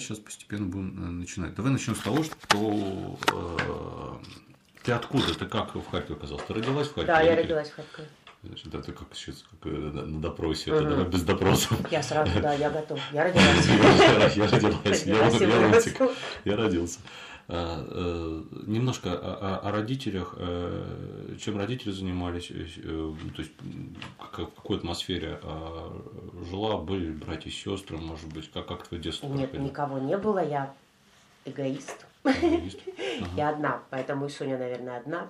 сейчас постепенно будем начинать. Давай начнем с того, что ты откуда? Ты как в Харькове оказалась? Ты родилась в Харькове? Да, я родилась в Харькове. Значит, это как сейчас на допросе, это давай без допросов. Я сразу, да, я готов. Я родилась. Я родилась. Я родился. Немножко о родителях, чем родители занимались, то есть в какой атмосфере жила, были братья и сестры, может быть, как твое детство Нет, проходило? никого не было, я эгоист. Я одна, поэтому и Соня, наверное, одна.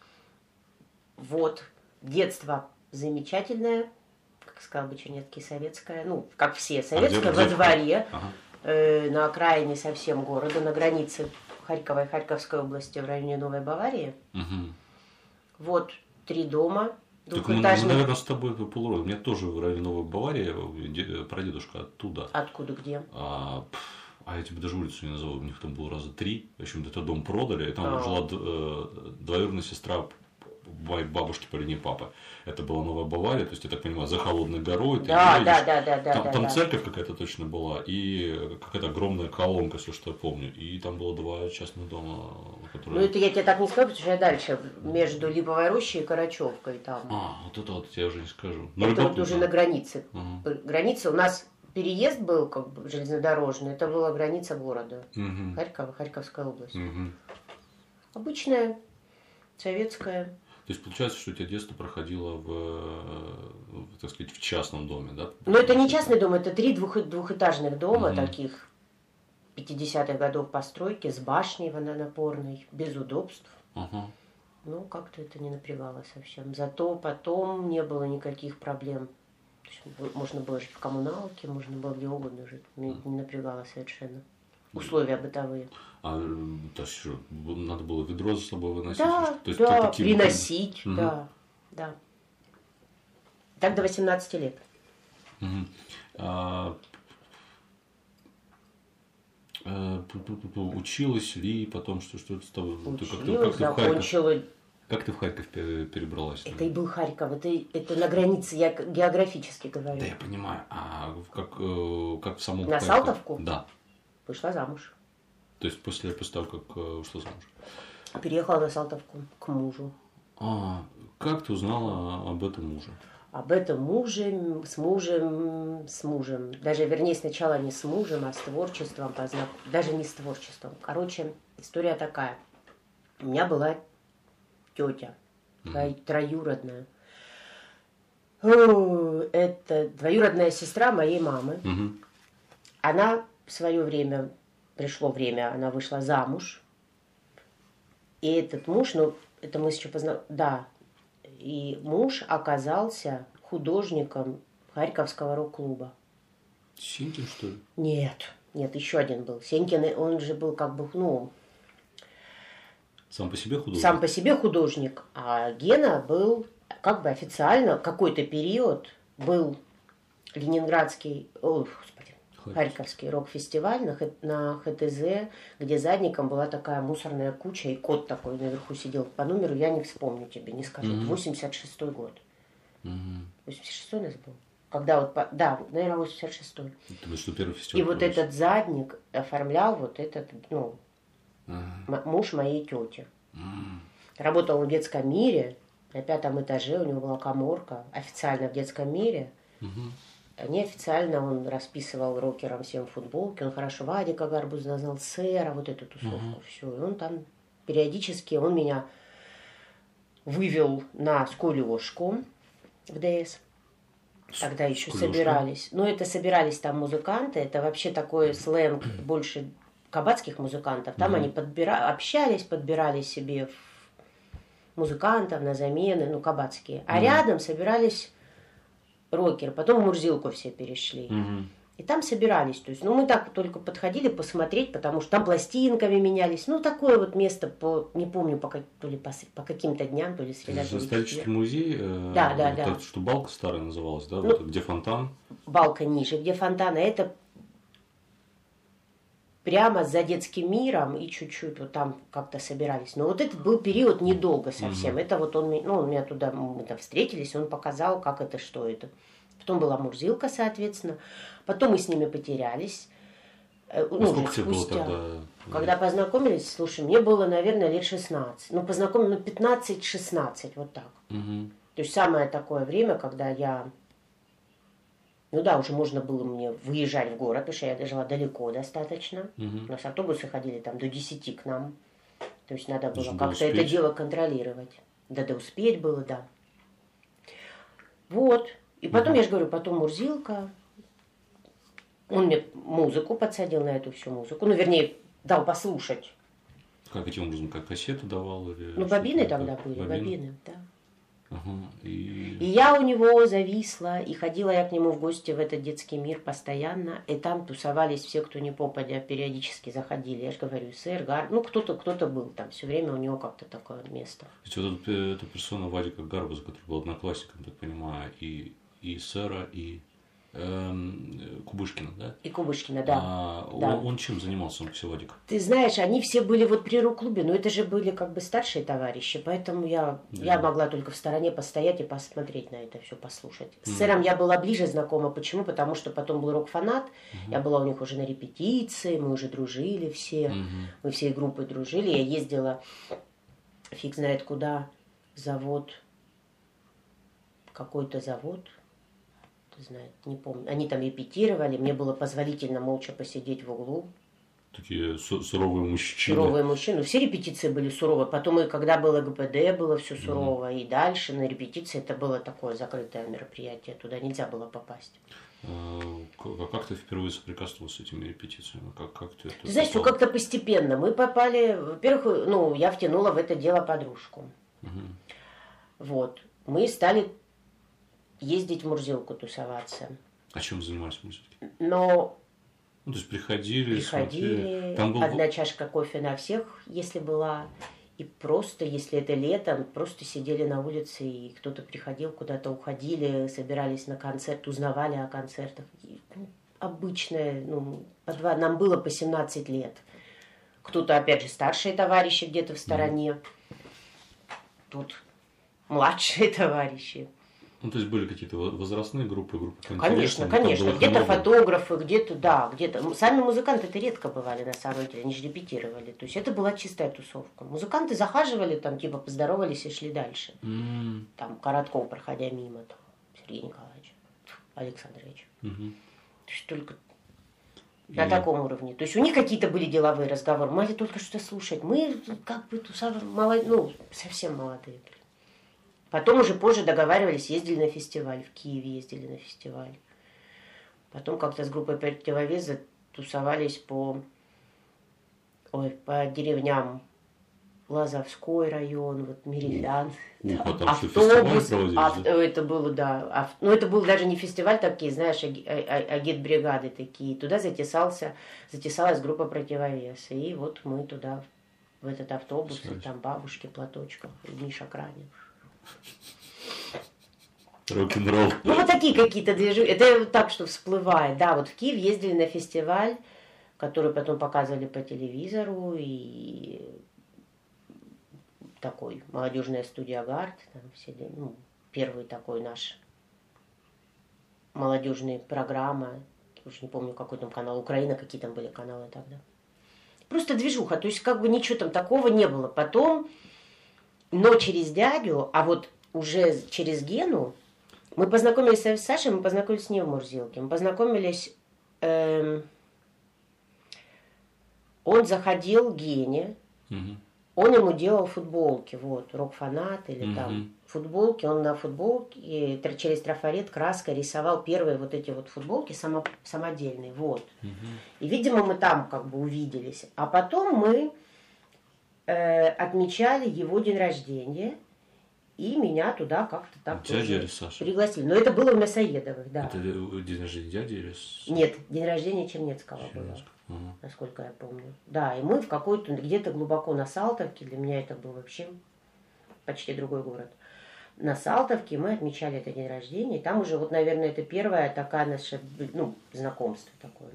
Вот, детство замечательное, как сказал бы Чернецкий, советское, ну, как все, советское, во дворе, на окраине совсем города, на границе Харькова и Харьковской области в районе Новой Баварии. Вот 3 дома двухэтажных. Мы, наверное, с тобой полуродом. У меня тоже в районе Новой Баварии, прадедушка оттуда. Откуда, где? Я тебе даже улицу не назову, у них там было раза 3. В общем, этот дом продали, и там жила двоюродная сестра моей бабушки по линии папы. Это была Новая Бавария, то есть, я так понимаю, за Холодной горой. Там церковь какая-то точно была, и какая-то огромная колонка, все, что я помню. И там было 2 частных дома, которые... Ну, это я тебе так не скажу, потому что я дальше, между Липовой рощей и Карачевкой там. Вот это вот я уже не скажу. Это вот уже на границе. Граница у нас... Переезд был как бы железнодорожный, это была граница города. Харькова, Харьковская область. Обычная, советская. То есть получается, что у тебя детство проходило так сказать, в частном доме, да? Но это не частный дом, это 3 двухэтажных дома, таких 50-х годов постройки, с башней водонапорной, без удобств. Ну, как-то это не напрягало совсем. Зато потом не было никаких проблем. Можно было жить в коммуналке, можно было где угодно жить. Меня не напрягало совершенно. Условия бытовые. То есть, надо было ведро за собой выносить? Да, приносить, да. Так до 18 лет. Училась ли потом, что это с тобой? Училась, закончила. Как ты в Харьков перебралась? Это и был Харьков, это на границе, я географически говорю. Да, я понимаю. А как в самом На Салтовку? Да. Вышла замуж. То есть после того, как вышла замуж? Переехала на Салтовку к мужу. Как ты узнала об этом муже? Об этом муже, с мужем. Даже, вернее, сначала не с мужем, а с творчеством даже не с творчеством. Короче, история такая. У меня была тетя, троюродная. Это двоюродная сестра моей мамы. Она в свое время, пришло время, она вышла замуж. И этот муж, это мы еще познали, да, и муж оказался художником Харьковского рок-клуба. Сенькин, что ли? Нет, еще один был. Сенькин, он же был как бы, Сам по себе художник? Сам по себе художник. А Гена был как бы официально какой-то период был Ленинградский, Харьковский рок-фестиваль на ХТЗ, где задником была такая мусорная куча, и кот такой наверху сидел. По номеру я не вспомню тебе, не скажу. 86-й год. 86-й у нас был? Когда да, наверное, 86-й. Это что, первый фестиваль? И вот этот задник оформлял вот этот, муж моей тети. Работал в детском мире, на 5-м этаже, у него была каморка, официально в детском мире. Неофициально он расписывал рокерам всем футболки, он хорошо Вадика Гарбуза знал, Сэра, вот эту тусовку, все. И он там периодически, он меня вывел на скулёжку в ДС. Тогда еще собирались. Это собирались там музыканты, это вообще такой сленг больше кабацких музыкантов. Там они общались, подбирали себе музыкантов на замены, кабацкие. А рядом собирались рокеры. Потом в Мурзилку все перешли. И там собирались. То есть, мы так только подходили посмотреть, потому что там пластинками менялись. Такое вот место, не помню, то ли по каким-то дням, то ли среда. Исторический музей? Да. Что балка старая называлась, да? Где фонтан? Балка ниже, где фонтан. А это прямо за детским миром и чуть-чуть вот там как-то собирались. Но вот этот был период недолго совсем. Это вот он меня туда, мы там встретились, он показал, как это, что это. Потом была Мурзилка, соответственно. Потом мы с ними потерялись. Ну, сколько тебе было тогда? Когда познакомились, слушай, мне было, наверное, лет 16. Ну, познакомились, 15-16, вот так. Угу. То есть самое такое время, когда я... Ну да, уже можно было мне выезжать в город, потому что я жила далеко достаточно. Угу. У нас автобусы ходили там до 10 к нам. То есть надо было Нужно как-то это дело контролировать. Да успеть было, да. Вот. И потом, я же говорю, потом Мурзилка. Он мне музыку подсадил на эту всю музыку. Ну, вернее, дал послушать. Как этим образом, как кассету давал? Или ну, бобины тогда были, бобины, да. Ага. И я у него зависла, и ходила я к нему в гости в этот детский мир постоянно, и там тусовались все, кто не попадя, периодически заходили. Я же говорю, сэр, ну, кто-то был там, все время у него как-то такое место. То есть, вот эта персона Вадика Гарбуза, который был одноклассником, так понимаю, и сэра, и Кубышкина, да? И Кубышкина, да. Да. Он чем занимался, он Вадик? Ты знаешь, они все были вот при рок-клубе, но это же были как бы старшие товарищи, поэтому я могла только в стороне постоять и посмотреть на это все, послушать. С сэром я была ближе знакома. Почему? Потому что потом был рок-фанат, я была у них уже на репетиции, мы уже дружили все, мы всей группой дружили. Я ездила, фиг знает куда, завод, какой-то завод, знает, не помню. Они там репетировали, мне было позволительно молча посидеть в углу. Такие суровые мужчины. Суровые мужчины. Все репетиции были суровые. Потом и когда было ГПД, было все сурово. И дальше на репетиции это было такое закрытое мероприятие. Туда нельзя было попасть. Как ты впервые соприкоснулся с этими репетициями? Как ты это... Ты знаешь, все как-то постепенно. Мы попали... Во-первых, я втянула в это дело подружку. Вот. Мы стали ездить в Мурзилку тусоваться. А чем занимались в Мурзилке? Ну, то есть приходили. Там был... одна чашка кофе на всех, если была. И просто, если это летом, просто сидели на улице, и кто-то приходил, куда-то уходили, собирались на концерт, узнавали о концертах. И, обычное, нам было по 17 лет. Кто-то, опять же, старшие товарищи где-то в стороне. Тут младшие товарищи. То есть были какие-то возрастные группы Конечно. Где-то фотографы, где-то. Сами музыканты это редко бывали на самом деле, они же репетировали. То есть это была чистая тусовка. Музыканты захаживали, там типа поздоровались и шли дальше. Там Коротков, проходя мимо, там, Сергей Николаевич, Александрович. То есть только на таком уровне. То есть у них какие-то были деловые разговоры. Могли только что слушать. Мы как бы совсем молодые были. Потом уже позже договаривались, ездили на фестиваль. В Киеве ездили на фестиваль. Потом как-то с группой противовеса тусовались по деревням. Лазовской район, вот Меридиан. Автобус. Это было, да. Это был даже не фестиваль, такие, знаешь, агитбригады такие. Туда затесалась группа противовеса. И вот мы туда, в этот автобус, и там бабушки, платочков, и Миша Кранин. Рок-н-ролл. Вот такие какие-то движения. Это так, что всплывает. Да, вот в Киев ездили на фестиваль, который потом показывали по телевизору, и такой молодежная студия Гард, там все, первый такой наш молодежная программа, уж не помню, какой там канал, Украина, какие там были каналы тогда. Просто движуха, то есть как бы ничего там такого не было. Потом, но через дядю, а вот уже через Гену, мы познакомились с Сашей, мы познакомились с ним в Мурзилке. Мы познакомились... он заходил к Гене, он ему делал футболки, вот, рок-фанат или там футболки. Он на футболке через трафарет краской рисовал первые вот эти вот футболки самодельные, вот. И, видимо, мы там как бы увиделись. А потом мы отмечали его день рождения, и меня туда как-то так тоже пригласили. Но это было в Мясоедовых, да. Это день рождения дяди или... Нет, день рождения Чернецкого было, насколько я помню. Да, и мы в какой-то, где-то глубоко на Салтовке, для меня это был вообще почти другой город. На Салтовке мы отмечали этот день рождения, и там уже, вот, наверное, это первое такое наше, знакомство такое.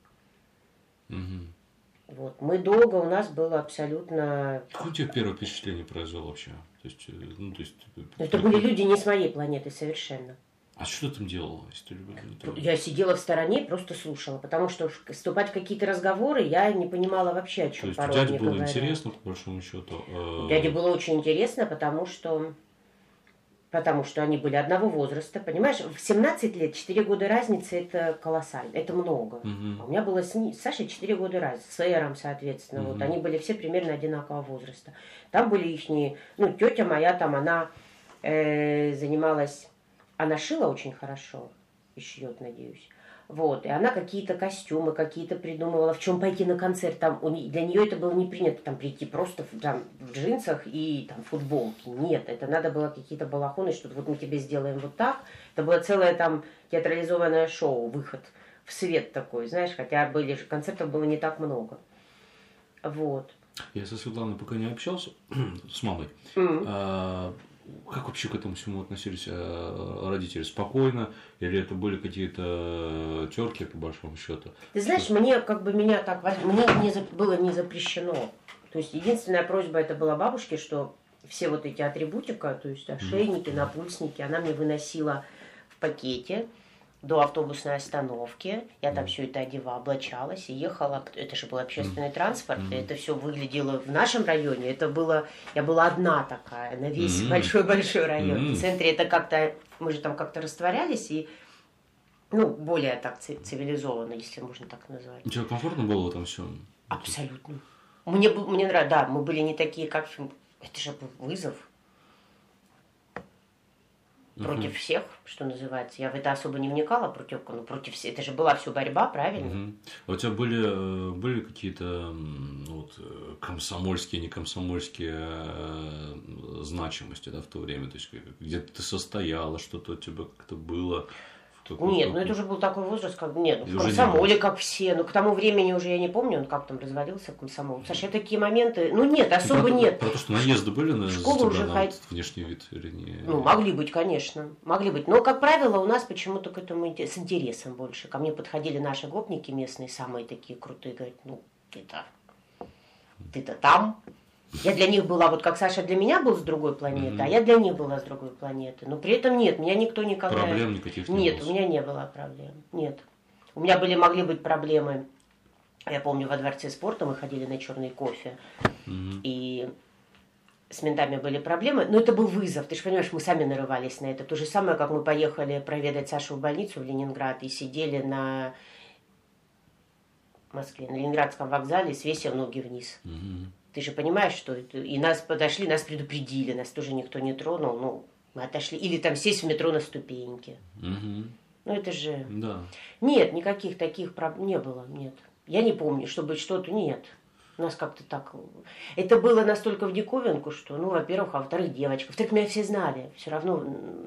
Вот. Мы долго, у нас было абсолютно... Какое у тебя первое впечатление произвело вообще? Это были люди не с моей планеты совершенно. А что ты там делала, если ты любила? Я сидела в стороне, просто слушала, потому что вступать в какие-то разговоры я не понимала вообще, о чем порой дяде мне было говорят. интересно, по большому счету? Дяде было очень интересно, потому что они были одного возраста, понимаешь, в 17 лет, 4 года разницы, это колоссально, это много. А у меня было с Сашей 4 года разницы, с Эром, соответственно, вот, они были все примерно одинакового возраста. Там были ихние, тетя моя там, она занималась, она шила очень хорошо, и шьет, надеюсь. Вот, и она какие-то костюмы какие-то придумывала, в чем пойти на концерт. Там, для нее это было не принято там прийти просто в джинсах и там футболке. Нет, это надо было какие-то балахоны, что вот мы тебе сделаем вот так. Это было целое там театрализованное шоу, выход в свет такой, знаешь, хотя концертов было не так много. Вот. Я со Светланой пока не общался, с мамой. Как вообще к этому всему относились родители? Спокойно? Или это были какие-то терки, по большому счету? Ты знаешь, мне было не запрещено. То есть единственная просьба это была бабушки, что все вот эти атрибутика, то есть ошейники, напульсники, она мне выносила в пакете до автобусной остановки. Я там все это одевала, облачалась и ехала. Это же был общественный транспорт. И это все выглядело в нашем районе. Я была одна такая на весь большой-большой район. В центре это как-то, мы же там как-то растворялись и более так цивилизованно, если можно так назвать. Тебе комфортно было в этом всем? Абсолютно. Мне нравилось, да, мы были не такие, как... Это же был вызов. Против всех, что называется. Я в это особо не вникала, против всех. Это же была все борьба, правильно? А у тебя были какие-то комсомольские, некомсомольские значимости, да, в то время? То есть где-то ты состояла, что-то у тебя как-то было? Нет, это уже был такой возраст, как... Нет, в комсомоле, как все. Но к тому времени уже я не помню, он как там развалился комсомол. Саша, такие моменты... нет, особо нет. Про то, что наезды были на школу тебя, уже внешний вид или не... могли быть, конечно. Могли быть. Но, как правило, у нас почему-то к этому с интересом больше. Ко мне подходили наши гопники местные, самые такие крутые. Говорят, ты-то там... Я для них была, вот как Саша для меня был с другой планеты, а я для них была с другой планеты. Но при этом нет, меня никто никогда... Проблем никаких не было? Нет, у меня не было проблем. Нет. У меня могли быть проблемы. Я помню, во Дворце спорта мы ходили на черный кофе. И с ментами были проблемы. Но это был вызов. Ты же понимаешь, мы сами нарывались на это. То же самое, как мы поехали проведать Сашу в больницу в Ленинград и сидели на Москве, на Ленинградском вокзале, свесив ноги вниз. Ты же понимаешь, что это... И нас подошли, нас предупредили, нас тоже никто не тронул, мы отошли. Или там сесть в метро на ступеньки. Это же... Да. Нет, никаких таких проблем не было, нет. Я не помню, чтобы что-то... Нет. У нас как-то так... Это было настолько в диковинку, что, во-первых, а во-вторых, девочка. Во-вторых, меня все знали. Все равно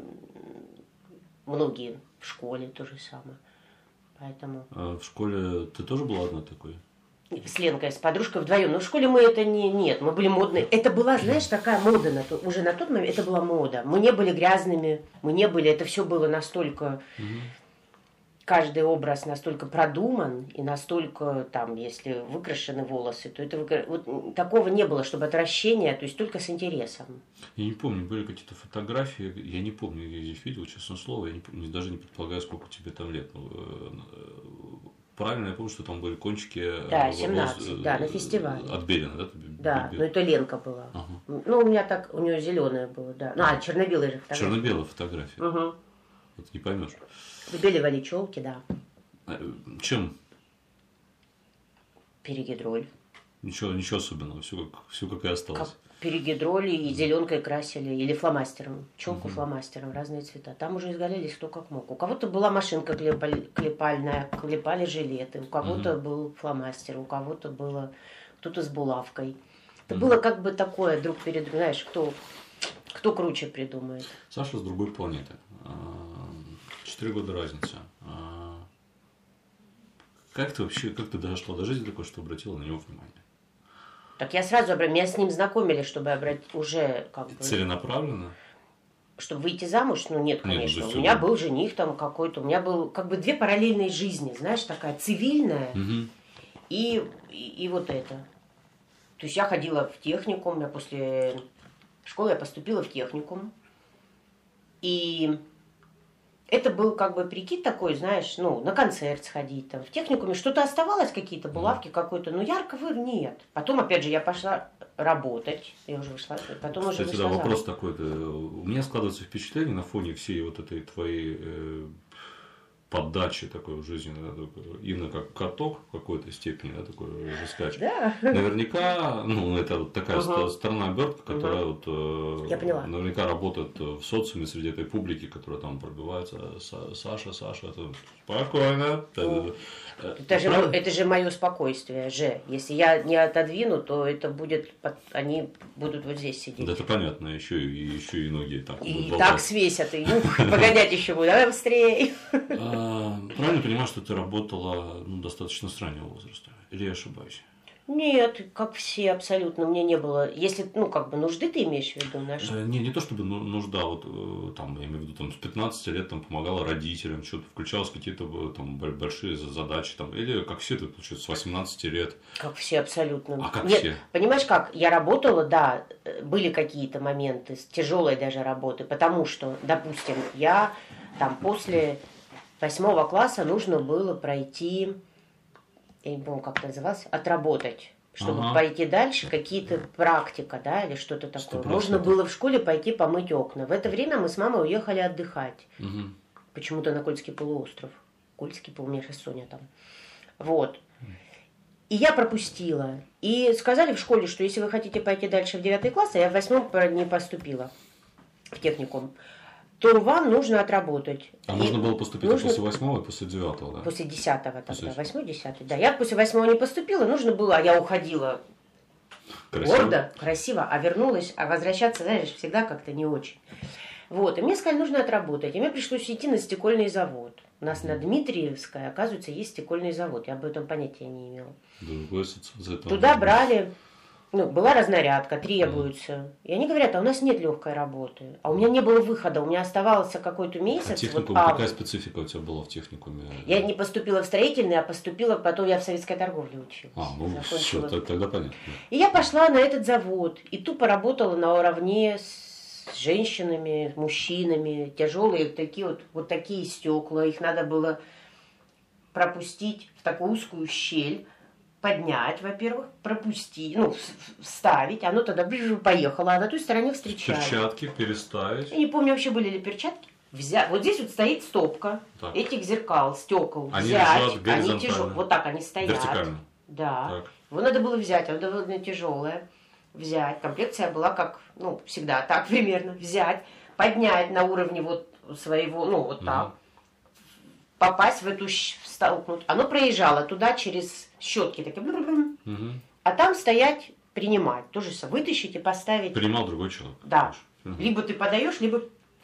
многие в школе то же самое. Поэтому... А в школе ты тоже была одна такой? С Ленкой, с подружкой вдвоем. Но в школе мы это нет, мы были модные. Это была, знаешь, такая мода, уже на тот момент это была мода. Мы не были грязными, это все было настолько, каждый образ настолько продуман, и настолько, там, если выкрашены волосы, то это вот, такого не было, чтобы отвращение, то есть только с интересом. Я не помню, были какие-то фотографии, я не помню, я их видел, честное слово, я даже не предполагаю, сколько тебе там лет. Правильно, я помню, что там были кончики... Да, 17, на фестивале. Отбелены, да? Да, но это Ленка была. У меня так, у нее зеленая была, да. Черно-белая же фотография. Черно-белая фотография. Вот не поймешь. Выбеливали челки, да. Чем? Перегидроль. Ничего особенного, все как и осталось. Перегидроли и зеленкой красили, или фломастером, челку фломастером, разные цвета. Там уже изгалялись кто как мог. У кого-то была машинка клепальная, клепали жилеты, у кого-то был фломастер, у кого-то было кто-то с булавкой. Это было как бы такое друг перед другом, знаешь, кто круче придумает. Саша с другой планеты. 4 года разница. Как ты дошла до жизни такой, что обратила на него внимание? Так я сразу меня с ним знакомили, чтобы уже как бы... Целенаправленно? Чтобы выйти замуж? Нет, конечно. У меня был жених там какой-то. У меня был как бы 2 параллельные жизни, знаешь, такая цивильная и вот это. То есть я ходила в техникум, я после школы поступила в техникум. И это был как бы прикид такой, знаешь, ну, на концерт сходить, там, в техникуме что-то оставалось, какие-то булавки какой-то, но яркого нет. Потом, опять же, я пошла работать, я уже вышла, потом Кстати, уже да, вышла вопрос такой, у меня складывается впечатление на фоне всей вот этой твоей подачи такой в жизни, да, именно как каток в какой-то степени, да, такой жесткач. Да. Наверняка, ну, это вот такая сторона обертка, которая вот Я поняла. наверняка работает в социуме среди этой публики, которая там пробивается. Саша, это спокойно. Это же мое спокойствие, же. Если я не отодвину, то это будет, они будут вот здесь сидеть. Да, это понятно, еще и ноги там. И так свесят, и погонять еще буду, давай быстрее. Правильно понимаю, что ты работала достаточно с раннего возраста? Или я ошибаюсь? Нет, как все абсолютно. Мне не было. Если, ну, как бы нужды ты имеешь в виду наши? Не то чтобы нужда, вот там, я имею в виду, там, с 15 лет там помогала родителям, что-то включалось в какие-то там большие задачи, там, или как все это получается, с 18 лет. Как все абсолютно. А как Нет, все? Понимаешь как? Я работала, да, были какие-то моменты, тяжелой даже работы, потому что, допустим, я там после 8 класса нужно было пройти, я не помню, как это называлось, отработать, чтобы пойти дальше, какие-то практика, да, или что-то такое. Можно было в школе пойти помыть окна. В это время мы с мамой уехали отдыхать. Почему-то на Кольский полуостров. Кольский, по-моему, Соня там. Вот. И я пропустила. И сказали в школе, что если вы хотите пойти дальше в 9 класс, а я в 8 не поступила в техникум, то вам нужно отработать. А можно было поступить после 8 и после 9, да? После 10 тогда, 8-10. Да, я после 8 не поступила, нужно было, а я уходила гордо, красиво, а вернулась, а возвращаться, знаешь, всегда как-то не очень. Вот, и мне сказали, нужно отработать. И мне пришлось идти на стекольный завод. У нас на Дмитриевской, оказывается, есть стекольный завод. Я об этом понятия не имела. Туда брали... Ну, была разнарядка, требуется. И они говорят, а у нас нет легкой работы. А у меня не было выхода, у меня оставался какой-то месяц. А техникум, какая специфика у тебя была в техникуме? Я не поступила в строительный, а поступила, потом я в советской торговле училась. Все, тогда понятно. И я пошла на этот завод. И тупо работала наравне с женщинами, мужчинами. Тяжелые такие вот такие стекла. Их надо было пропустить в такую узкую щель. Поднять, во-первых, пропустить, вставить. Оно тогда ближе поехало, а на той стороне встречали. Перчатки переставить. Я не помню, вообще были ли перчатки. Вот здесь вот стоит стопка этих зеркал, стекол. Они взять, лежат горизонтально. Они тяжелые. Вот так они стоят. Вертикально. Да. Так. Его надо было взять, оно довольно тяжелое. Взять. Комплекция была как, всегда так примерно. Взять, поднять на уровне вот своего, так. Попасть в эту столкнуть. Оно проезжало туда через щетки такие. А там стоять, принимать. То же самое. Вытащить и поставить. Принимал другой человек. Да. Либо ты подаешь, либо...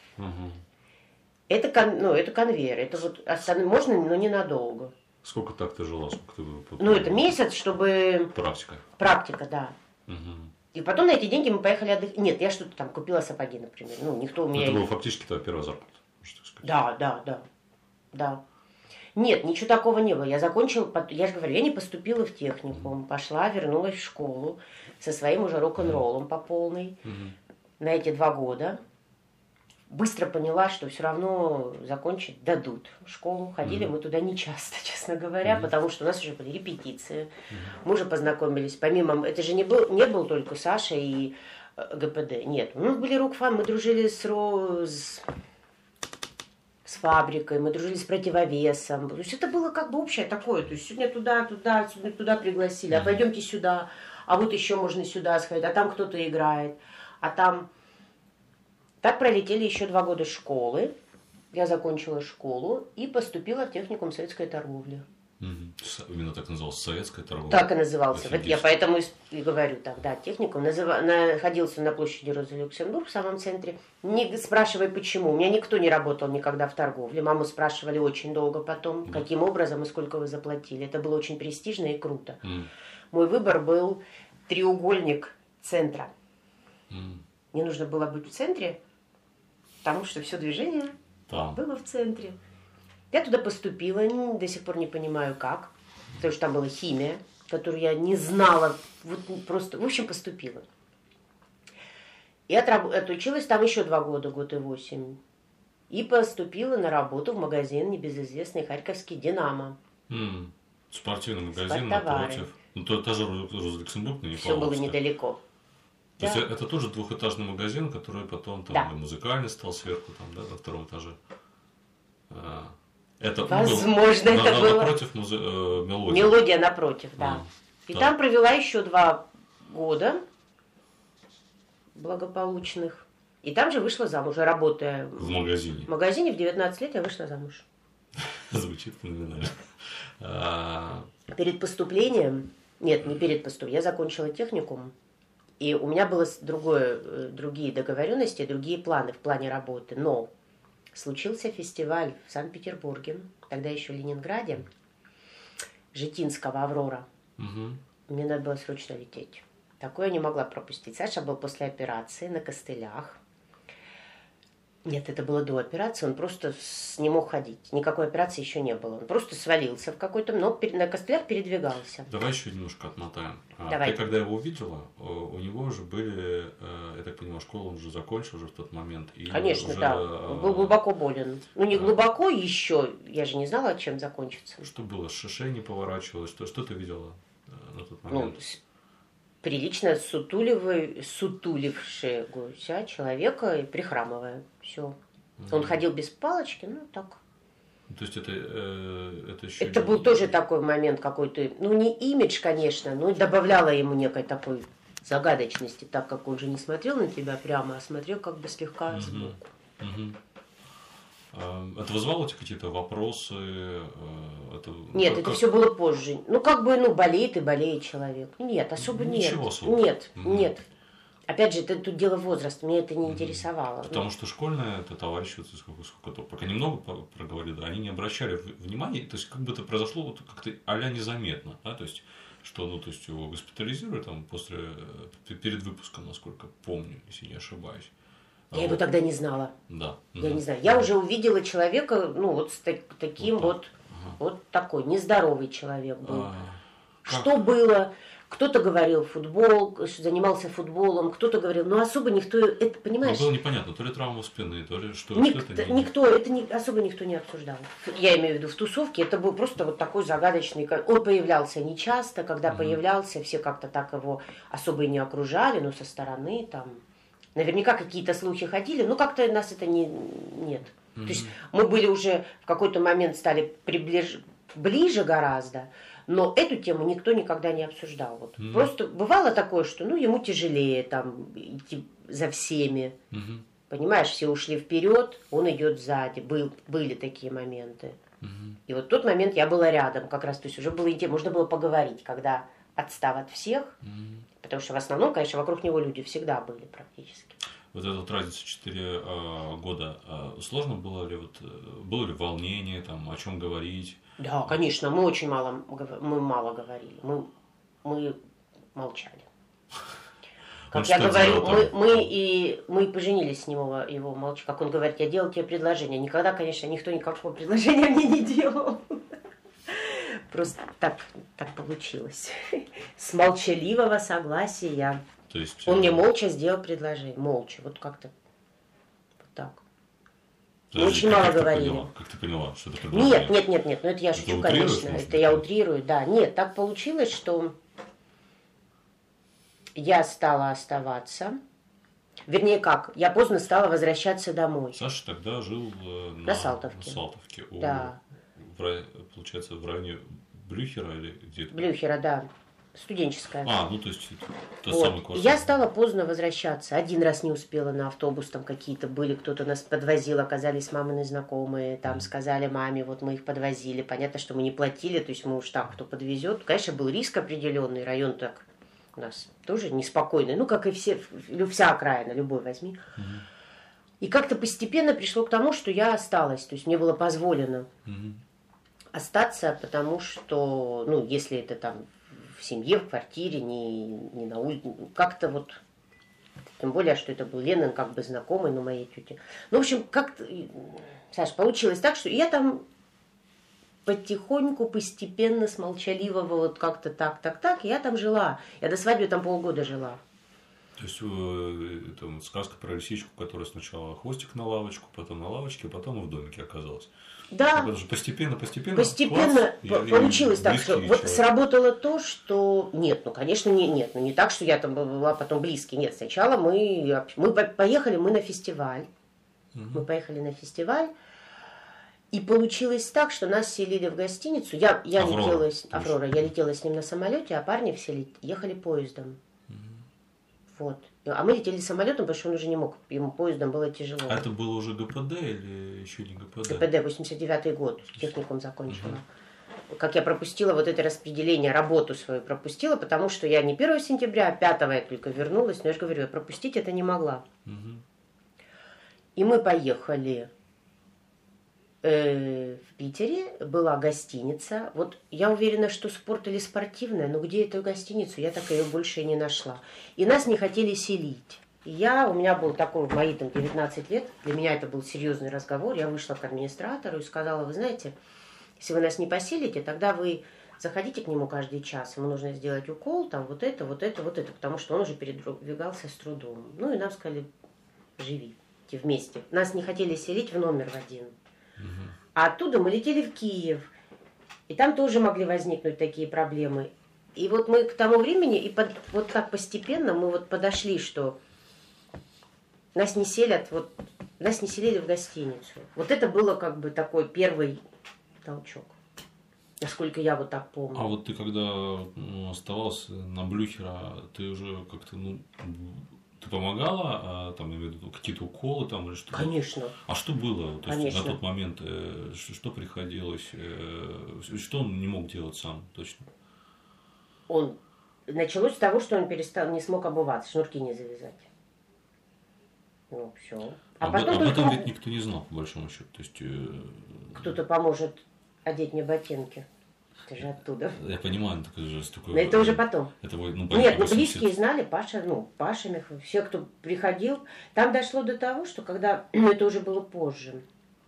Это конвейер. Это вот можно, но ненадолго. Сколько так ты жила? Это месяц, чтобы... Практика, да. И потом на эти деньги мы поехали отдыхать. Нет, я что-то там купила сапоги, например. Никто у меня... Это была фактически твоя первая зарплата, можно так сказать. Да. Нет, ничего такого не было. Я закончила, я же говорю, я не поступила в техникум, пошла, вернулась в школу со своим уже рок-н-роллом по полной на эти 2 года. Быстро поняла, что все равно закончить дадут. В школу ходили мы туда не часто, честно говоря, потому что у нас уже были репетиции. Мы уже познакомились. Помимо, это же не был только Саша и ГПД. Нет, у нас были рок-фан, мы дружили с фабрикой, мы дружили с противовесом. То есть это было как бы общее такое. То есть сегодня туда пригласили, а пойдемте сюда, а вот еще можно сюда сходить, а там кто-то играет, а там... Так пролетели еще 2 года школы. Я закончила школу и поступила в техникум советской торговли. Именно так назывался, советская торговля? Так и назывался. Вот я поэтому и говорю так, да, техникум. Находился на площади Розы Люксембург в самом центре. Не спрашивай, почему. У меня никто не работал никогда в торговле. Маму спрашивали очень долго потом, каким образом и сколько вы заплатили. Это было очень престижно и круто. Мой выбор был треугольник центра. Мне нужно было быть в центре, потому что все движение было в центре. Я туда поступила, до сих пор не понимаю как, потому что там была химия, которую я не знала, вот просто, в общем, поступила. И отучилась там еще 2 года, год и 8. и поступила на работу в магазин небезызвестный харьковский «Динамо». Спортивный магазин напротив. Ну, то тоже Люксембург, но не Все было недалеко. То есть это тоже двухэтажный магазин, который потом там и музыкальный стал сверху, там, да, на втором этаже. Это возможно, это было. Напротив мелодия. Мелодия напротив, да. И там провела еще 2 года благополучных. И там же вышла замуж, уже работая в магазине. В магазине в 19 лет я вышла замуж. Звучит феноменально. Перед поступлением, нет, не перед поступлением, я закончила техникум, и у меня было другие договоренности, другие планы в плане работы. Но случился фестиваль в Санкт-Петербурге, тогда еще в Ленинграде, Житинского «Аврора». Мне надо было срочно лететь. Такое я не могла пропустить. Саша был после операции на костылях. Нет, это было до операции, он просто не мог ходить. Никакой операции еще не было. Он просто свалился в какой-то, но на костылях передвигался. Давай еще немножко отмотаем. Давай. Ты когда его увидела, у него уже были, я так понимаю, школу он уже закончил уже в тот момент. И конечно, уже, да. Был глубоко болен. Ну, не глубоко еще, я же не знала, чем закончится. Что было? Шея не поворачивалась? Что ты видела на тот момент? Ну, прилично сутулившегося человека и прихрамывая. Все. Он ходил без палочки, ну так. То есть это еще... Это был тоже такой момент какой-то, ну не имидж, конечно, но добавляло ему некой такой загадочности, так как он же не смотрел на тебя прямо, а смотрел как бы слегка сбоку. Это вызвало у тебя какие-то вопросы? Нет, это все было позже. Ну, как бы, болеет и болеет человек. Нет, особо нет. Ничего особого. Нет. Опять же, тут дело возраста, мне это не интересовало. Потому что школьные товарищи, сколько-то, пока немного проговорили, они не обращали внимания, то есть как бы это произошло вот как-то а-ля незаметно, да, то есть что, то есть его госпитализируют там перед выпуском, насколько помню, если не ошибаюсь. Я его тогда не знала. Да. Я не знаю. Я уже увидела человека, вот с таким вот такой нездоровый человек был. Что было? Кто-то говорил футбол, занимался футболом, кто-то говорил, особо никто, это, понимаешь? Было непонятно, то ли травма спины, то ли что. Особо никто не обсуждал. Я имею в виду в тусовке, это был просто вот такой загадочный, он появлялся нечасто, когда появлялся, все как-то так его особо и не окружали, но со стороны там, наверняка какие-то слухи ходили, но как-то нас это нет. То есть мы были уже в какой-то момент стали ближе гораздо, но эту тему никто никогда не обсуждал. Вот. Просто бывало такое, что ему тяжелее там идти за всеми. Понимаешь, все ушли вперед, он идет сзади. Были такие моменты. И вот в тот момент я была рядом как раз. То есть уже было можно было поговорить, когда отстав от всех. Потому что в основном, конечно, вокруг него люди всегда были практически. Вот эта вот разница 4 года. Сложно было ли волнение, там, о чем говорить? Да, конечно, мы очень мало говорили, мы молчали. Как я говорю, мы поженились с него, его молча. Как он говорит, я делал тебе предложение. Никогда, конечно, никто никакого предложения мне не делал. Просто так получилось. С молчаливого согласия. То есть, он мне молча сделал предложение. Молча, вот как-то вот так. Мы очень мало говорили. Как ты поняла, что это предложение? Нет, это я шучу, конечно. Это я утрирую, да. Нет, так получилось, что я стала оставаться. Вернее, как? Я поздно стала возвращаться домой. Саша тогда жил на Салтовке. Да. Получается, в районе Блюхера или где-то? Блюхера, да. Студенческая. То есть тот самый квартал. Я стала поздно возвращаться. Один раз не успела на автобус, там какие-то были, кто-то нас подвозил, оказались мамины знакомые, там сказали маме, вот мы их подвозили. Понятно, что мы не платили, то есть мы уж так, кто подвезет. Конечно, был риск определенный, район так у нас тоже неспокойный, как и вся окраина, любой возьми. И как-то постепенно пришло к тому, что я осталась, то есть мне было позволено остаться, потому что, если это там в семье, в квартире, не на улице, как-то вот, тем более, что это был Ленин, как бы знакомый, моей тети. В общем, как-то, Саш, получилось так, что я там потихоньку, постепенно, с молчаливого, вот как-то так, я там жила. Я до свадьбы там полгода жила. То есть там сказка про лисичку, которая сначала хвостик на лавочку, потом на лавочке, потом и в домике оказалась. Да. Это же постепенно. Постепенно получилось так, что вот сработало то, что... Нет, ну, конечно, нет. Ну, не так, что я там была потом близкий. Нет, сначала мы поехали на фестиваль. Мы поехали на фестиваль. И получилось так, что нас селили в гостиницу. Я летела с ним на самолете, а парни все ехали поездом. Вот. А мы летели самолетом, потому что он уже не мог. Ему поездом было тяжело. А это было уже ГПД или еще не ГПД? ГПД, 89-й год. Техникум закончила. Как я пропустила вот это распределение, работу свою пропустила, потому что я не 1 сентября, а 5 я только вернулась. Но я же говорю, я пропустить это не могла. И мы поехали в Питере, была гостиница. Вот я уверена, что спорт или спортивная, но где эту гостиницу, я так ее больше и не нашла. И нас не хотели селить. У меня был такой, в мои там 19 лет, для меня это был серьезный разговор. Я вышла к администратору и сказала, вы знаете, если вы нас не поселите, тогда вы заходите к нему каждый час, ему нужно сделать укол, там вот это, потому что он уже передвигался с трудом. Ну и нам сказали, живите вместе. Нас не хотели селить в номер в один. А оттуда мы летели в Киев. И там тоже могли возникнуть такие проблемы. И вот мы к тому времени, вот так постепенно мы вот подошли, что нас не селили в гостиницу. Вот это было как бы такой первый толчок. Насколько я вот так помню. А вот ты когда оставалась на Блюхера, ты уже как-то, ты помогала, там, я имею в виду, какие-то уколы там или что-то? Конечно. А что было? То есть Конечно. на тот момент, что приходилось, что он не мог делать сам точно? Началось с того, что он не смог обуваться, шнурки не завязать. Ну, все. Об этом ведь никто не знал, по большому счету. То есть, кто-то поможет одеть мне ботинки. Это же оттуда. Я понимаю, это же такое... Но это уже потом. Нет, близкие знали, Паша Михайлов, все, кто приходил. Там дошло до того, что когда... это уже было позже.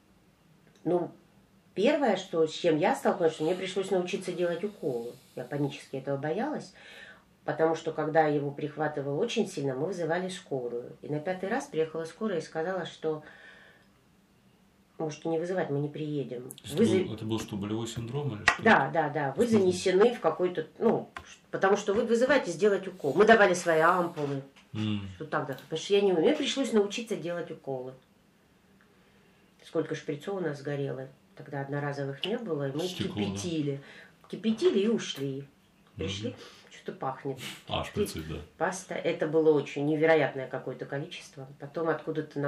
Первое, с чем я столкнулась, что мне пришлось научиться делать уколы. Я панически этого боялась. Потому что, когда его прихватывало очень сильно, мы вызывали скорую. И на 5-й раз приехала скорая и сказала, что можете не вызывать, мы не приедем. Это был что, болевой синдром или что? Да. Вы занесены в какой-то... потому что вы вызываете сделать укол. Мы давали свои ампулы. Что тогда? Потому что я не умею. Мне пришлось научиться делать уколы. Сколько шприцов у нас сгорело. Тогда одноразовых не было. И мы кипятили. Да. Кипятили и ушли. Пришли, что-то пахнет. Шприцы, да. Паста. Это было очень невероятное какое-то количество. Потом откуда-то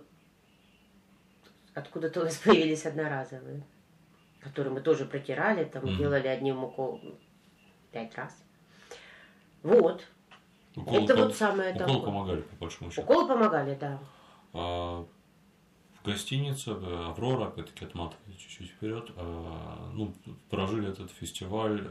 у нас появились одноразовые, которые мы тоже протирали, делали одним уколом 5 раз. Вот. Вот самое такое. Уколы помогали, по большому счету. Уколы помогали, да. В гостинице «Аврора», опять-таки отматывая чуть-чуть вперед, прожили этот фестиваль.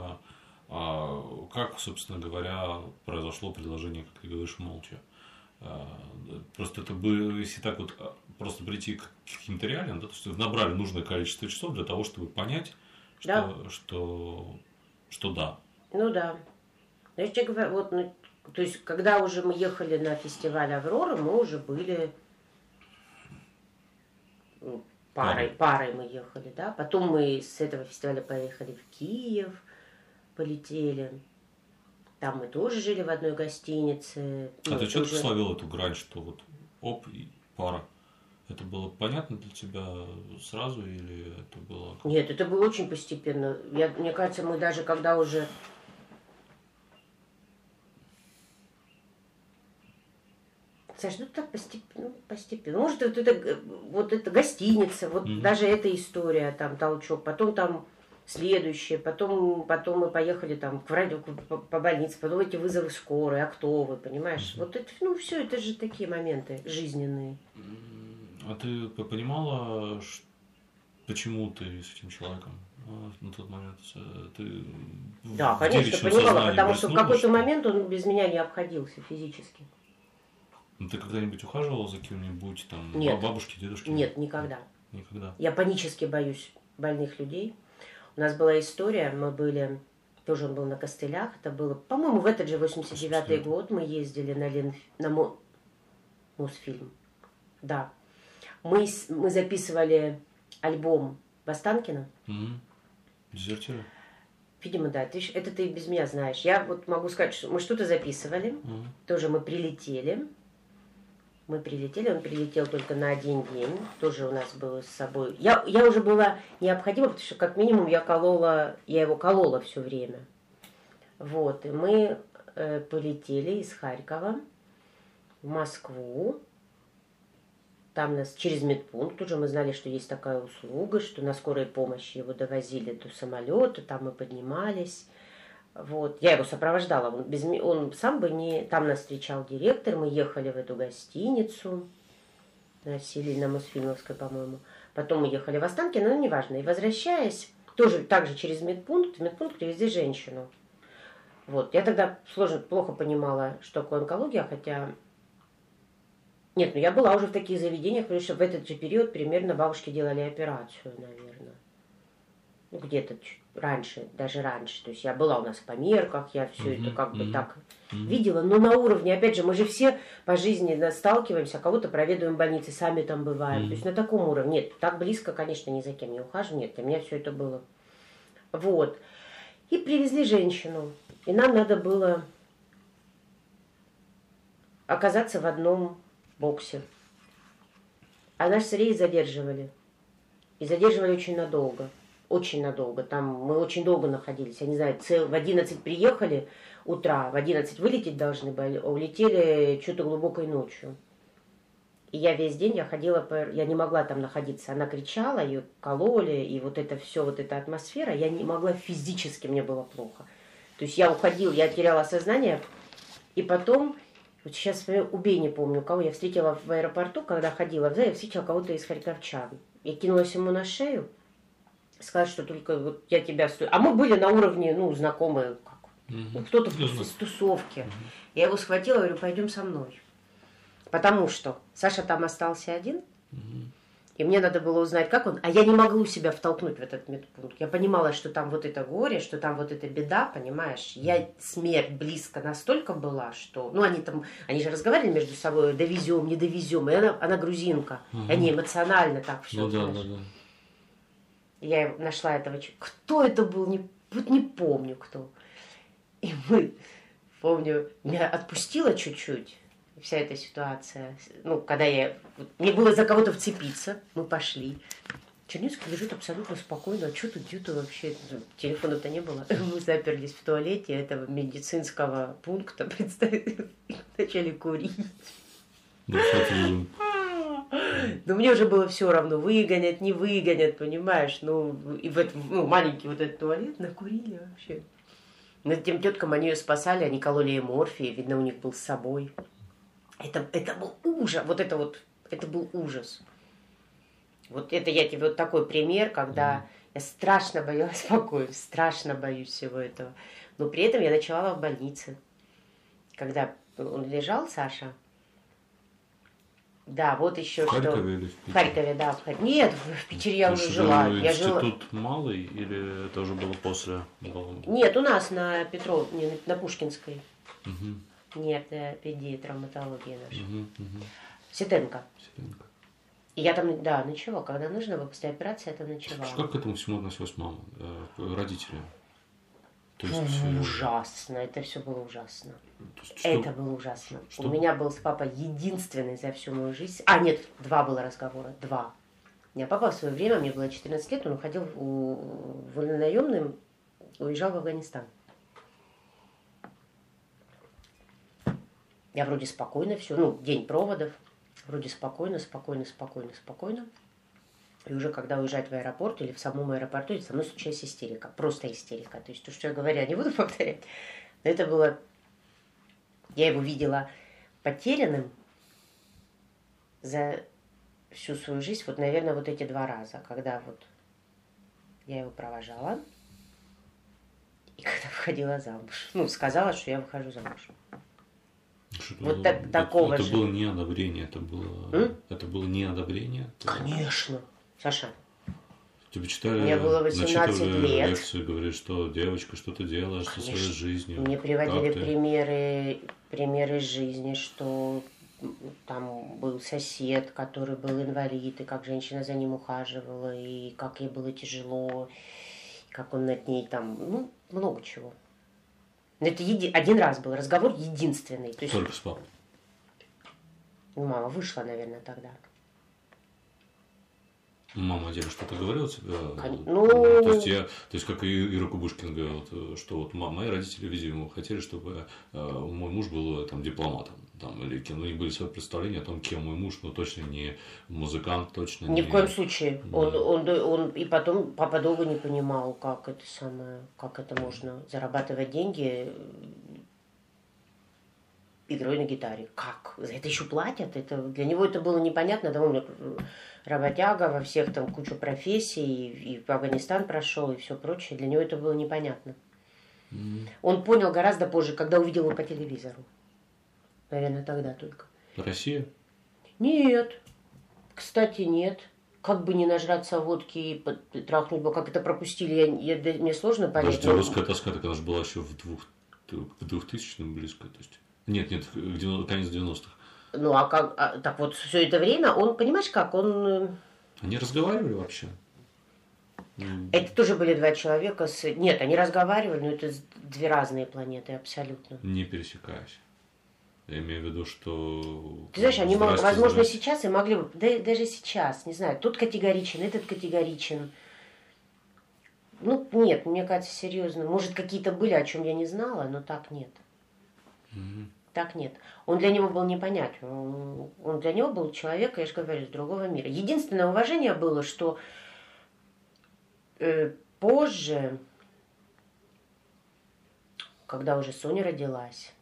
Как, собственно говоря, произошло предложение, как ты говоришь, молча? Просто это было, если так вот просто прийти к каким-то реалиям, то есть набрали нужное количество часов для того, чтобы понять, что да. Ну да. Я тебе говорю, то есть, когда уже мы ехали на фестиваль «Аврора», мы уже были парой мы ехали, да. Потом мы с этого фестиваля поехали в Киев, полетели. Там мы тоже жили в одной гостинице. Ты четко словил эту грань, что и пара? Это было понятно для тебя сразу или это было... Нет, это было очень постепенно. Мне кажется, мы даже когда уже... Саш, так постепенно. Может, это гостиница, даже эта история, там, толчок. Потом там следующее, потом мы поехали там по больнице, потом эти вызовы скорой, а кто вы, понимаешь? Вот это, все, это же такие моменты жизненные. А ты понимала, почему ты с этим человеком на тот момент? Да, конечно, понимала, потому что в какой-то момент он без меня не обходился физически. Ты когда-нибудь ухаживала за кем-нибудь, там, бабушки, дедушки? Нет, никогда. Никогда? Я панически боюсь больных людей. У нас была история, мы были Тоже он был на костылях. Это было, по-моему, в этот же 89-й год мы ездили на Мосфильм. Да. Мы записывали альбом Востанкина. Дезертиры? Видимо, да. Это ты без меня знаешь. Я вот могу сказать, что мы что-то записывали. Тоже мы прилетели. Он прилетел только на один день. Тоже у нас было с собой. Я уже была необходима, потому что как минимум я его колола все время. Вот. И мы полетели из Харькова в Москву. Там нас через медпункт уже мы знали, что есть такая услуга, что на скорой помощи его довозили до самолета, там мы поднимались. Вот. Я его сопровождала. Он сам бы не... Там нас встречал директор, мы ехали в эту гостиницу, на Мосфильмовской, по-моему. Потом мы ехали в Останкино, но неважно. И возвращаясь, тоже так же через медпункт, в медпункт привезли женщину. Вот. Я тогда плохо понимала, что такое онкология, хотя... Нет, я была уже в таких заведениях, потому что в этот же период примерно бабушке делали операцию, наверное. Где-то раньше, даже раньше. То есть я была у нас в померках, я все это как бы так видела. Но на уровне, опять же, мы же все по жизни сталкиваемся, кого-то проведываем в больнице, сами там бываем. То есть на таком уровне. Нет, так близко, конечно, ни за кем не ухаживаю. Нет, для меня все это было. Вот. И привезли женщину. И нам надо было оказаться в одном боксе. А наш рейс задерживали. И задерживали очень надолго. Очень надолго. Там мы очень долго находились. Я не знаю, в 11 приехали утра, в 11 вылететь должны были, а улетели что-то глубокой ночью. И я весь день, я не могла там находиться. Она кричала, ее кололи, и вот это все, вот эта атмосфера, я не могла физически, мне было плохо. То есть я уходила, я теряла сознание, и потом... Вот сейчас убей, не помню, кого я встретила в аэропорту, когда ходила в зал, я встретила кого-то из харьковчан. Я кинулась ему на шею, сказала, что только вот я тебя стою. А мы были на уровне, знакомые, кто-то из тусовки. Я его схватила, говорю, пойдем со мной. Потому что Саша там остался один, и мне надо было узнать, как он. А я не могла себя втолкнуть в этот медпункт. Я понимала, что там вот это горе, что там вот эта беда, понимаешь. Смерть близко настолько была, что... они же разговаривали между собой, довезем, не довезем. И она грузинка. И они эмоционально так все. Да. Я нашла этого человека. Кто это был? Не помню, кто. И помню, меня отпустила чуть-чуть. Вся эта ситуация. Когда мне было за кого-то вцепиться, мы пошли. Чернецкий лежит абсолютно спокойно. А что тут где-то вообще? Телефона-то не было. Мы заперлись в туалете этого медицинского пункта, представили, начали курить. Но мне уже было все равно, выгонят, не выгонят, понимаешь? И в этот маленький вот этот туалет накурили вообще. Над тем теткам они ее спасали, они кололи ей морфий, видно, у них был с собой. Это был ужас. Это был ужас. Вот это я тебе вот такой пример, когда я страшно боялась покоя, страшно боюсь всего этого. Но при этом я ночевала в больнице. Когда он лежал, Саша. Да, вот еще в что. Харькове или в Питере? В Харькове, да. Нет, в Питере я уже жила. Институт малый или это уже было после? Нет, у нас на на Пушкинской. Угу. Нет, педиатравматология наша. Ситенко. И я там, ночевала. Когда нужно было, после операции я там ночевала. Как к этому всему относилась мама, родители? То есть... Ужасно. Это все было ужасно. Это было ужасно. У меня был с папой единственный за всю мою жизнь... нет, 2 было разговора. 2. У меня папа в свое время, мне было 14 лет, он уходил вольнонаемным, уезжал в Афганистан. Я вроде спокойно все, день проводов, вроде спокойно. И уже когда уезжать в аэропорт или в самом аэропорту, со мной случилась истерика, просто истерика. То есть то, что я говорю, я не буду повторять. Но это было... Я его видела потерянным за всю свою жизнь, наверное, эти 2 раза, когда я его провожала и когда выходила замуж. Сказала, что я выхожу замуж. Такого же. Это было не одобрение, это было не одобрение. Конечно, Саша. Тебе читали, Мне было 18 лет. лекции, говорили, что девочка, что ты делаешь со своей жизнью. Мне приводили примеры из жизни, что там был сосед, который был инвалид, и как женщина за ним ухаживала, и как ей было тяжело, как он над ней там, ну, много чего. Но это один раз был разговор единственный. То есть, только с папой? Ну, мама вышла, наверное, тогда. Мама о тебе что-то говорила тебе? Ну... То есть, как и Ира Кубышкин говорила, что вот мои родители, видимо, хотели, чтобы мой муж был там дипломатом. Там, или у них были свои представления о том, кем мой муж, но точно не музыкант, точно Ни в коем случае. Он и потом папа долго не понимал, как это можно зарабатывать деньги игрой на гитаре. Как? За это еще платят? Для него это было непонятно. Да, он работяга, во всех там кучу профессий, и в Афганистан прошел, и все прочее. Для него это было непонятно. Он понял гораздо позже, когда увидел его по телевизору. Наверное, тогда только. Россия? Нет. Кстати, нет. Как бы не нажраться водки и трахнуть бы, как это пропустили, мне сложно понять. Подожди, русская тоска, так она же была еще в 2000-м близко. То есть... Нет, конец 90-х. Ну, а как, так вот, все это время он, понимаешь, как он... Они разговаривали вообще? Это тоже были два человека с... Нет, они разговаривали, но это две разные планеты абсолютно. Не пересекаясь. Я имею в виду, что... Ты знаешь, они, возможно, сейчас и могли бы... Да, даже сейчас, не знаю, тот категоричен, этот категоричен. Ну, нет, мне кажется, серьезно. Может, какие-то были, о чем я не знала, но так нет. Так нет. Он для него был непонятен. Он для него был человек, я же говорю, из другого мира. Единственное уважение было, что позже, когда уже Соня родилась,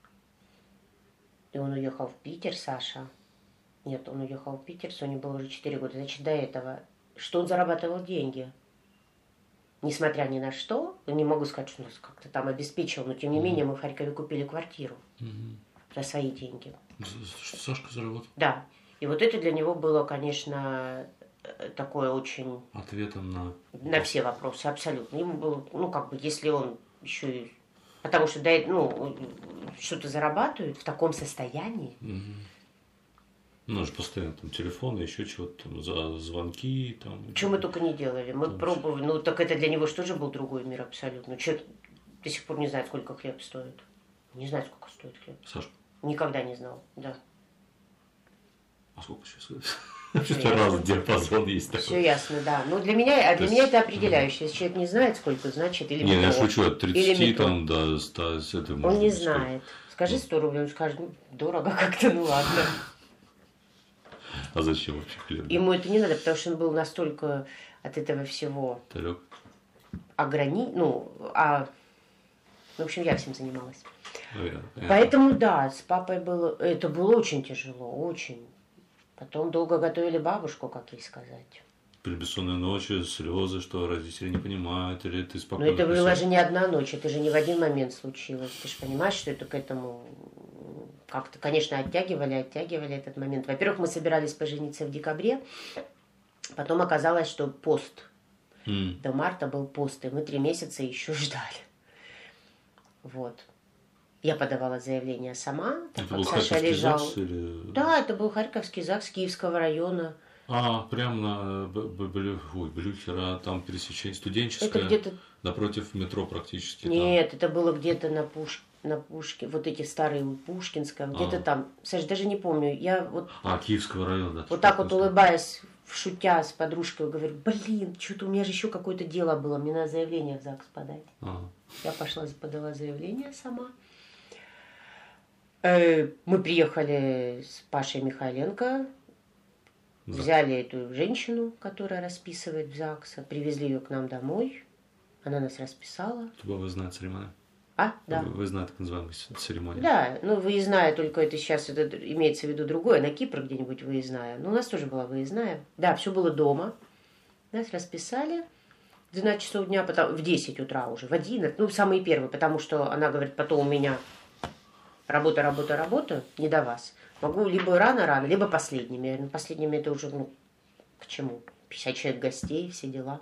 и он уехал в Питер, Саша. Нет, он уехал в Питер, Соне было уже 4 года. Значит, до этого, что он зарабатывал деньги. Несмотря ни на что, не могу сказать, что нас как-то там обеспечил, но тем не менее мы в Харькове купили квартиру за свои деньги. Что Сашка заработал? Да. И вот это для него было, конечно, такое очень... Ответом на все вопросы, абсолютно. Ему было, ну, как бы, если он еще и... Потому что, ну, что-то зарабатывает в таком состоянии. Ну, же постоянно там телефоны, еще чего-то там, за звонки там. Чего мы только не делали. Мы пробовали. Ну, так это для него что же был другой мир абсолютно. Человек до сих пор не знает, сколько хлеб стоит. Не знает, сколько стоит хлеб. Саша? Никогда не знал, да. А сколько сейчас стоит? Разный диапазон есть такой. Все ясно, да. Ну, для меня это определяющее. Если человек не знает, сколько, значит, или не, я шучу, от 30 там до 100. Он не знает. Скажи 100 рублей, он скажет, дорого как-то, ну ладно. А зачем вообще хлеб? Ему это не надо, потому что он был настолько от этого всего в общем, я всем занималась. Поэтому, да, с папой это было очень тяжело, очень. Потом долго готовили бабушку, как ей сказать. При бессонной ночи, слезы, что родители не понимают, или ты спокойно... Но это была же не одна ночь, это же не в один момент случилось. Ты же понимаешь, что это к этому... Как-то, конечно, оттягивали этот момент. Во-первых, мы собирались пожениться в декабре, потом оказалось, что пост. До марта был пост, и мы 3 месяца еще ждали. Вот. Я подавала заявление сама, так это как был Саша лежал. ЗАГС, или... Да, это был Харьковский ЗАГС Киевского района. Прям на Блюхера, там пересечение студенческое. Это где-то... Напротив метро практически. Нет, там. это было где-то на Пушкин, вот эти старые Пушкинская, где-то там. Саш, даже не помню. Я вот... Киевского района, да. Вот так вот улыбаясь, шутя с подружкой, говорю, блин, что-то у меня же еще какое-то дело было, мне надо заявление в ЗАГС подать. Я пошла, подала заявление сама. Мы приехали с Пашей Михайленко, взяли эту женщину, которая расписывает в ЗАГС, привезли ее к нам домой, она нас расписала. Тебя выездная церемония? Да. Выездная так называемая церемония. Да, ну выездная, только это сейчас имеется в виду другое, на Кипр где-нибудь выездная. Но у нас тоже была выездная. Да, все было дома. Нас расписали. 12 часов дня, потом в 10 утра уже, в 11, самые первые, потому что она говорит, потом у меня работа, не до вас. Могу либо рано, либо последними. Я говорю, последними это уже, к чему? 50 человек гостей, все дела.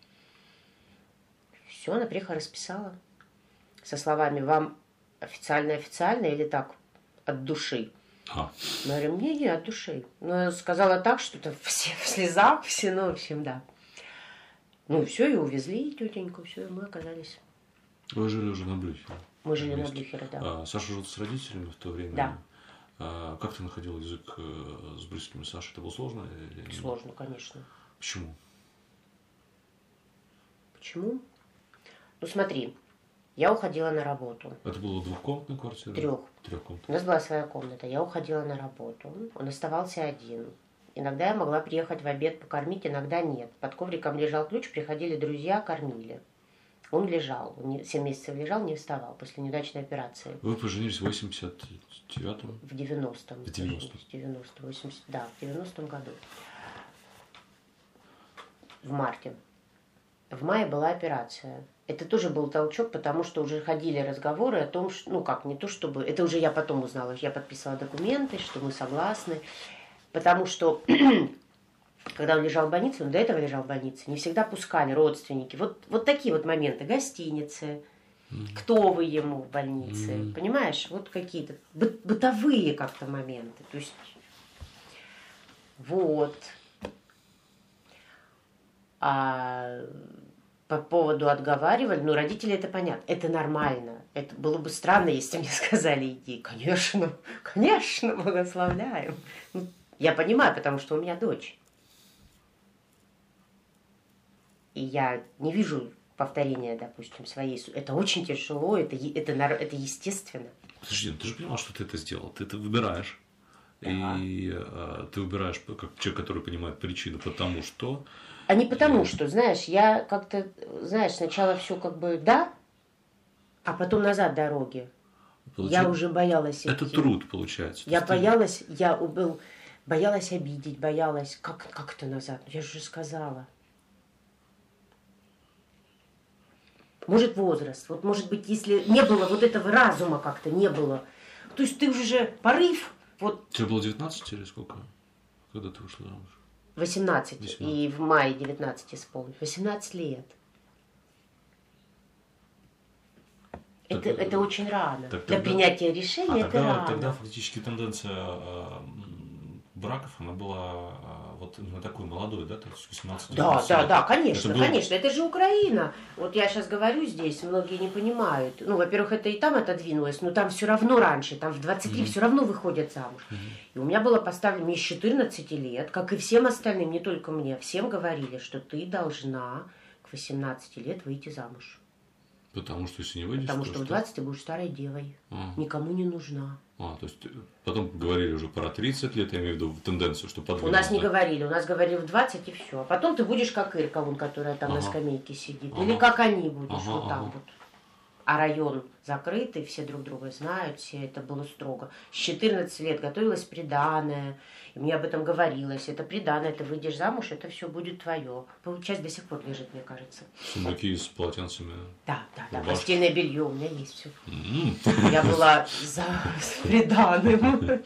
Все, она приехала, расписала. Со словами: вам официально или так, от души? Я говорю: не, от души. Но сказала так, что-то все в слезах, все, ну, в общем, да. Ну, все, и увезли тетеньку, все, и мы оказались. Вы жили уже на Блюхере? Мы жили на Блюхере, да. Саша жил с родителями в то время? Да. Как ты находил язык с близкими Сашей? Это было сложно? Сложно, конечно. Почему? Почему? Ну, смотри, я уходила на работу. Это была двухкомнатная квартира? Трехкомнатная. У нас была своя комната. Я уходила на работу. Он оставался один. Иногда я могла приехать в обед покормить, иногда нет. Под ковриком лежал ключ, приходили друзья, кормили. Он лежал, 7 месяцев лежал, не вставал после неудачной операции. Вы поженились в 89-м? В 90-м. В 90-м? В 90-м году. В марте. В мае была операция. Это тоже был толчок, потому что уже ходили разговоры о том, что, ну как, не то чтобы... Это уже я потом узнала, я подписала документы, что мы согласны. Потому что, когда он лежал в больнице, он до этого лежал в больнице, не всегда пускали родственники. Вот такие вот моменты. Гостиницы, кто вы ему в больнице, понимаешь? Вот какие-то бытовые как-то моменты. То есть, вот. А по поводу отговаривали, ну, родители, это понятно, это нормально. Это было бы странно, если мне сказали: иди. Конечно, благословляем. Я понимаю, потому что у меня дочь. И я не вижу повторения, допустим, своей... Это очень тяжело, это естественно. Подожди, ты же понимал, что ты это сделал. Ты это выбираешь. Да. И ты выбираешь как человек, который понимает причину, потому что... А не потому что, знаешь, я как-то, знаешь, сначала все как бы да, а потом назад дороги. Я уже боялась это идти. Труд, получается. Я боялась обидеть, боялась... Как это назад? Я же сказала. Может, возраст. Вот, может быть, если не было вот этого разума как-то, не было. То есть ты уже порыв... Вот... Тебе было 19 или сколько? Когда ты вышла замуж? 18. И в мае 19 исполнилось. 18 лет. Это очень рано. Для принятия решения это рано. Тогда фактически тенденция браков, она была вот именно такой молодой, да, то есть 18 лет. Да, конечно, конечно. Это же Украина. Вот я сейчас говорю здесь, многие не понимают. Ну, во-первых, это и там отодвинулось, но там все равно раньше, там в 23 все равно выходят замуж. И у меня было поставлено, мне с 14 лет, как и всем остальным, не только мне, всем говорили, что ты должна к 18 лет выйти замуж. Потому что если не выйдешь... Потому что в 20 ты будешь старой девой. Никому не нужна. То есть потом говорили уже про 30 лет, я имею в виду тенденцию, что подвинулось. У нас не говорили, у нас говорили в 20 и все. А потом ты будешь как Ирка, вон, которая там на скамейке сидит. Или как они будешь, вот там вот. А район закрытый, все друг друга знают, все это было строго. С 14 лет готовилась приданое, и мне об этом говорилось. Это приданое, ты выйдешь замуж, это все будет твое. Часть до сих пор лежит, мне кажется. Сундуки с полотенцами. Да. Постельное белье у меня есть все. Я была за приданым.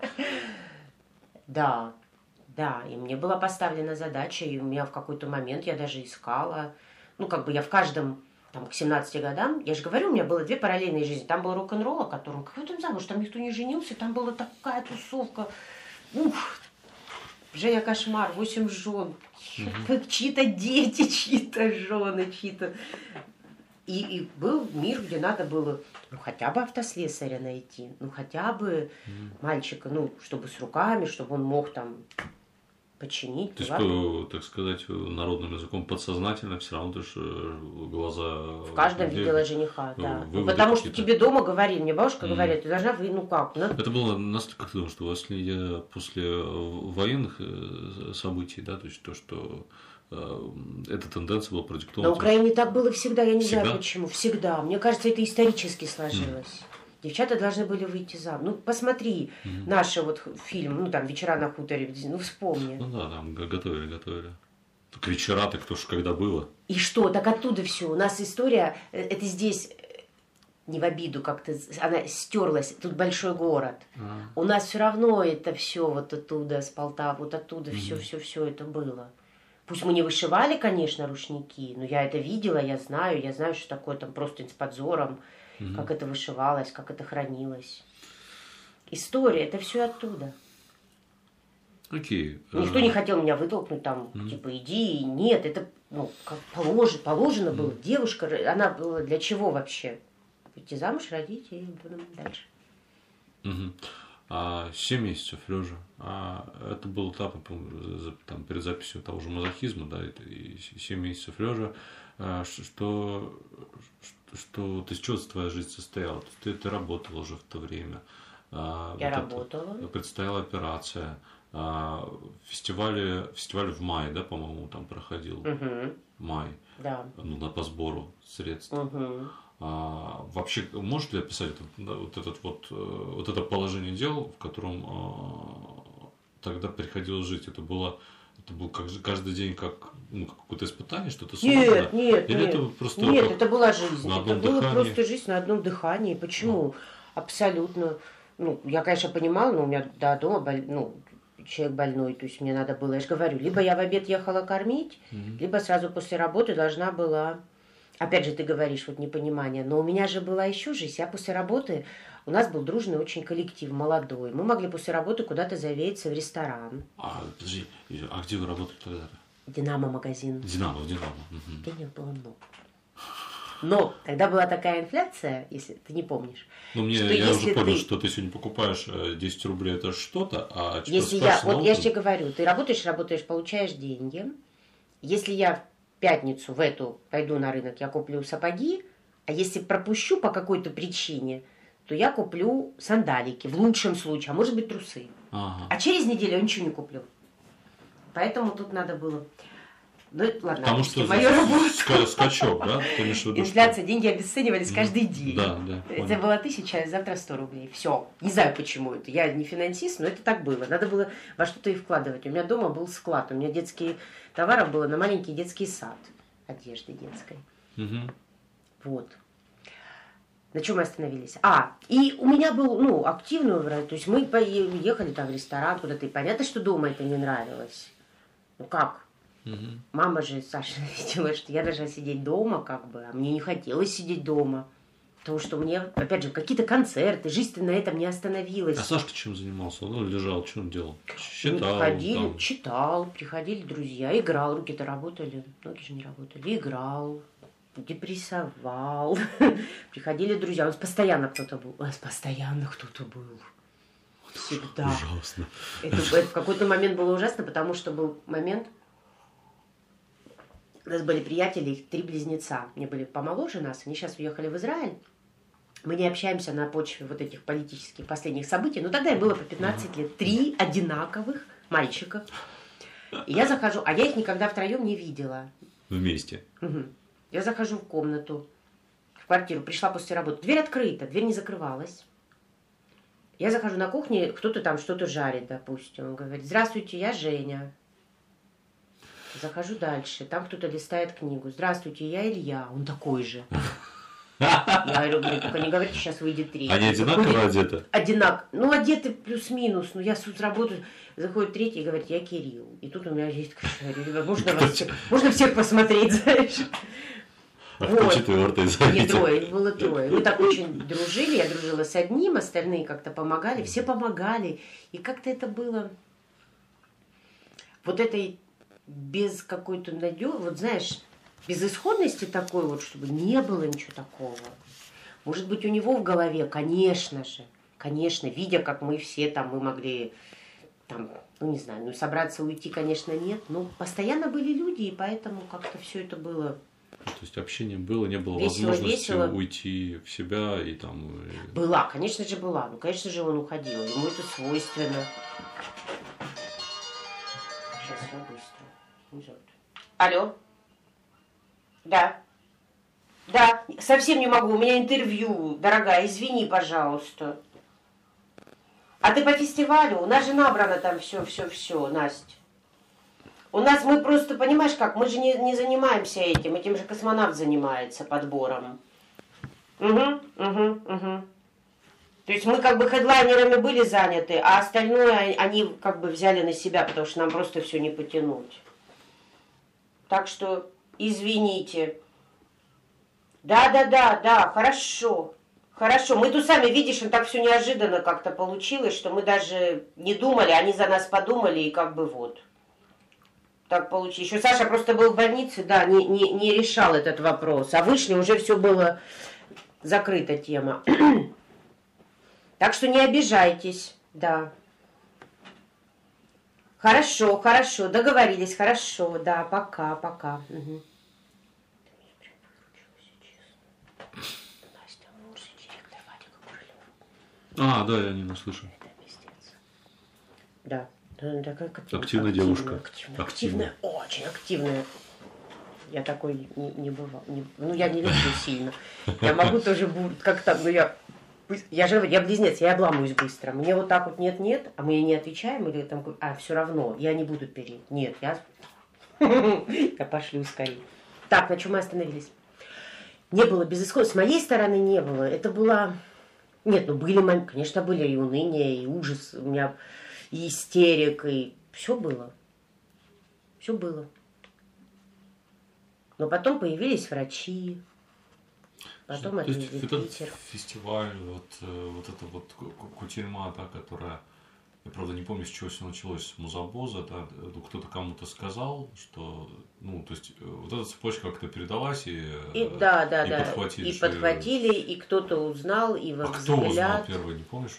Да. И мне была поставлена задача, и у меня в какой-то момент я даже искала. Ну, как бы я в каждом... Там, к 17 годам, я же говорю, у меня было 2 параллельные жизни. Там был рок-н-ролл, о котором... Какой там замуж? Там никто не женился, там была такая тусовка. Женя Кошмар, 8 жен. Чьи-то дети, чьи-то жены, чьи-то... И был мир, где надо было, хотя бы автослесаря найти, хотя бы мальчика, чтобы с руками, чтобы он мог там... починить. То есть, так сказать, народным языком подсознательно все равно ты же глаза... В каждом видела жениха, да. Потому что тебе дома говорили, мне бабушка говорит, ты должна Это было настолько, как ты думаешь, что если после военных событий, да, то есть то, что эта тенденция была продиктована... На Украине так было всегда, я не знаю почему, всегда. Мне кажется, это исторически сложилось. Девчата должны были выйти замуж. Посмотри наш вот фильм, там «Вечера на хуторе», вспомни. Там готовили. Так вечера-то кто ж когда было. И что? Так оттуда все. У нас история, это здесь, не в обиду как-то, она стерлась. Тут большой город. У нас все равно это все вот оттуда, с Полтавы, вот оттуда все это было. Пусть мы не вышивали, конечно, рушники, но я это видела, я знаю, что такое там простынь с подзором, как это вышивалось, как это хранилось. История, это все оттуда. Окей. Никто не хотел меня вытолкнуть там, типа, иди. Нет, это как положено было. Девушка, она была для чего вообще? Идти замуж, родить и потом дальше. 7 месяцев лежа. Это был этап, там, перед записью того же мазохизма, да, и 7 месяцев лежа. Что то есть, что твоя жизнь состояла? Ты работала уже в то время. Я работала. Предстояла операция. Фестиваль в мае, да, по-моему, там проходил. Май. Да. По сбору средств. Вообще, можешь ли описать вот это положение дел, в котором тогда приходилось жить? Это был каждый день как какое-то испытание, что-то сложное? Нет. Или это просто нет, это была жизнь. Это была просто жизнь на одном дыхании. Почему? Абсолютно. Я, конечно, понимала, но у меня дома человек больной, то есть мне надо было, я же говорю, либо я в обед ехала кормить, либо сразу после работы должна была. Опять же, ты говоришь, непонимание, но у меня же была еще жизнь. Я после работы, у нас был дружный очень коллектив, молодой. Мы могли после работы куда-то завеяться в ресторан. Подожди, а где вы работали тогда? Динамо магазин. Динамо. Денег было много. Но тогда была такая инфляция, если ты не помнишь. Я уже понял, что ты сегодня покупаешь 10 рублей, это что-то, а если я же тебе говорю, ты работаешь, получаешь деньги. Если я в пятницу в эту пойду на рынок, я куплю сапоги, а если пропущу по какой-то причине, то я куплю сандалики, в лучшем случае, а может быть трусы. А через неделю я ничего не куплю. Поэтому тут надо было... ладно, потому что скачок, да? Инфляция, деньги обесценивались каждый день. Да, это было 1000, а завтра 100 рублей. Все. Не знаю, почему это. Я не финансист, но это так было. Надо было во что-то и вкладывать. У меня дома был склад. У меня детские товары было на маленький детский сад. Одежды детской. Вот. На чем мы остановились? И у меня был, активный врач. То есть мы ехали там в ресторан куда-то. И понятно, что дома это не нравилось. Как? Мама же, Саша, видела, что я должна сидеть дома, а мне не хотелось сидеть дома. Потому что мне, опять же, какие-то концерты, жизнь на этом не остановилась. А Сашка чем занимался? Он лежал, что он делал? Читал, приходили друзья, играл, руки-то работали, ноги же не работали, играл, депрессовал. Приходили друзья, у нас постоянно кто-то был. Всегда. Ужасно. Это в какой-то момент было ужасно, потому что был момент... У нас были приятели, их 3 близнеца. Они были помоложе нас, они сейчас уехали в Израиль. Мы не общаемся на почве этих политических последних событий. Но тогда им было по 15 лет. 3 одинаковых мальчика. И я захожу, а я их никогда втроем не видела. Вместе? Я захожу в комнату, в квартиру, пришла после работы. Дверь открыта, дверь не закрывалась. Я захожу на кухне, кто-то там что-то жарит, допустим. Он говорит: здравствуйте, я Женя. Захожу дальше, там кто-то листает книгу. Здравствуйте, я Илья. Он такой же. Я говорю: только не говорите, сейчас выйдет 3. Они одинаково одеты? Одинаково. Одеты плюс-минус. Я с работы, заходит 3 и говорит: я Кирилл. И тут у меня есть... Можно всех посмотреть, знаешь? А кто 4-й, зовите? Их было 3. Мы так очень дружили. Я дружила с одним, остальные как-то помогали. Все помогали. И как-то это было... этой... без какой-то надежды, знаешь, безысходности такой чтобы не было ничего такого. Может быть, у него в голове, конечно, видя, как мы все там, мы могли не знаю, собраться уйти, конечно, нет, но постоянно были люди, и поэтому как-то все это было... То есть общение было, не было весело, возможности уйти в себя и там... Была, конечно же, была. Конечно же, он уходил, ему это свойственно. Сейчас я быстро. Алло? Да. Да, совсем не могу, у меня интервью, дорогая, извини, пожалуйста. А ты по фестивалю? У нас же набрано там все, Настя. У нас мы просто, понимаешь как, мы же не занимаемся этим же космонавт занимается подбором. Угу. То есть мы хедлайнерами были заняты, а остальное они взяли на себя, потому что нам просто все не потянуть. Так что извините. Да, хорошо. Хорошо. Мы тут сами, видишь, так все неожиданно как-то получилось, что мы даже не думали, они за нас подумали, и как бы вот. Так получилось. Еще Саша просто был в больнице, да, не решал этот вопрос. А вышли, уже все было закрыта тема. Так что не обижайтесь, да. Хорошо, договорились, хорошо, да, пока. Угу. Да, я не наслышал. Да. Активная девушка. Активная, очень активная. Я такой не бывал. Я не люблю сильно. Я могу тоже как-то, я близнец, я обламываюсь быстро. Мне вот так вот нет, а мы не отвечаем, или там, все равно, я не буду переть. Нет, я пошлю скорее. Так, на чем мы остановились? Не было безысхода. С моей стороны не было. Это было... Нет, были, конечно, были и уныние, и ужас. У меня и истерик, и все было. Все было. Но потом появились врачи. Потом отвезли в Питер. Фестиваль, вот эта вот кутерьма, да, которая... Я, правда, не помню, с чего все началось, с музабоза, да, кто-то кому-то сказал, что, то есть, вот эта цепочка как-то передалась, и подхватили, и кто-то узнал, и во взгляд... Кто узнал первый, не помнишь?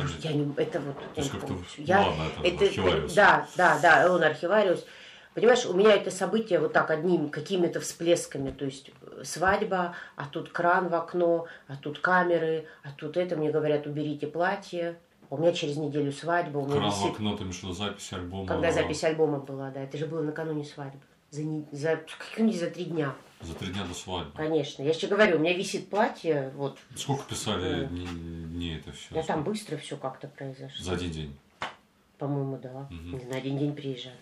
Архивариус. Да, он архивариус. Понимаешь, у меня это событие вот так одними какими-то всплесками, то есть свадьба, а тут кран в окно, а тут камеры, а тут это, мне говорят, уберите платье. У меня через неделю свадьба. У меня кран в окно, ты имеешь в виду запись альбома? Когда запись альбома была, да. Это же было накануне свадьбы. За 3 дня. За 3 дня до свадьбы. Конечно. Я же тебе говорю, у меня висит платье. Вот. Сколько писали не это все? Да там быстро все как-то произошло. За один день? По-моему, да. Угу. На один день приезжали.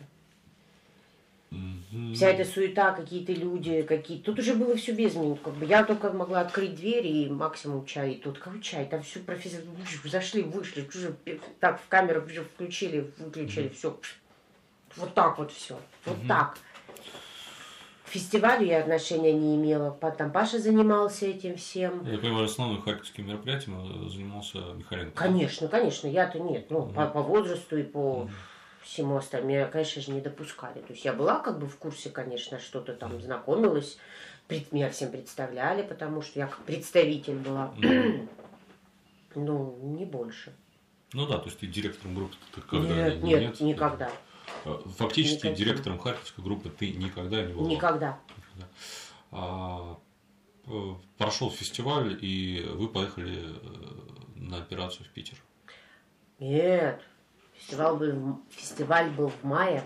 Угу. Вся эта суета, какие-то люди, Тут уже было все без меня. Я только могла открыть дверь и максимум чай. И тут какой чай? Там все профессор... Зашли, вышли. Так, в камеру включили, выключили. Все. Вот так вот все. Вот так. К фестивалю я отношения не имела. Потом Паша занимался этим всем. Я понимаю, основным харьковским мероприятием занимался Михаленко. Конечно. Я-то нет. По возрасту и по... всему остальному. Меня, конечно же, не допускали. То есть я была как бы в курсе, конечно, что-то там знакомилась. Меня всем представляли, потому что я как представитель была. Не больше. Да, то есть ты директором группы ты когда? Нет, никогда. Фактически никогда. Директором харьковской группы ты никогда не была? Никогда. Прошел фестиваль, и вы поехали на операцию в Питер? Нет. Фестиваль был в мае,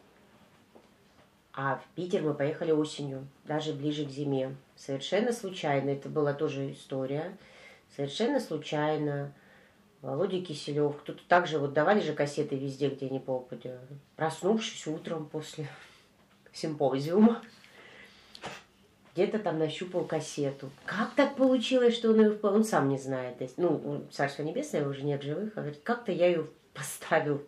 а в Питер мы поехали осенью, даже ближе к зиме. Совершенно случайно, это была тоже история, совершенно случайно Володя Киселев, кто-то также, давали же кассеты везде, где ни попадя. Проснувшись утром после симпозиума, где-то там нащупал кассету. Как так получилось, что он сам не знает. Царство небесное, его уже нет живых, а говорит, как-то я ее поставил.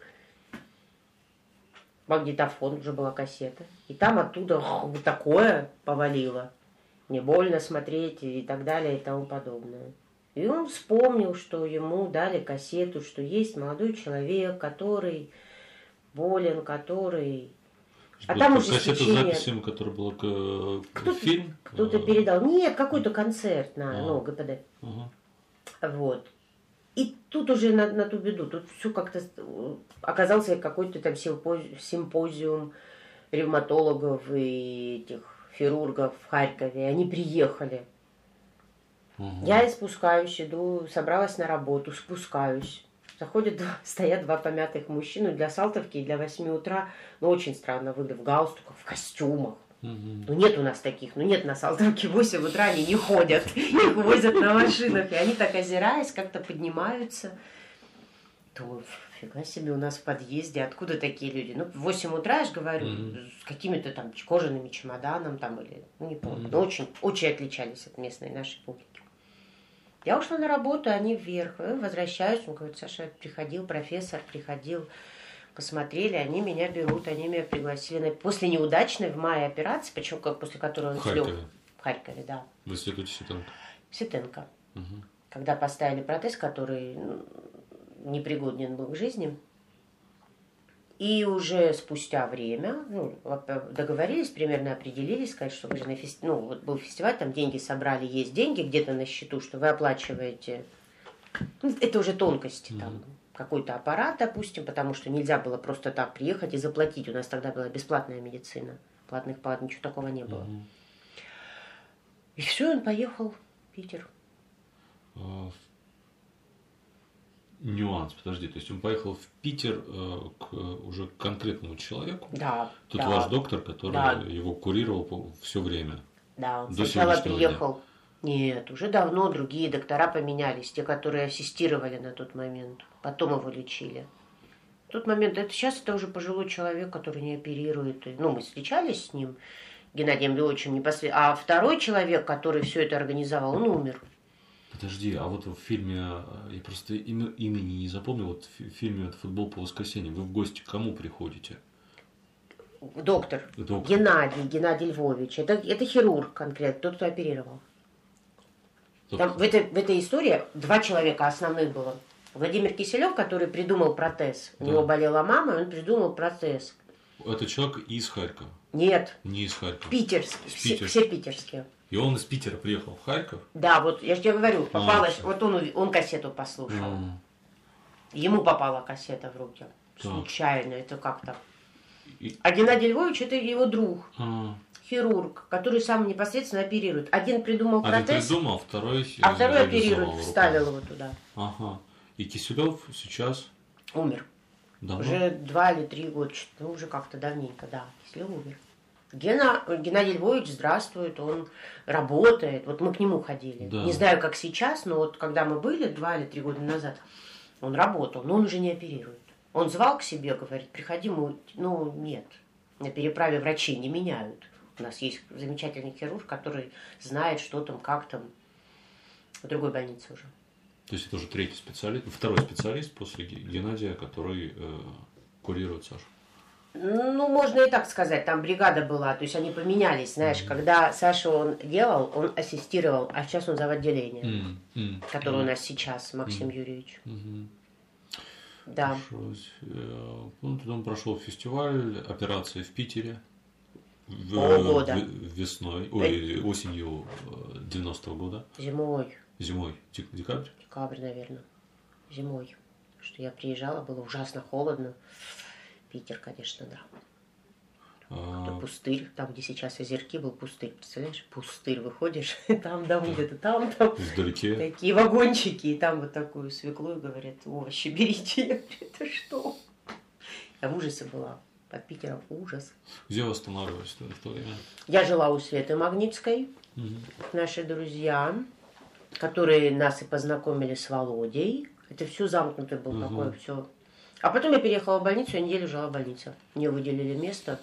Магнитофон, уже была кассета. И там оттуда вот такое повалило. Мне больно смотреть и так далее и тому подобное. И он вспомнил, что ему дали кассету, что есть молодой человек, который болен, который... Там уже кассета с записями, которая была фильм? Кто-то передал. Нет, какой-то концерт на ГПД. Вот. И тут уже на ту беду, тут все как-то оказался какой-то там симпозиум ревматологов и этих хирургов в Харькове. Они приехали. Я спускаюсь, иду, собралась на работу, спускаюсь. Стоят 2 помятых мужчины для Салтовки и для 8 утра. Очень странно выглядят в галстуках, в костюмах. Нет у нас таких, нет на Салтовке в 8 утра они не ходят. Их возят на машинах. И они так озираясь, как-то поднимаются. Думаю, фига себе, у нас в подъезде, откуда такие люди? В 8 утра, я же говорю, с какими-то там кожаными чемоданом там или, не помню. Но очень, очень отличались от местной нашей публики. Я ушла на работу, они вверх. Возвращаюсь, он говорит, Саша, профессор приходил посмотрели, они меня берут, они меня пригласили после неудачной в мае операции, причем после которой он слег. В Харькове, да. В институте Ситенко. Ситенко. Угу. Когда поставили протез, который непригоден был к жизни. И уже спустя время, договорились, примерно определились, сказать, что вы же вот был фестиваль, там деньги собрали, есть деньги где-то на счету, что вы оплачиваете. Это уже тонкости, там, какой-то аппарат, допустим, потому что нельзя было просто так приехать и заплатить. У нас тогда была бесплатная медицина. Платных палат, ничего такого не было. И все, он поехал в Питер. Нюанс, подожди, то есть он поехал в Питер уже к конкретному человеку? Да. Тут ваш доктор, который его курировал все время? Да, он сначала приехал. Нет, уже давно другие доктора поменялись, те, которые ассистировали на тот момент. Потом его лечили. В тот момент, сейчас это уже пожилой человек, который не оперирует. Мы встречались с ним, Геннадием Львовичем непосредственно. А второй человек, который все это организовал, он умер. Подожди, а вот в фильме, я просто имени не запомнил, вот в фильме «Футбол по воскресеньям» вы в гости к кому приходите? Доктор. Геннадий Львович. Это хирург конкретно, тот, кто оперировал. Там, в этой истории 2 человека основных было. Владимир Киселев, который придумал протез. У него болела мама, и он придумал протез. Это человек из Харькова? Нет. Не из Харькова. Питерский. Все питерские. И он из Питера приехал в Харьков? Да, вот я же тебе говорю, попалась, вот он кассету послушал. Ему попала кассета в руки. Случайно, это как-то. А Геннадий Львович это его друг. Хирург, который сам непосредственно оперирует. Один придумал протез. Второй оперирует, вставил его туда. Ага. И Киселев сейчас? Умер. Давно? Уже 2 или 3 года, уже как-то давненько, да. Киселев умер. Геннадий Львович здравствует, он работает. Вот мы к нему ходили. Да. Не знаю, как сейчас, но вот когда мы были 2 или 3 года назад, он работал, но он уже не оперирует. Он звал к себе, говорит, приходи, нет. На переправе врачи не меняют. У нас есть замечательный хирург, который знает, что там, как там. В другой больнице уже. То есть это уже второй специалист после Геннадия, который курирует Сашу? Можно и так сказать, там бригада была, то есть они поменялись, знаешь, когда Саша он делал, он ассистировал, а сейчас он зав. Отделение, который у нас сейчас, Максим Юрьевич. Да. Он прошел февраль, операция в Питере. Осенью 90-го года. Зимой. Декабрь? Декабрь, наверное. Зимой. Потому что я приезжала, было ужасно холодно. Питер, конечно, да. Это пустырь, там, где сейчас озерки, был пустырь. Представляешь, пустырь, выходишь, там где-то, там. Вдалеке. Такие вагончики, и там вот такую свеклу, и говорят, овощи берите. Я говорю, это что? Я в ужасе была. Под Питером ужас. Где вы останавливались в то время? Я жила у Светы Магнитской. Наши друзья, которые нас и познакомили с Володей. Это все замкнутое было такое, все. А потом я переехала в больницу, я неделю жила в больнице. Мне выделили место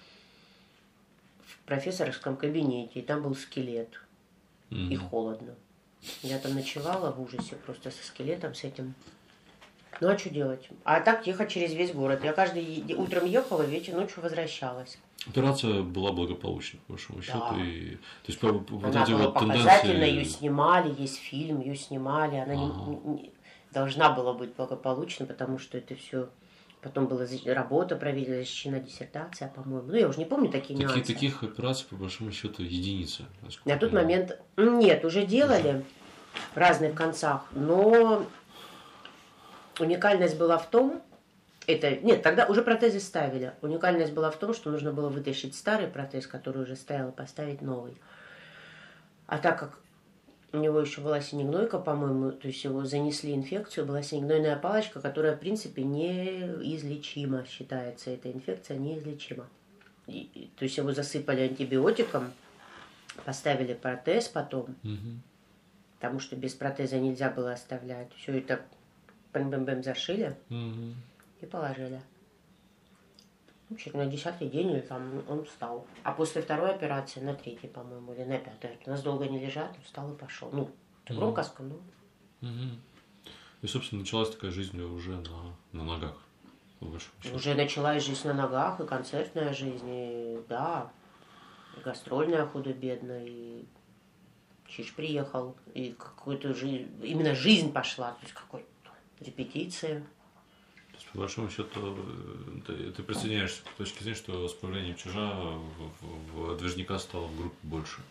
в профессорском кабинете, и там был скелет. И холодно. Я там ночевала в ужасе просто со скелетом, с этим. Ну а что делать? А так ехать через весь город. Я утром ехала, ночью возвращалась. Операция была благополучна, по большому счету. Да. И, то есть, вот она эти была вот показательна, тенденции... ее снимали, есть фильм, ее снимали. Она не должна была быть благополучна, потому что это все... Потом была работа, проведена, защищена диссертация, по-моему. Я уже не помню такие нюансы. Таких операций, по большому счету, единицы. На тот момент... Нет, уже делали в разных концах, но... Уникальность была в том, тогда уже протезы ставили. Уникальность была в том, что нужно было вытащить старый протез, который уже стоял, и поставить новый. А так как у него еще была синегнойка, по-моему, то есть его занесли инфекцию, была синегнойная палочка, которая, в принципе, неизлечима считается. Эта инфекция неизлечима. То есть его засыпали антибиотиком, поставили протез потом, потому что без протеза нельзя было оставлять. Все это бэм-бэм-бэм зашили и положили. Чуть на 10-й день или там он встал. А после второй операции, на 3-й, по-моему, или на 5-й, у нас долго не лежат, он встал и пошел. Это громко сказано. И, собственно, началась такая жизнь уже на ногах. Уже началась жизнь на ногах, и концертная жизнь, и да, и гастрольная худо-бедно, и Чиж приехал, и какую-то жизнь, именно жизнь пошла, то есть какой-то репетиция. По большому счету, ты присоединяешься к точке зрения, что с появлением Чижа в Движняка стало в группе больше.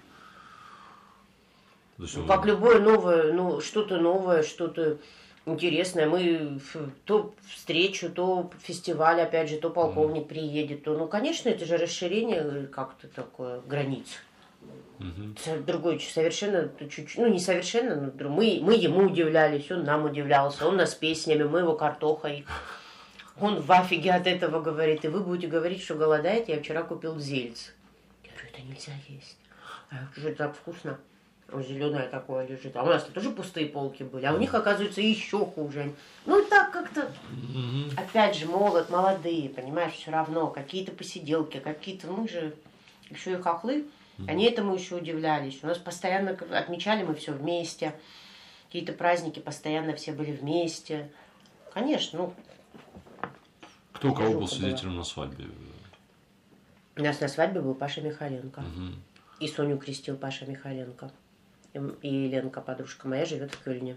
Как любое новое, что-то новое, что-то интересное. Мы то встречу, то фестиваль, опять же, то полковник приедет, то, конечно, это же расширение как-то такое границ. Другой совершенно чуть-чуть, не совершенно, но мы ему удивлялись, он нам удивлялся, он нас песнями, мы его картохой. Он в афиге от этого говорит, и вы будете говорить, что голодаете, я вчера купил зельц. Я говорю, это нельзя есть. А это так вкусно. Зеленое такое лежит. А у нас тоже пустые полки были, а у них, оказывается, еще хуже. Так как-то, опять же, молодые, понимаешь, все равно, какие-то посиделки, какие-то, мы же еще и хохлы. Они этому еще удивлялись. У нас постоянно отмечали мы все вместе. Какие-то праздники постоянно все были вместе. Конечно, Кто у кого был свидетелем на свадьбе? У нас на свадьбе был Паша Михаленко. И Соню крестил Паша Михаленко. И Ленка, подружка моя, живет в Кёльне.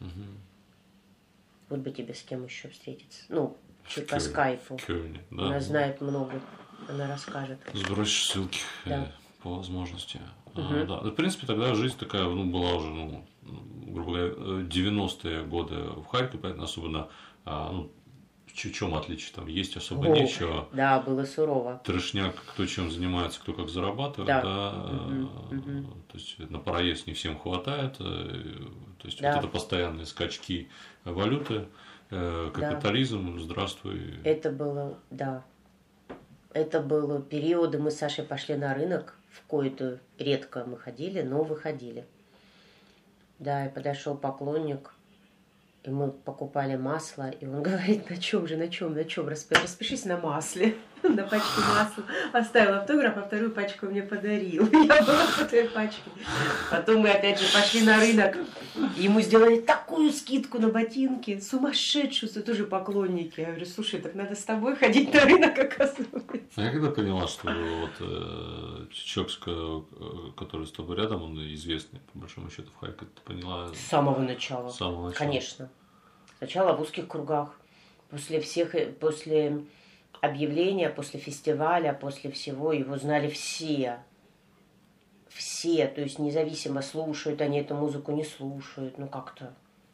Вот бы тебе с кем еще встретиться. Чуть по скайпу. Кёльне, да. Она знает много. Она расскажет. Сбросишь ссылки. Да. По возможности. Да. В принципе, тогда жизнь такая, была уже, грубо говоря, 90-е годы в Харькове, поэтому особенно, в чем отличие, там есть особо нечего. Да, было сурово. Трешняк, кто чем занимается, кто как зарабатывает, да. То есть на проезд не всем хватает, то есть вот это постоянные скачки валюты, капитализм, здравствуй. Это было, да. Это было периоды, мы с Сашей пошли на рынок, в кои-то редко мы ходили, но выходили. Да, и подошел поклонник, и мы покупали масло, и он говорит, на чем, распишись на масле, на пачке масла. Оставил автограф, а вторую пачку мне подарил. Я была в этой пачке. Потом мы опять же пошли на рынок, ему сделали такую скидку на ботинки, сумасшедшую, тоже поклонники. Я говорю, слушай, так надо с тобой ходить на рынок, оказывается. Я когда поняла, что Чечокская, который с тобой рядом, он известный, по большому счету, в Харькове, ты поняла? С самого начала. Конечно. Сначала в узких кругах. После объявления, после фестиваля, после всего его знали все. Все, то есть независимо, слушают они эту музыку, не слушают, как-то.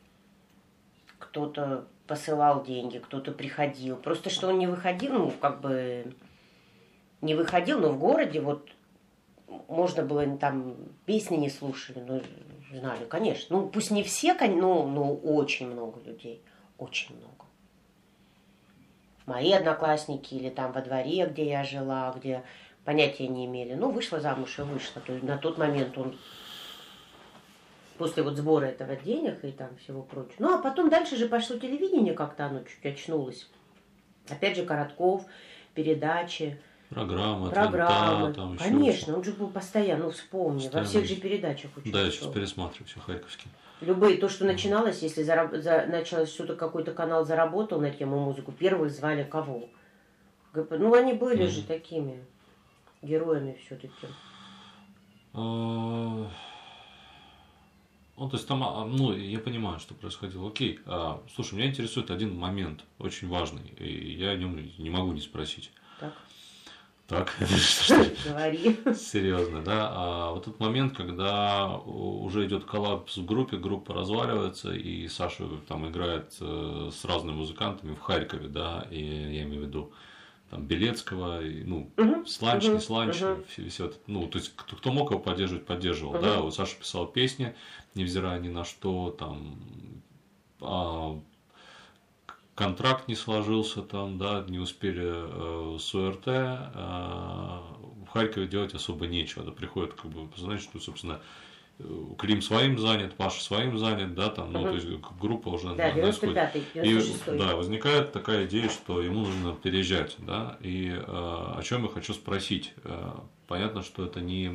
Кто-то посылал деньги, кто-то приходил. Просто что он не выходил, не выходил, но в городе можно было, там песни не слушали, но знали, конечно. Пусть не все, но очень много людей, очень много. Мои одноклассники или там во дворе, где я жила, где понятия не имели. Вышла замуж и вышла. То есть на тот момент он после сбора этого денег и там всего прочего. А потом дальше же пошло телевидение, как-то оно чуть очнулось. Опять же, Коротков, передачи. Программы. Там конечно, он же был постоянно, вспомни, во всех же передачах участвовал. Да, я сейчас пересматриваю все харьковские. Любые, то, что начиналось, если началось что-то, какой-то канал заработал на тему музыку, первых звали кого? Они были же такими героями все-таки. То есть там, я понимаю, что происходило. Окей, слушай, меня интересует один момент, очень важный, и я о нем не могу не спросить. Так, говори. Серьезно, да. Вот тот момент, когда уже идет коллапс в группе, группа разваливается, и Саша там играет с разными музыкантами в Харькове, да, и я имею в виду там Белецкого, Сланч, не Сланч, все это, то есть кто мог его поддерживать, поддерживал, да. Вот Саша писал песни, невзирая ни на что, там контракт не сложился там, да, не успели с ОРТ, в Харькове делать особо нечего, да, приходит, знаешь, что, собственно, Клим своим занят, Паша своим занят, да, там, то есть группа уже на исходе. И возникает такая идея, что ему нужно переезжать, да, и о чем я хочу спросить. Понятно, что это не,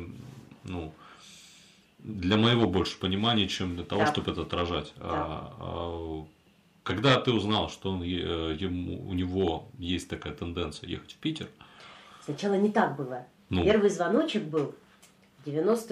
для моего больше понимания, чем для того, чтобы это отражать. Когда ты узнал, что у него есть такая тенденция ехать в Питер? Сначала не так было. Первый звоночек был в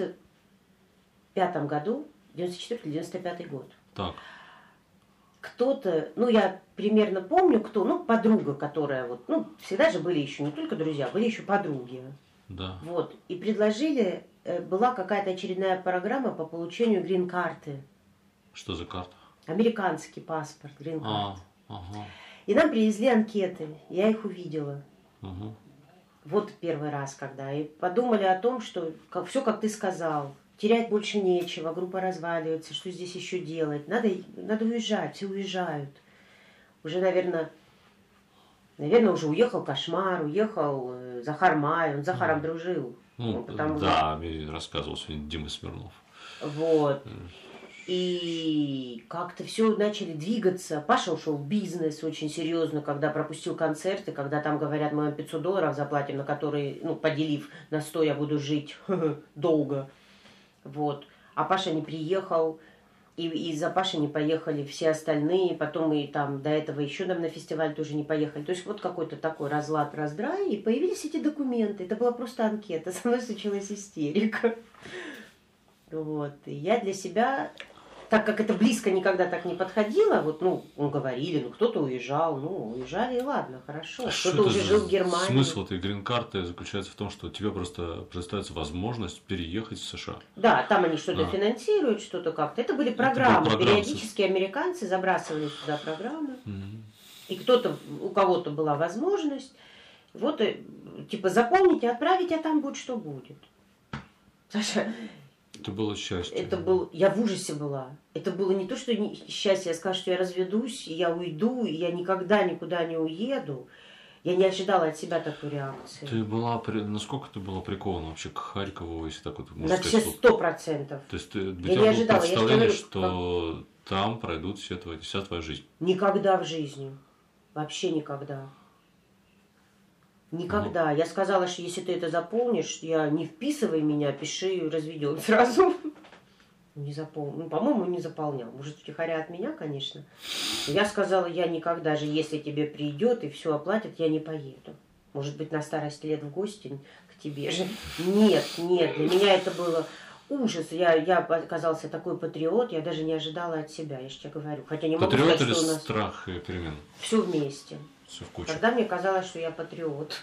95-м году, 94-95 год. Так. Кто-то, я примерно помню, кто, подруга, которая всегда же были еще не только друзья, были еще подруги. Да. Вот, и предложили, была какая-то очередная программа по получению грин-карты. Что за карта? Американский паспорт, грин-карта. Ага. И нам привезли анкеты, я их увидела. Ага. Вот первый раз, когда. И подумали о том, что все, как ты сказал, терять больше нечего, группа разваливается, что здесь еще делать? Надо уезжать, все уезжают. Уже, наверное, уже уехал Кошмар, уехал Захар Май, он с Захаром дружил. Да, мне рассказывал сегодня Дима Смирнов. Вот. И как-то все начали двигаться. Паша ушел в бизнес очень серьезно, когда пропустил концерты, когда там говорят, мы вам $500 заплатим, на которые, поделив на 100, я буду жить долго. Вот. А Паша не приехал, и из-за Паши не поехали все остальные, потом мы там до этого еще на фестиваль тоже не поехали. То есть вот какой-то такой разлад, раздрай, и появились эти документы. Это была просто анкета, со мной случилась истерика. Вот. И я для себя, так как это близко никогда так не подходило, говорили, кто-то уезжал, уезжали, и ладно, хорошо. Кто-то уже жил в Германии. Смысл этой грин-карты заключается в том, что тебе просто предоставится возможность переехать в США. Да, там они что-то финансируют, что-то как-то. Это были программы. Периодически американцы забрасывали сюда программы. И у кого-то была возможность, заполните, отправить, а там будет что будет. Саша... Это было счастье. Я в ужасе была. Это было не то, что счастье. Я сказала, что я разведусь, и я уйду, и я никогда никуда не уеду. Я не ожидала от себя такой реакции. Насколько ты была прикована вообще к Харькову, если так вот можно сказать? На все 100%. То есть у тебя было представление, что там пройдут вся твоя жизнь? Никогда в жизни. Вообще никогда. Никогда. Я сказала, что если ты это заполнишь, не вписывай меня, пиши, разведем сразу. Не заполнил. По-моему, не заполнял. Может, втихаря от меня, конечно. Но я сказала, я никогда же, если тебе придет и все оплатят, я не поеду. Может быть, на старости лет в гости к тебе же. Нет, для меня это было ужас. Я оказался такой патриот, я даже не ожидала от себя, я же тебе говорю. Хотя не могу сказать, что у нас... страх и перемен? Все вместе. Все в кучу. Тогда мне казалось, что я патриот.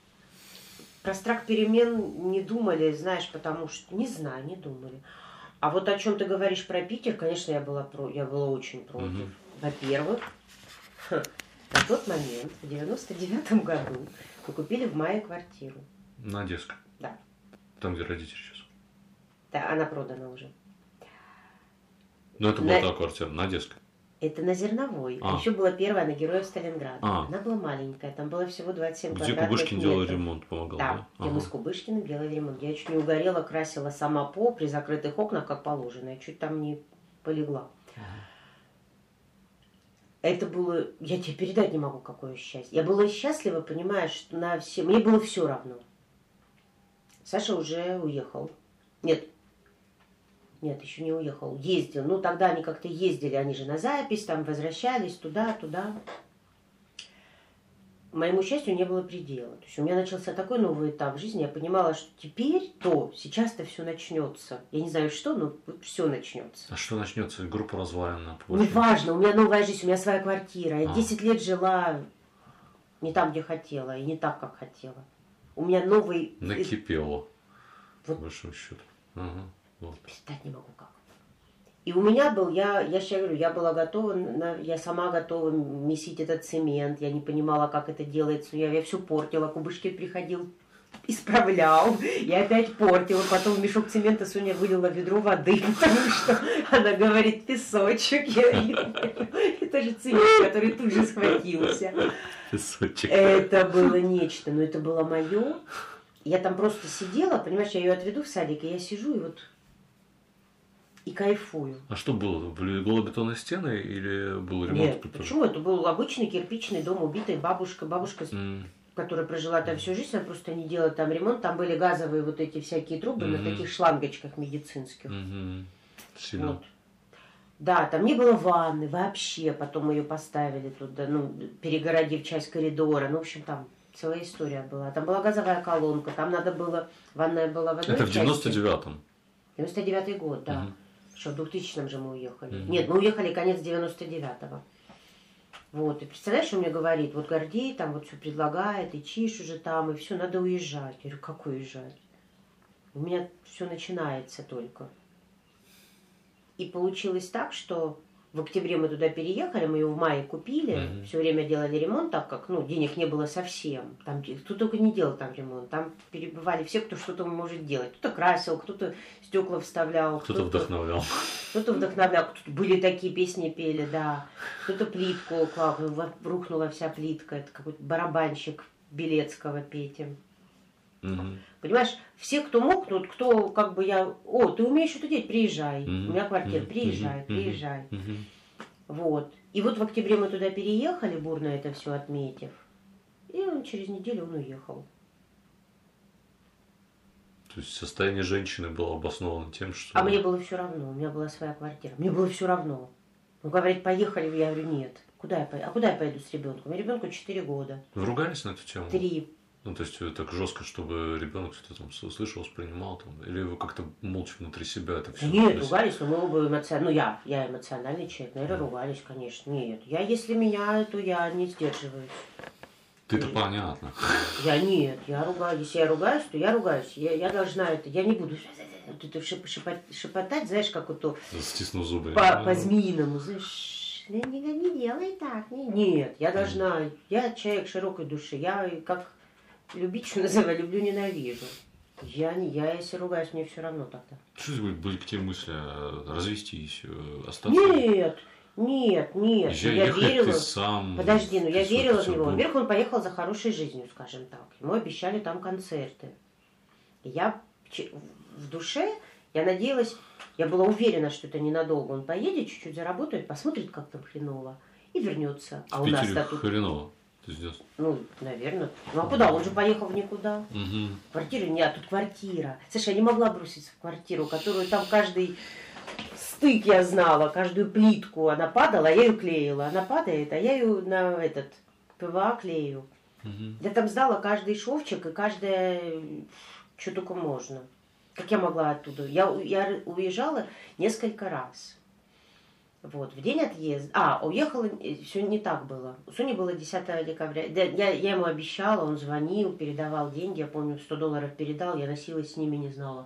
Про страх перемен не думали, знаешь, потому что... Не знаю, не думали. А вот о чем ты говоришь про Питер, конечно, я была очень против. Во-первых, на тот момент, в 99-м году, мы купили в мае квартиру. На Одесской? Да. Там, где родители сейчас? Да, она продана уже. Но это была та квартира, на Одесской? Это на Зерновой. А еще была первая на Героев Сталинграда. Она была маленькая, там было всего 27 квадратных метров. Где Кубышкин делал ремонт, помогал, да? Где мы с Кубышкиным делали ремонт. Я чуть не угорела, красила сама пол при закрытых окнах, как положено. Я чуть там не полегла. Это было... Я тебе передать не могу, какое счастье. Я была счастлива, понимаешь, что мне было все равно. Саша уже уехал. Нет, еще не уехал. Ездил. Тогда они как-то ездили, они же на запись, там возвращались туда. Моему счастью не было предела. То есть у меня начался такой новый этап в жизни. Я понимала, что сейчас-то все начнется. Я не знаю что, но все начнется. А что начнется? Группа развалена. Неважно, у меня новая жизнь, у меня своя квартира. Я 10 лет жила не там, где хотела, и не так, как хотела. У меня новый... Накипело. По большому счету. Представить не могу как. И у меня был, я сейчас говорю, я была готова, я сама готова месить этот цемент, я не понимала, как это делается, я все портила, Кубышкин приходил, исправлял, я опять портила, потом в мешок цемента Соня вылила ведро воды, потому что она говорит, песочек, это же цемент, который тут же схватился. Песочек. Это было нечто, но это было мое. Я там просто сидела, понимаешь, я ее отведу в садик, и я сижу и кайфую. А что было? Были голобетонные стены или был ремонт? Нет, почему? Это был обычный кирпичный дом убитой бабушка, которая прожила там всю жизнь, она просто не делала там ремонт. Там были газовые эти всякие трубы на таких шлангочках медицинских. Сильно. Да, там не было ванны вообще, потом мы ее поставили туда, ну, перегородив часть коридора. Ну, в общем, там целая история была. Там была газовая колонка, там надо было, ванная была в одной Это в части. 99-м? 99-й год, да. Угу. Еще в 2000-м же мы уехали. Угу. Нет, мы уехали конец 99-го. Вот, и представляешь, что он мне говорит, вот Гордей там вот все предлагает, и Чиш уже там, и все, надо уезжать. Я говорю, как уезжать? У меня все начинается только. И получилось так, что в октябре мы туда переехали, мы ее в мае купили, все время делали ремонт, так как, ну, денег не было совсем. Там кто только не делал там ремонт, там перебывали все, кто что-то может делать. Кто-то красил, кто-то стекла вставлял. Кто-то вдохновлял. Кто-то вдохновлял, кто-то были такие песни пели, да. Кто-то плитку клал, рухнула вся плитка, это какой-то барабанщик Белецкого Петя. Угу. Понимаешь, все, кто мог, ну, кто как бы я... О, ты умеешь что-то делать? Приезжай. У меня квартира. Приезжай, приезжай. Вот. И вот в октябре мы туда переехали, бурно это все отметив. И он через неделю он уехал. То есть состояние женщины было обосновано тем, что... А мне было все равно. У меня была своя квартира. Мне было все равно. Он говорит, поехали. Я говорю, нет. Куда я поеду? А куда я поеду с ребенком? Ребенку 4 года. Вы ругались на эту тему? 3. Ну, то есть так жестко, чтобы ребенок что-то там слышал, воспринимал там, или вы как-то молча внутри себя это все? Нет, ругались, но мы оба эмоциональны. Ну, я эмоциональный человек, наверное, ругались, конечно. Нет, если меня, то я не сдерживаюсь. Ты-то понятно. Я ругаюсь. Если я ругаюсь, то я ругаюсь. Я должна это, я не буду это шепотать, знаешь, как вот то... Стиснув зубы. По-змеиному, знаешь, не делай так. Нет, я должна, я человек широкой души, я как... Любить, что называю, люблю, ненавижу. Я если ругаюсь, мне все равно тогда. Что были к тебе мысли развестись, остаться? Нет. Я верила. Сам подожди, я верила в него. Во-первых, он поехал за хорошей жизнью, скажем так. Ему обещали там концерты. Я в душе, я надеялась, я была уверена, что это ненадолго. Он поедет, чуть-чуть заработает, посмотрит, как там хреново, и вернется. А в у нас тут хреново. Ну, наверное. Ну, а куда? Он же поехал в никуда. Угу. Квартиры нет, тут квартира. Слушай, я не могла броситься в квартиру, которую там каждый стык я знала, каждую плитку. Она падала, а я ее клеила. Она падает, а я ее на ПВА клею. Угу. Я там сдала каждый шовчик и каждое, что только можно. Как я могла оттуда? Я уезжала несколько раз. Вот, в день отъезда... уехала, все не так было. У Сони было 10 декабря. Я ему обещала, он звонил, передавал деньги. Я помню, $100 передал, я носилась с ними, не знала.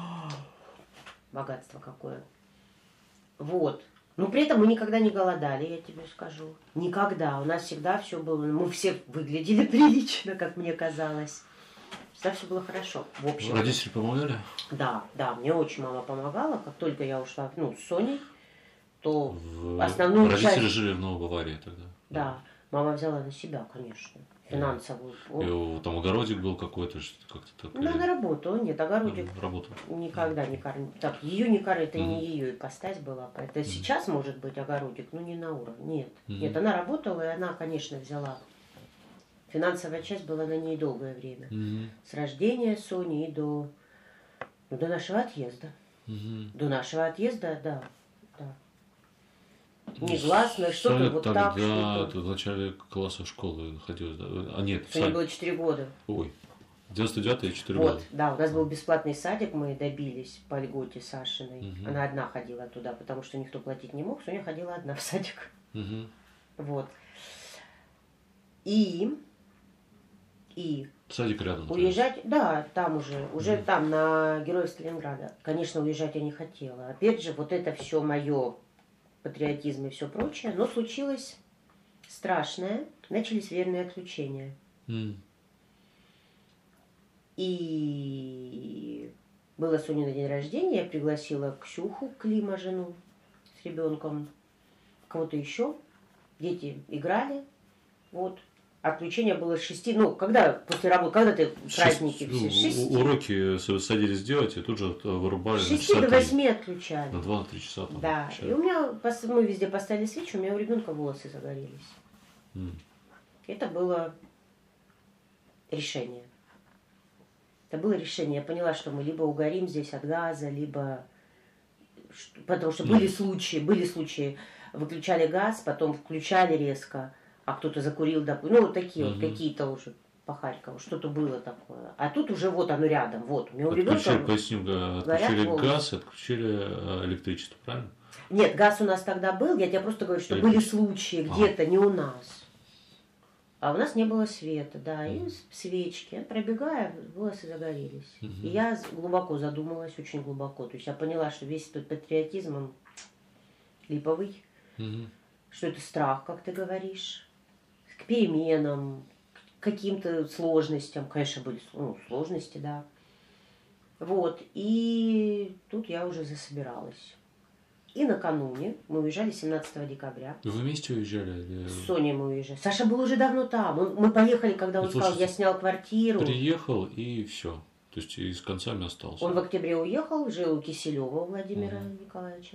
Богатство какое. Вот. Но при этом мы никогда не голодали, я тебе скажу. Никогда. У нас всегда все было... Мы все выглядели прилично, как мне казалось. Всегда все было хорошо. В общем. Родители помогали? Да, мне очень мама помогала. Как только я ушла, с Соней, то основную Родители часть... жили в Новой Баварии тогда? Да, мама взяла на себя, конечно, финансовую. И там огородик был какой-то, как-то так? Ну, она работала, нет, огородик работала. Никогда не кормила. Так, ее не кормила, это не ее ипостась была. Это сейчас может быть огородик, но не на уровне. Нет, она работала, и она, конечно, взяла. Финансовая часть была на ней долгое время. С рождения Сони и до нашего отъезда. До нашего отъезда, да. Негласно, что-то вот так, что-то. Тогда в начале класса школы находилась, да? А нет, Соне было 4 года. Ой, 99-й 4 года. Вот, да, у нас был бесплатный садик, мы добились по льготе Сашиной. Она одна ходила туда, потому что никто платить не мог. Соня ходила одна в садик. Вот. И садик рядом. Уезжать, да, там уже там, на Героев Сталинграда. Конечно, уезжать я не хотела. Опять же, вот это все мое... патриотизм и все прочее, но случилось страшное, начались верные отключения. И было Соня на день рождения, я пригласила Ксюху, Клима, жену, с ребенком, кого-то еще, дети играли, вот. Отключение было с 6, когда после работы, когда ты праздники все, 6. Уроки садились делать, и тут же вырубали. С 6 до 8 отключали. На 2-3 часа. Там, да, включали. И у меня, мы везде поставили свечи, у меня у ребенка волосы загорелись. Это было решение. Я поняла, что мы либо угорим здесь от газа, либо потому что были случаи, выключали газ, потом включали резко, а кто-то закурил, ну, вот такие вот какие-то уже по Харькову, что-то было такое. А тут уже вот оно рядом, вот. У него отключили, поясню, отключили газ, отключили электричество, правильно? Нет, газ у нас тогда был, я тебе просто говорю, что были случаи где-то, не у нас. А у нас не было света, да, и свечки, пробегая, волосы загорелись. И я глубоко задумалась, очень глубоко. То есть я поняла, что весь этот патриотизм, он липовый, что это страх, как ты говоришь, к переменам, к каким-то сложностям. Конечно, были сложности, да. Вот, и тут я уже засобиралась. И накануне мы уезжали 17 декабря. Вы вместе уезжали? Или... С Соней мы уезжали. Саша был уже давно там. Мы поехали, когда он сказал, я снял квартиру. Приехал и все. То есть и с концами остался. Он в октябре уехал, жил у Киселева Владимира Николаевича.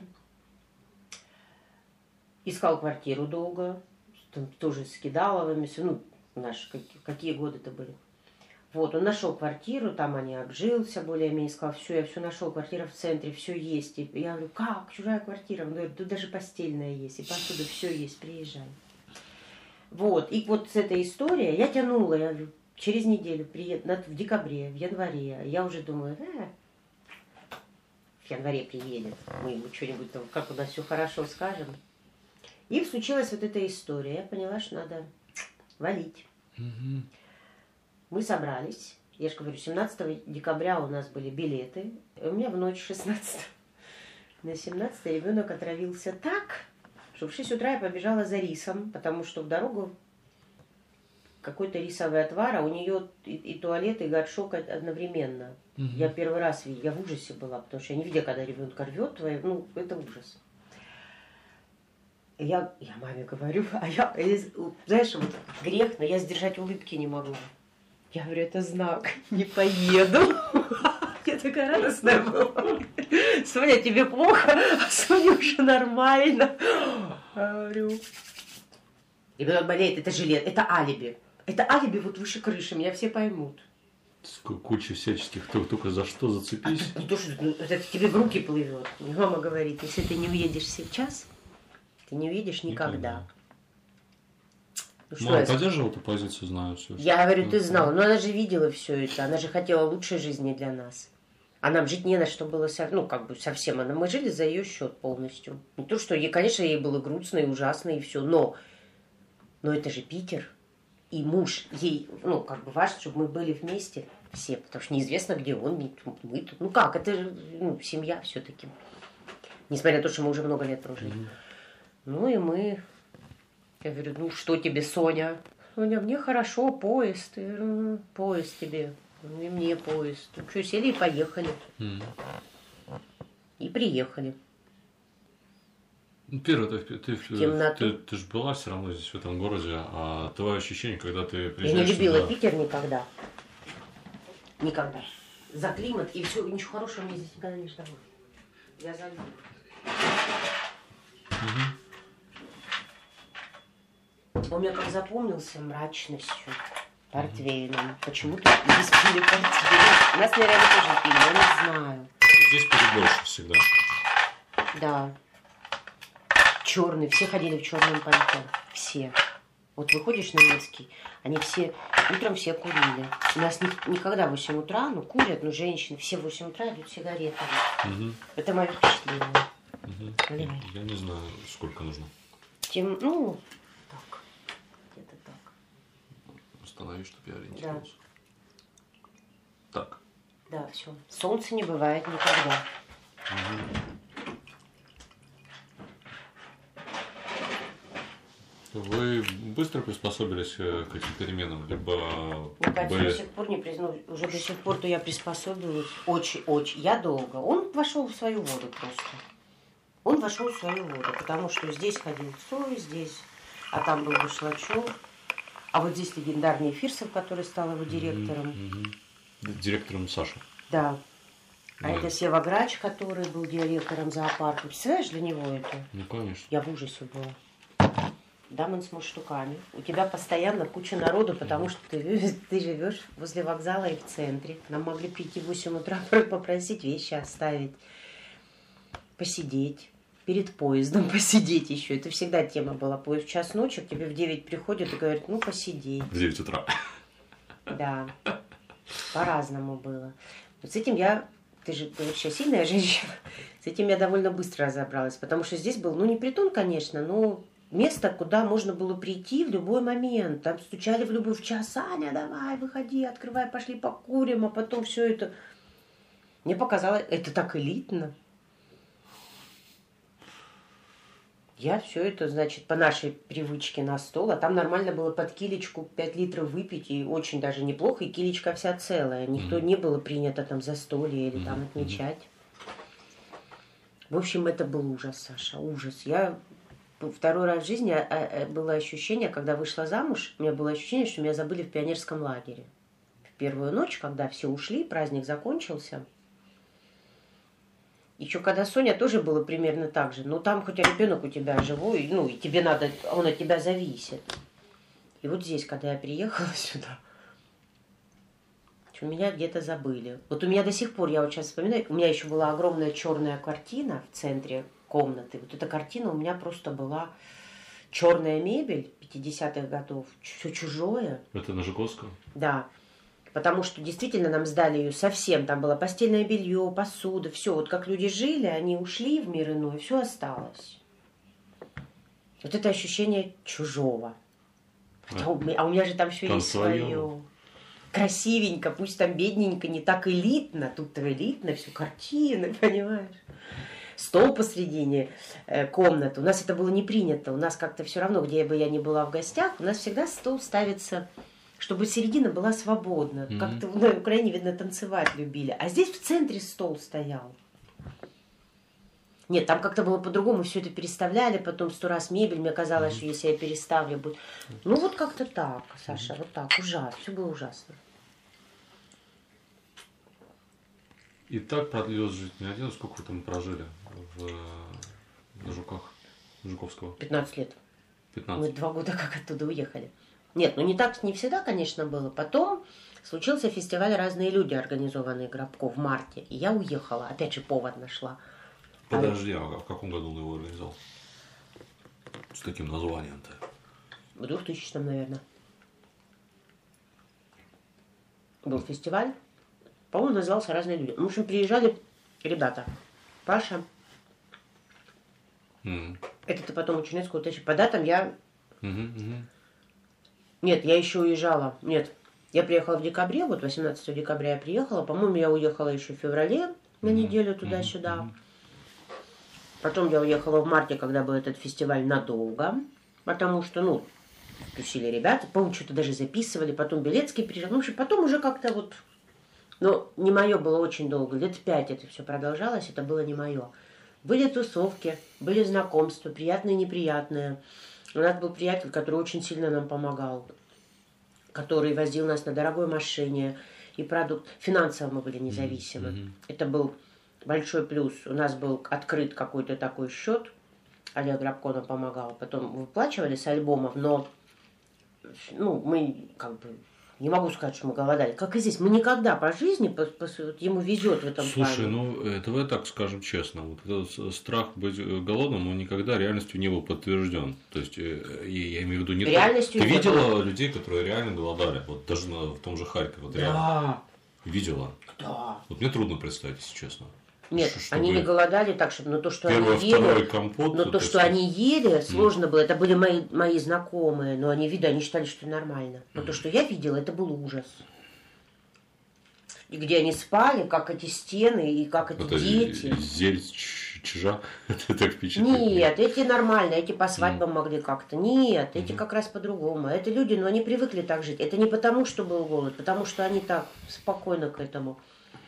Искал квартиру долго. Там тоже с Кидаловыми. Ну, наши, какие годы это были. Вот, он нашел квартиру, там они обжился более-менее, сказал, все, я все нашел, квартира в центре, все есть. И я говорю, как, чужая квартира? Он говорит, тут даже постельная есть, и посуда, все есть, приезжай. Вот, и вот с этой историей я тянула, я говорю, через неделю приеду, в декабре, в январе. Я уже думаю, в январе приедет, мы ему что-нибудь там, как у нас все хорошо скажем. И случилась вот эта история, я поняла, что надо валить. Мы собрались, я же говорю, 17 декабря у нас были билеты, и у меня в ночь 16 на 17 ребенок отравился так, что в 6 утра я побежала за рисом, потому что в дорогу какой-то рисовый отвар, а у нее и туалет, и горшок одновременно. Я первый раз видела, я в ужасе была, потому что я не видела, когда ребенка рвет, ну, это ужас. Я маме говорю, знаешь, вот грех, но я сдержать улыбки не могла. Я говорю, это знак, не поеду. Я такая радостная была. Соня, тебе плохо? А Соня уже нормально. Говорю. Ребенок болеет, это жилет, это алиби. Это алиби вот выше крыши, меня все поймут. Куча всяческих, только за что зацепись. Не то, что это тебе в руки плывет. Мама говорит, если ты не уедешь сейчас, ты не уедешь никогда. Мама поддерживала эту позицию, знаю все. Я говорю, ты знала, но она же видела все это, она же хотела лучшей жизни для нас. А нам жить не на что было, ну, как бы совсем. Мы жили за ее счет полностью. Не то, что, конечно, ей было грустно и ужасно, и все, но это же Питер. И муж, ей, ну, как бы важно, чтобы мы были вместе все, потому что неизвестно, где он, мы тут. Ну как, это же семья все-таки. Несмотря на то, что мы уже много лет прожили. Ну и мы... Я говорю, ну что тебе, Соня? Соня, мне хорошо, поезд. Я говорю, поезд тебе. Ну и мне поезд. Ну что, сели и поехали. И приехали. Ну, первое, ты же была все равно здесь, в этом городе, а твое ощущение, когда ты приезжаешь... Я не любила Питер никогда. Никогда. За климат и все, ничего хорошего мне здесь никогда не ждало. Я за любовь. Он мне как запомнился мрачностью, портвейном. Почему-то здесь пили портвейн. У нас, наверное, тоже пили, я не знаю. Здесь пили больше всегда. Да. Черный, все ходили в черном пальто. Все. Вот выходишь на Невский, они все, утром все курили. У нас никогда в 8 утра, курят, женщины, все в 8 утра идут сигаретами. Это мое впечатление. Я не знаю, сколько нужно. Так. Где-то так. Остановись, чтобы я ориентировался. Да. Так. Да, все. Солнца не бывает никогда. Вы быстро приспособились к этим переменам? Либо Катя до сих пор не уже до сих пор-то я приспособилась очень. Я долго. Он вошел в свою воду просто. Он вошел в свою воду, потому что здесь ходил Цой, здесь, а там был Башлачев. А вот здесь легендарный Фирсов, который стал его директором. Директором Саши. Да. А это Сева Грач, который был директором зоопарка. Представляешь, для него это? Ну, конечно. Я в ужасе была. Дамон с мундштуками. У тебя постоянно куча народу, потому что ты живешь возле вокзала и в центре. Нам могли прийти в 8 утра попросить вещи оставить. посидеть. Перед поездом посидеть еще. Это всегда тема была. Поезд в час ночи, к тебе в 9 приходят и говорят, ну, посидеть. В 9 утра. Да. По-разному было. Вот с этим ты же говоришь, я сильная женщина, с этим я довольно быстро разобралась, потому что здесь был, не притон, конечно, но место, куда можно было прийти в любой момент. Там стучали в час, Аня, давай, выходи, открывай, пошли покурим, а потом все это. Мне показалось, это так элитно. Я все это, значит, по нашей привычке на стол, а там нормально было под килечку 5 литров выпить, и очень даже неплохо, и килечка вся целая. Никто не было принято там застолье или там отмечать. В общем, это был ужас, Саша, ужас. Я второй раз в жизни было ощущение, когда вышла замуж, у меня было ощущение, что меня забыли в пионерском лагере. В первую ночь, когда все ушли, праздник закончился. Еще когда Соня тоже было примерно так же. Но там хоть ребенок у тебя живой, и тебе надо, он от тебя зависит. И вот здесь, когда я приехала сюда, меня где-то забыли. Вот у меня до сих пор, я вот сейчас вспоминаю, у меня еще была огромная черная картина в центре комнаты. Вот эта картина у меня просто была черная мебель 50-х годов, все чужое. Это на Жуковского? Да. Потому что действительно нам сдали ее совсем. Там было постельное белье, посуда, все. Вот как люди жили, они ушли в мир иной, все осталось. Вот это ощущение чужого. А у меня же там все есть свое. Красивенько, пусть там бедненько, не так элитно. Тут-то элитно, все картины, понимаешь? Стол посредине комнаты. У нас это было не принято. У нас как-то все равно, где бы я ни была в гостях, у нас всегда стол ставится... чтобы середина была свободна. Как-то на Украине, видно, танцевать любили. А здесь в центре стол стоял. Нет, там как-то было по-другому. Все это переставляли, потом 100 раз мебель. Мне казалось, что если я переставлю, будет... Ну, вот как-то так, Саша, вот так. Ужасно. Все было ужасно. И так продлилась жизнь не один. Сколько вы там прожили на Жуковского? 15 лет. 15. Мы 2 года как оттуда уехали. Нет, не так, не всегда, конечно, было. Потом случился фестиваль «Разные люди», организованный Грабко в марте. И я уехала. Опять же, повод нашла. Подожди, а в каком году он его организовал? С каким названием-то? В 2000-м, наверное. Был фестиваль. По-моему, назывался «Разные люди». В общем, приезжали ребята. Паша. Это ты потом очень несколько уточнишь. По датам я... Нет, я еще уезжала. Нет, я приехала в декабре, вот 18 декабря я приехала. По-моему, я уехала еще в феврале на неделю туда-сюда. Потом я уехала в марте, когда был этот фестиваль, надолго. Потому что, тусили ребята. По-моему, что-то даже записывали. Потом Белецкий приезжал. Ну, в общем, потом уже как-то вот... Но не мое было очень долго. Лет 5 это все продолжалось. Это было не мое. Были тусовки, были знакомства, приятные и неприятные. У нас был приятель, который очень сильно нам помогал, который возил нас на дорогой машине и продукт. Финансово мы были независимы. Это был большой плюс. У нас был открыт какой-то такой счет. Олег Грабко нам помогал. Потом выплачивали с альбомов, но мы не могу сказать, что мы голодали. Как и здесь. Мы никогда по жизни, ему везет в этом плане. Слушай, давай так скажем честно. Вот этот страх быть голодным, он никогда реальностью не был подтвержден. То есть, я имею в виду не реальностью. Ты видела людей, которые реально голодали? Вот даже в том же Харькове. Вот реально. Видела? Да. Вот мне трудно представить, если честно. Нет, они не голодали так, чтобы, но то, что первый, они ели, компот, но то, что они ели, сложно было. Это были мои знакомые, но они считали, что нормально. Но то, что я видела, это был ужас. И где они спали, как эти стены, и как эти дети. Зель, чижа, это так впечатляет. Нет, эти нормально, эти по свадьбам могли как-то. Нет, эти как раз по-другому. Это люди, они привыкли так жить. Это не потому, что был голод, потому что они так спокойно к этому.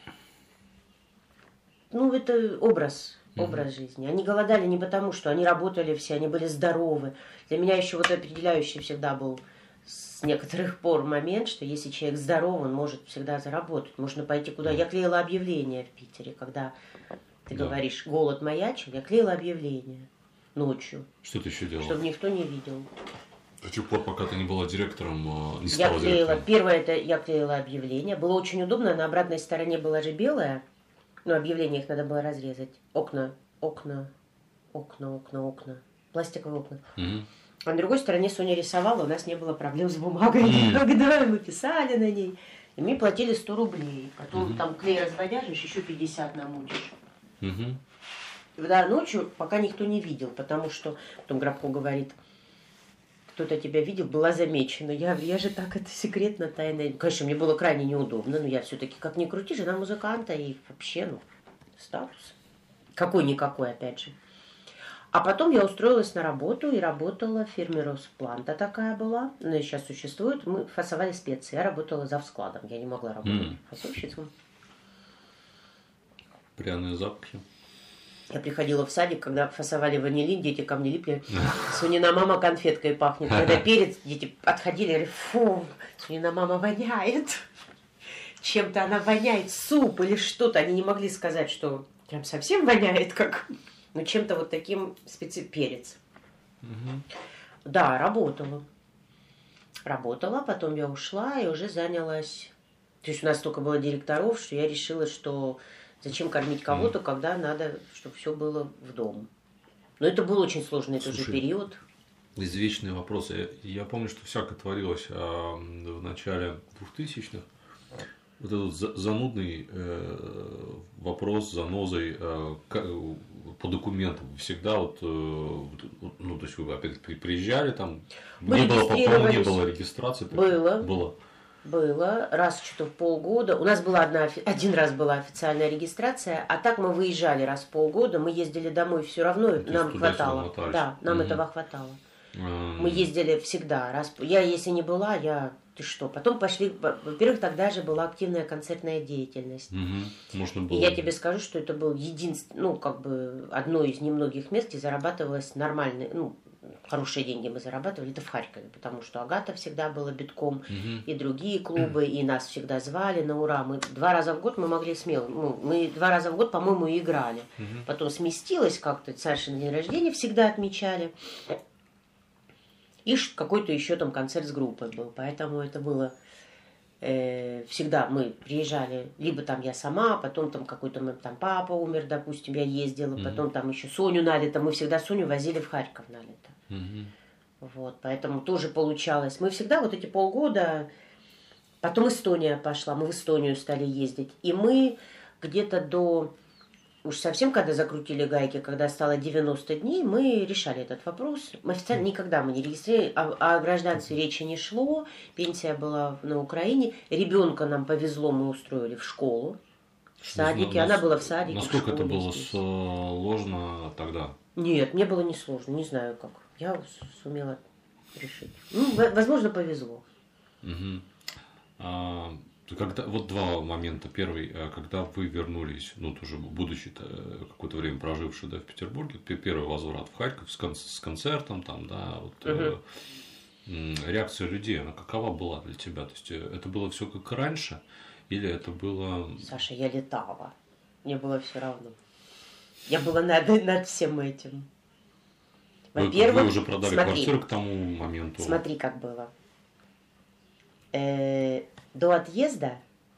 Это образ жизни. Они голодали не потому, что они работали все, они были здоровы. Для меня еще определяющий всегда был с некоторых пор момент, что если человек здоров, он может всегда заработать. Можно пойти куда. Я клеила объявление в Питере, когда ты говоришь, голод маячил, я клеила объявление ночью. Что ты еще делала? Чтобы никто не видел. До тех пор, пока ты не была директором, не стала директором. Первое, это я клеила объявление. Было очень удобно, на обратной стороне была же белая. Объявления их надо было разрезать. Окна окна. Пластиковые окна. Угу. А на другой стороне Соня рисовала, у нас не было проблем с бумагой никогда, мы писали на ней. И мне платили 100 рублей. Потом там клей разводяжешь, еще 50 намутишь. Когда ночью, пока никто не видел, потому что, потом Грабко говорит, кто-то тебя видел, была замечена. Я же так, это секретно, тайно. Конечно, мне было крайне неудобно, но я все-таки, как ни крути, жена музыканта и вообще, статус. Какой-никакой, опять же. А потом я устроилась на работу и работала в фирме Роспланта, такая была. Она и сейчас существует. Мы фасовали специи. Я работала завскладом. Я не могла работать фасовщицем. Пряные запахи. Я приходила в садик, когда фасовали ванилин, дети ко мне липли. Сонина мама конфеткой пахнет. Когда перец, дети отходили, говорили, фу, Сонина мама воняет. Чем-то она воняет, суп или что-то. Они не могли сказать, что прям совсем воняет, как... Ну, чем-то вот таким перец. Да, работала. Работала, потом я ушла и уже занялась... То есть у нас столько было директоров, что я решила, что зачем кормить кого-то, когда надо, чтобы все было в дом. Но это был очень сложный тоже период. Извечный вопрос. Я помню, что всякое творилось в начале 2000-х. Вот этот занудный вопрос с занозой по документам. Всегда вот, то есть вы опять приезжали там, не было, по-моему, не было регистрации. Было. Раз что-то в полгода. У нас была один раз была официальная регистрация, а так мы выезжали раз в полгода, мы ездили домой все равно, нам хватало. Да, нам этого хватало. Мы ездили всегда. Я, если не была, ты что? Потом пошли, во-первых, тогда же была активная концертная деятельность. Можно было. И я тебе скажу, что это был одно из немногих мест, где зарабатывалось нормальные, хорошие деньги мы зарабатывали, это в Харькове, потому что Агата всегда была битком, и другие клубы, и нас всегда звали на ура. Мы 2 раза в год мы могли смело, мы 2 раза в год, по-моему, и играли. Потом сместилось как-то, Сашин день рождения всегда отмечали. И какой-то еще там концерт с группой был. Поэтому это было всегда мы приезжали, либо там я сама, потом там какой-то там папа умер, допустим, я ездила, потом там еще Соню на лето, мы всегда Соню возили в Харьков на лето. Вот, поэтому тоже получалось. Мы всегда вот эти полгода, потом Эстония пошла, мы в Эстонию стали ездить. И мы где-то уж совсем, когда закрутили гайки, когда стало 90 дней, мы решали этот вопрос. Мы официально никогда мы не регистрировали, о гражданстве речи не шло. Пенсия была на Украине. Ребенка нам повезло, мы устроили в школу. В садике. Она была в садике. Насколько это было сложно тогда? Нет, мне было не сложно. Не знаю как. Я сумела решить. Возможно, повезло. Когда, вот 2 момента. Первый, когда вы вернулись, тоже будучи какое-то время проживший в Петербурге, первый возврат в Харьков с концертом, там, да, реакция людей, она какова была для тебя? То есть это было все как раньше, или это было... Саша, я летала. Мне было все равно. Я была над всем этим. Во-первых, вы уже продали квартиру к тому моменту. Смотри, как было. До отъезда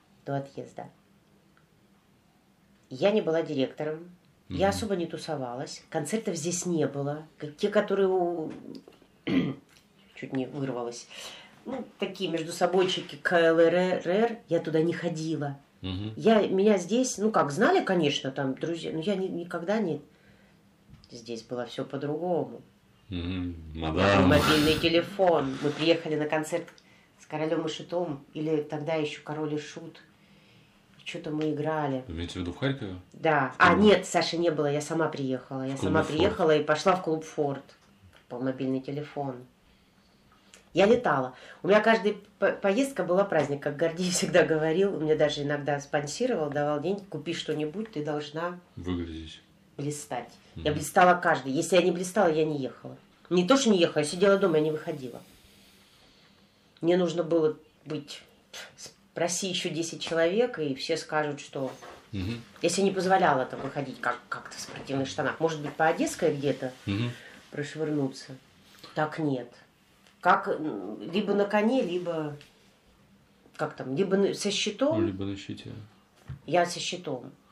я не была директором, я особо не тусовалась, концертов здесь не было. Те, которые чуть не вырвалось, такие между собойчики КЛРР, я туда не ходила. Меня здесь, знали, конечно, там друзья, но я никогда не... Здесь было все по-другому. Мобильный телефон. Мы приехали на концерт с Королем и Шутом, или тогда еще Король и Шут. Что-то мы играли. Вы имеете в виду в Харькове? Да. Нет, Саши не было, я сама приехала. Я сама приехала и пошла в клуб «Форд» по мобильный телефон. Я летала. У меня каждая поездка была праздник, как Гордей всегда говорил. Он мне даже иногда спонсировал, давал деньги. Купи что-нибудь, ты должна выглядеть. Блистать. Я блистала каждый. Если я не блистала, я не ехала. Не то, что не ехала, я сидела дома, я не выходила. Мне нужно было быть... Спроси еще 10 человек, и все скажут, что... Если не позволяла там выходить как-то в спортивных штанах. Может быть, по Одесской где-то прошвырнуться. Так нет. Либо на коне, либо... Как там? Либо со щитом. Либо на щите. Я со щитом.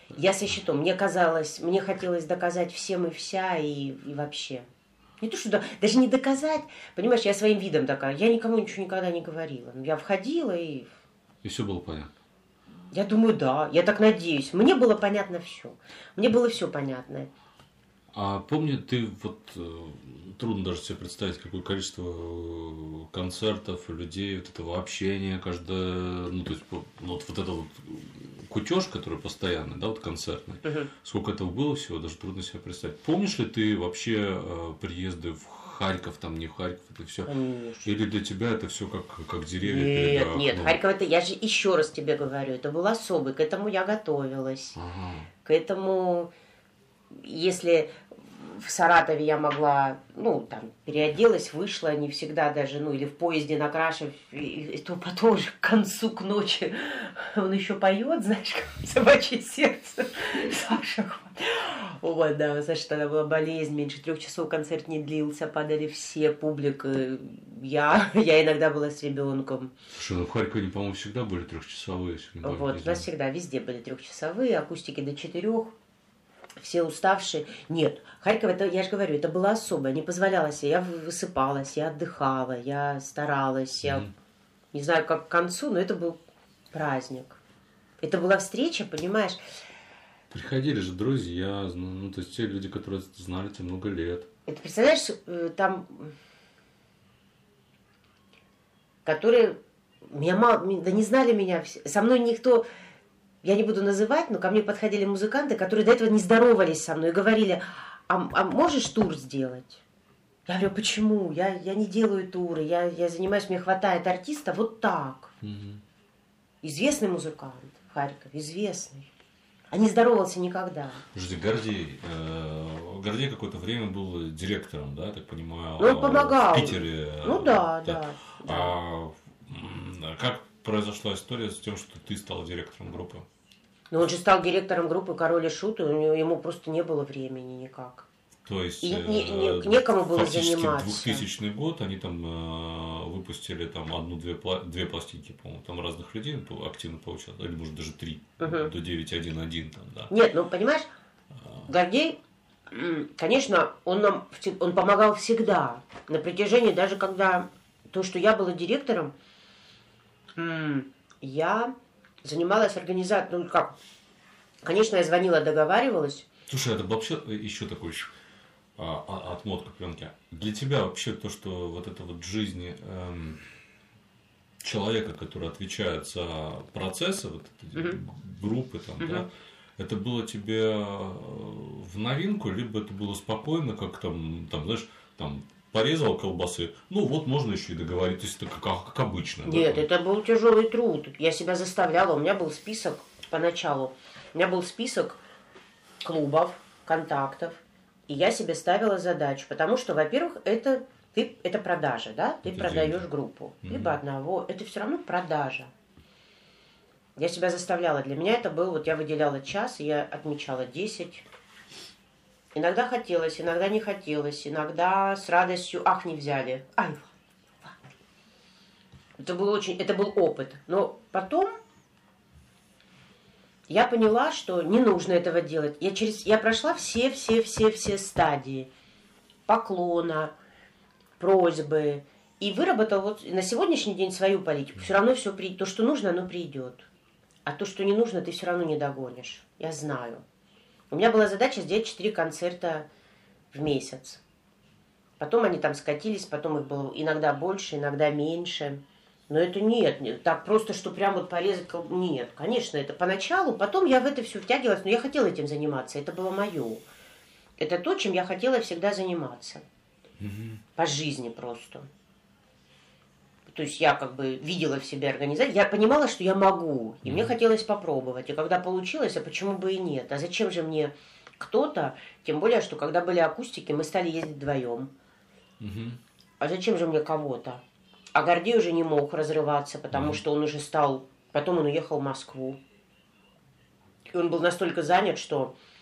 Я со щитом. Мне казалось, мне хотелось доказать всем и вся, и вообще. Не то, что даже не доказать. Понимаешь, я своим видом такая. Я никому ничего никогда не говорила. Я входила и... И все было понятно. Я думаю, да. Я так надеюсь. Мне было понятно все. Мне было все понятно. А помню, ты вот трудно даже себе представить, какое количество концертов, людей, вот этого общения, каждое, ну, то есть, вот это вот кутеж, который постоянный, да, вот концертный, сколько этого было всего, даже трудно себе представить. Помнишь ли ты вообще приезды в Харьков, там не в Харьков, это все? Конечно. Или для тебя это все как деревья? Нет, Харьков это, я же еще раз тебе говорю, это был особый, к этому я готовилась. Ага. К этому, если в Саратове я могла, ну, там, переоделась, вышла, не всегда даже, ну, или в поезде накрашив, и то потом уже к концу, к ночи он еще поет, знаешь, как собачье сердце. Саша. Вот, да, Саша тогда была болезнь, меньше 3 часов концерт не длился, падали все, публика, я иногда была с ребенком. Слушай, ну в Харькове, по-моему, всегда были 3-часовые. Вот, у нас всегда везде были 3-часовые, акустики до 4. Все уставшие. Нет, Харьков, это, я же говорю, это было особое. Не позволяла себе. Я высыпалась, я отдыхала, я старалась. Я не знаю, как к концу, но это был праздник. Это была встреча, понимаешь? Приходили же друзья, ну, то есть те люди, которые знали тебя много лет. Это, представляешь, там, которые меня мало, да не знали меня, со мной никто... Я не буду называть, но ко мне подходили музыканты, которые до этого не здоровались со мной и говорили, а можешь тур сделать? Я говорю, почему? Я не делаю туры, я занимаюсь, мне хватает артиста вот так. Известный музыкант в Харькове, известный. А не здоровался никогда. Подожди, Гордей какое-то время был директором, да, я так понимаю? Ну, он помогал. В Питере. Ну да. А как произошла история с тем, что ты стал директором группы? Ну, он же стал директором группы «Король и Шут», и ему просто не было времени никак. То есть, некому было заниматься. 2000 год, они там выпустили там 1-2 пластинки, по-моему, там разных людей активно получалось, или может даже 3, до 9.1.1 там, да. Нет, ну, понимаешь, Гордей, конечно, он помогал всегда, на протяжении, даже когда то, что я была директором, я занималась организацией, ну как, конечно, я звонила, договаривалась. Слушай, это вообще еще такой отмотка пленки. Для тебя вообще то, что вот это вот жизнь человека, который отвечает за процессы, вот эти группы там, да, это было тебе в новинку, либо это было спокойно, как там знаешь, там порезал колбасы, ну вот можно еще и договориться, то есть это как обычно. Нет, да? это был тяжелый труд. Я себя заставляла, у меня был список поначалу, у меня был список клубов, контактов, и я себе ставила задачу, потому что, во-первых, это продажа, да, ты продаешь группу, либо одного, это все равно продажа. Я себя заставляла, для меня это был, вот я выделяла час, и я отмечала 10. Иногда хотелось, иногда не хотелось, иногда с радостью, ах, не взяли. Ай, ладно. Это был опыт. Но потом я поняла, что не нужно этого делать. Я прошла все стадии поклона, просьбы и выработала вот на сегодняшний день свою политику. Все равно все придет. То, что нужно, оно придет. А то, что не нужно, ты все равно не догонишь. Я знаю. У меня была задача сделать 4 концерта в месяц. Потом они там скатились, потом их было иногда больше, иногда меньше. Но это нет, так просто, что прям вот порезать... Нет, конечно, это поначалу. Потом я в это все втягивалась, но я хотела этим заниматься. Это было мое. Это то, чем я хотела всегда заниматься. По жизни просто. То есть я как бы видела в себе организацию, я понимала, что я могу, и мне хотелось попробовать. И когда получилось, а почему бы и нет? А зачем же мне кто-то, тем более, что когда были акустики, мы стали ездить вдвоем. А зачем же мне кого-то? А Гордей уже не мог разрываться, потому что он уже стал... Потом он уехал в Москву. И он был настолько занят, что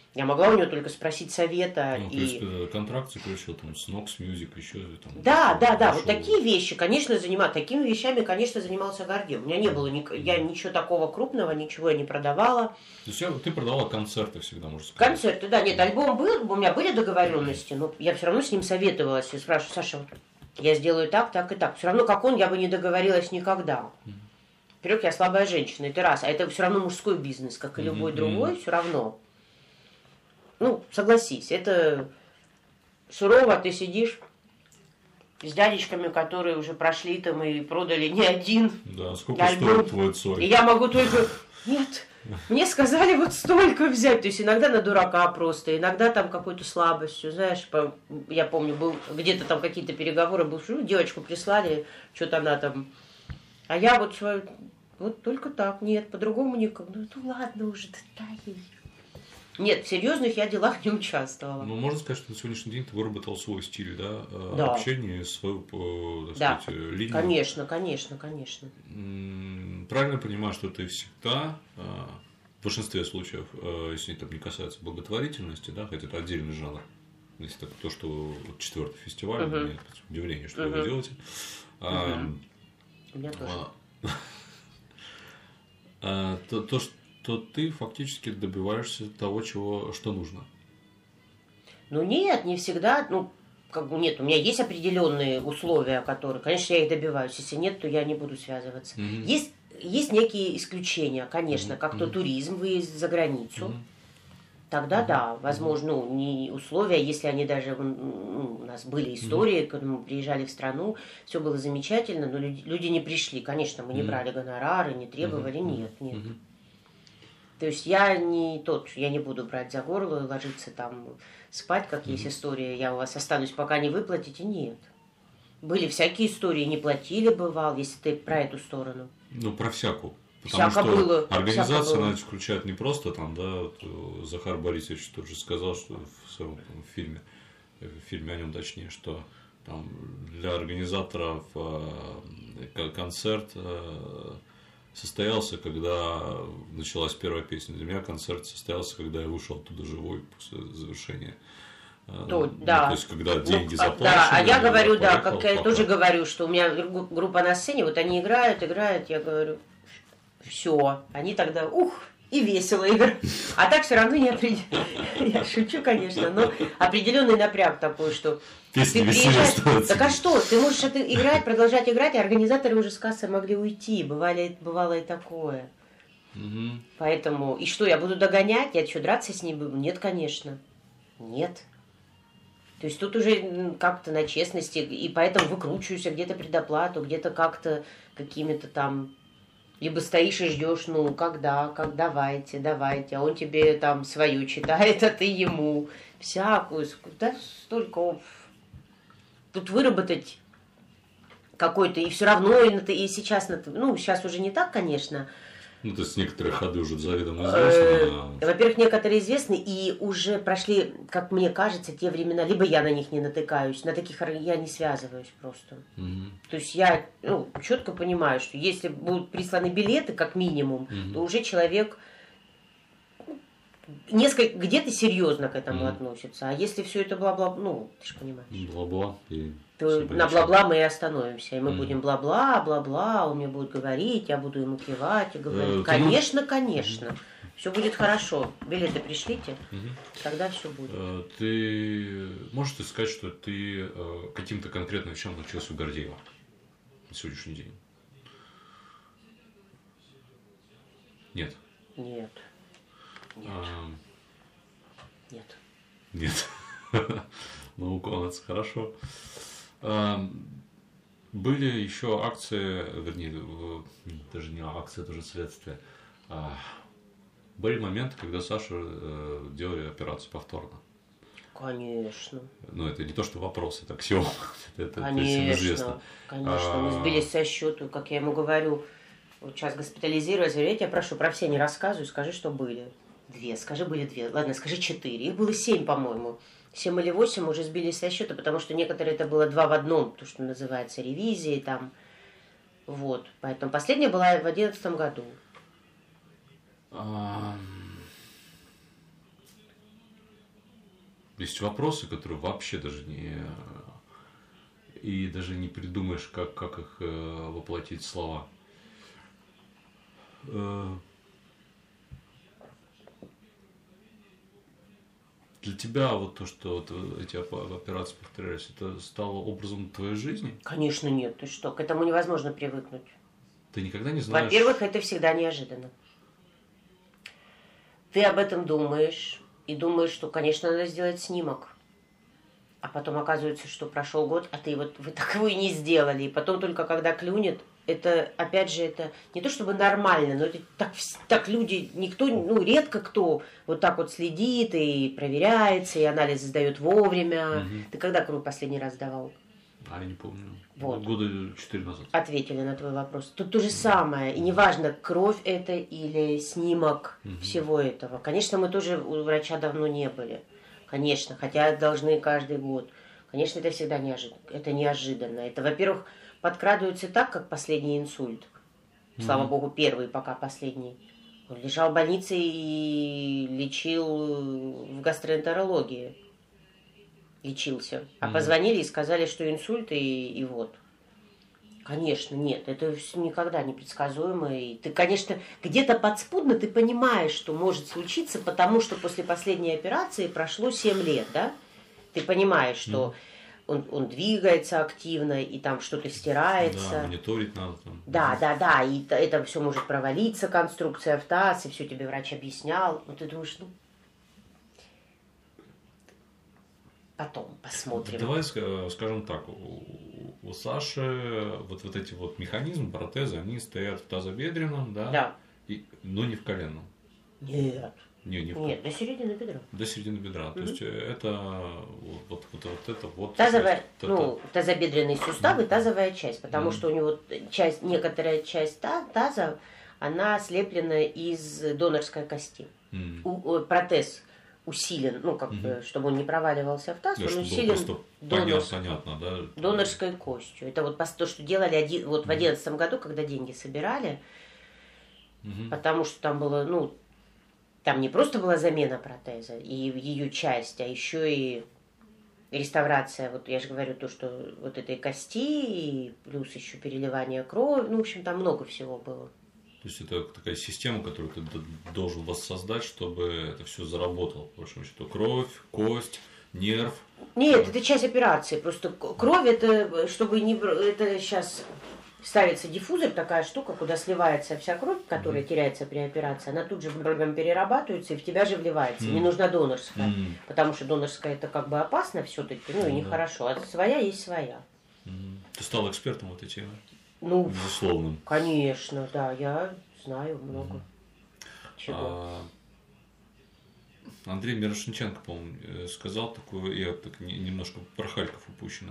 Я могла у нее только спросить совета. Ну, то есть контракт заключил там с Nox Music, еще там. Да, вот такие вещи, конечно, такими вещами, конечно, занимался Гордей. У меня не было, я ничего такого крупного, ничего я не продавала. То есть ты продавала концерты всегда, можно сказать? Концерты, да, нет, альбом был, у меня были договоренности, но я все равно с ним советовалась и спрашиваю: Саша, я сделаю так, так и так. Все равно, как он, я бы не договорилась никогда. Во-первых, я слабая женщина, это раз, а это все равно мужской бизнес, как и любой другой, все равно. Ну, согласись, это сурово, ты сидишь с дядечками, которые уже прошли там и продали не один. Да, сколько стоит твой Цой? И я могу только... Нет, мне сказали вот столько взять. То есть иногда на дурака просто, иногда там какой-то слабостью, знаешь. Я помню, был где-то там какие-то переговоры, девочку прислали, что-то она там... А я вот свою... Вот только так, нет, по-другому никак. Ну ладно уже, да ей. Нет, в серьезных я делах не участвовала. Ну, можно сказать, что на сегодняшний день ты выработал свой стиль, да? Да. Общение, свою, так сказать, линию. Конечно. Правильно понимаю, что ты всегда, в большинстве случаев, если там не касается благотворительности, да, хотя это отдельный жанр, если так, то, что 4-й фестиваль, у меня удивление, что вы делаете. У меня тоже. То ты фактически добиваешься того, что нужно. Ну нет, не всегда. Ну, как бы нет, у меня есть определенные условия, которые, конечно, я их добиваюсь. Если нет, то я не буду связываться. Есть некие исключения, конечно, как то туризм, выезд за границу. Тогда да, возможно, не условия, если они даже, у нас были истории, когда мы приезжали в страну, все было замечательно, но люди не пришли. Конечно, мы не брали гонорары, не требовали, нет. То есть я не буду брать за горло и ложиться там спать, как есть история, я у вас останусь, пока не выплатите, нет. Были всякие истории, не платили, бывал, если ты про эту сторону. Ну, про всякую. Потому что было, организация, она включает не просто там, да, вот Захар Борисович тоже сказал, что в своем фильме о нем точнее, что там для организаторов концерт состоялся, когда началась первая песня. Для меня концерт состоялся, когда я вышел оттуда живой после завершения. То есть, когда деньги заплачены. Да, а я говорю, как я тоже говорю, что у меня группа на сцене, вот они играют, я говорю, все, они тогда, и весело играют. А так все равно не определенно. Я шучу, конечно, но определенный напряг такой, что песни ты приезжаешь. Так а что? Ты можешь играть, продолжать играть, а организаторы уже с кассы могли уйти. Бывало и такое. Поэтому, и что, я буду догонять? Я что, драться с ним буду? Нет, конечно. Нет. То есть тут уже как-то на честности, и поэтому выкручиваюсь где-то предоплату, где-то как-то какими-то там... Либо стоишь и ждешь, как давайте, а он тебе там свою читает, а ты ему всякую. Да столько... Тут выработать какой-то, и все равно, и сейчас, сейчас уже не так, конечно. Ну, то есть некоторые ходы уже заведомо известны. Во-первых, некоторые известны, и уже прошли, как мне кажется, те времена, либо я на них не натыкаюсь, на таких я не связываюсь просто. То есть я четко понимаю, что если будут присланы билеты, как минимум, то уже человек где-то серьезно к этому относится. А если все это бла-бла, ты же понимаешь. Бла-бла. То на бла-бла мы и остановимся. И мы будем бла-бла, он мне будет говорить, я буду ему кивать и говорить. Конечно. Все будет хорошо. Билеты пришлите, тогда все будет. Ты можешь сказать, что ты каким-то конкретным вещам научился у Гордеева на сегодняшний день? Нет. Нет. Ну, молодцы, хорошо. Были еще акции, вернее, даже не акции, это уже следствие. Были моменты, когда Сашу делали операцию повторно. Конечно. Ну, это не то, что вопрос, это аксиома. Это всем известно. Конечно. Мы сбились со счету, как я ему говорю, вот сейчас госпитализировать, я тебя прошу, про все не рассказывай, скажи, что были. 2, скажи, были 2. Ладно, скажи 4. Их было 7, по-моему. 7 или 8 уже сбились со счета, потому что некоторые это было 2 в одном, то, что называется ревизией там. Вот. Поэтому последняя была в 2011 году. Есть вопросы, которые вообще даже не придумаешь, как их воплотить в слова. Для тебя вот то, что вот эти операции повторялись, это стало образом твоей жизни? Конечно, нет. Ты что? К этому невозможно привыкнуть. Ты никогда не знаешь... Во-первых, это всегда неожиданно. Ты об этом думаешь, и думаешь, что, конечно, надо сделать снимок. А потом оказывается, что прошел год, а вы так его и не сделали. И потом только когда клюнет, это, опять же, это не то чтобы нормально, но это так люди, никто, редко кто вот так вот следит и проверяется, и анализы сдает вовремя. Угу. Ты когда кровь последний раз сдавал? Я не помню. Вот. Года 4 назад. Ответили на твой вопрос. Тут то же самое. И неважно, кровь это или снимок всего этого. Конечно, мы тоже у врача давно не были. Конечно, хотя должны каждый год. Конечно, это всегда неожиданно. Это неожиданно. Это, во-первых, подкрадывается так, как последний инсульт. Слава богу, первый, пока последний. Он лежал в больнице и лечил в гастроэнтерологии. Лечился. А позвонили и сказали, что инсульт, и вот. Конечно, нет, это никогда не предсказуемо. И ты, конечно, где-то подспудно ты понимаешь, что может случиться, потому что после последней операции прошло 7 лет, да? Ты понимаешь, что он двигается активно, и там что-то стирается. Да, мониторить надо там. Да, и это все может провалиться, конструкция в таз, и все тебе врач объяснял. Ну, ты думаешь, потом посмотрим. Давай скажем так, у Саши вот эти вот механизмы, протезы, они стоят в тазобедренном, да? Да. Но не в коленном. Нет. Нет, до середины бедра. До середины бедра. То есть это вот это вот. Тазовая, тазобедренный сустав и тазовая часть, потому что у него некоторая часть таза, она слеплена из донорской кости. Протез усилен, чтобы он не проваливался в таз, он усилен донорской костью. Это вот то, что делали в 2011 году, когда деньги собирали, потому что там было, там не просто была замена протеза и ее часть, а еще и реставрация, вот я же говорю, то, что вот этой кости, и плюс еще переливание крови, в общем, там много всего было. То есть это такая система, которую ты должен воссоздать, чтобы это все заработало, по большому счету. Кровь, кость, нерв. Нет, это часть операции. Просто кровь, это чтобы не... Это сейчас ставится диффузор, такая штука, куда сливается вся кровь, которая теряется при операции. Она тут же перерабатывается и в тебя же вливается. Не нужна донорская. Потому что донорская это как бы опасно все-таки, и нехорошо. А своя есть своя. Ты стал экспертом в этой теме? Безусловно. Конечно, да, я знаю много чего. Андрей Мирошниченко, по-моему, сказал такое, я так немножко про Харьков упущено,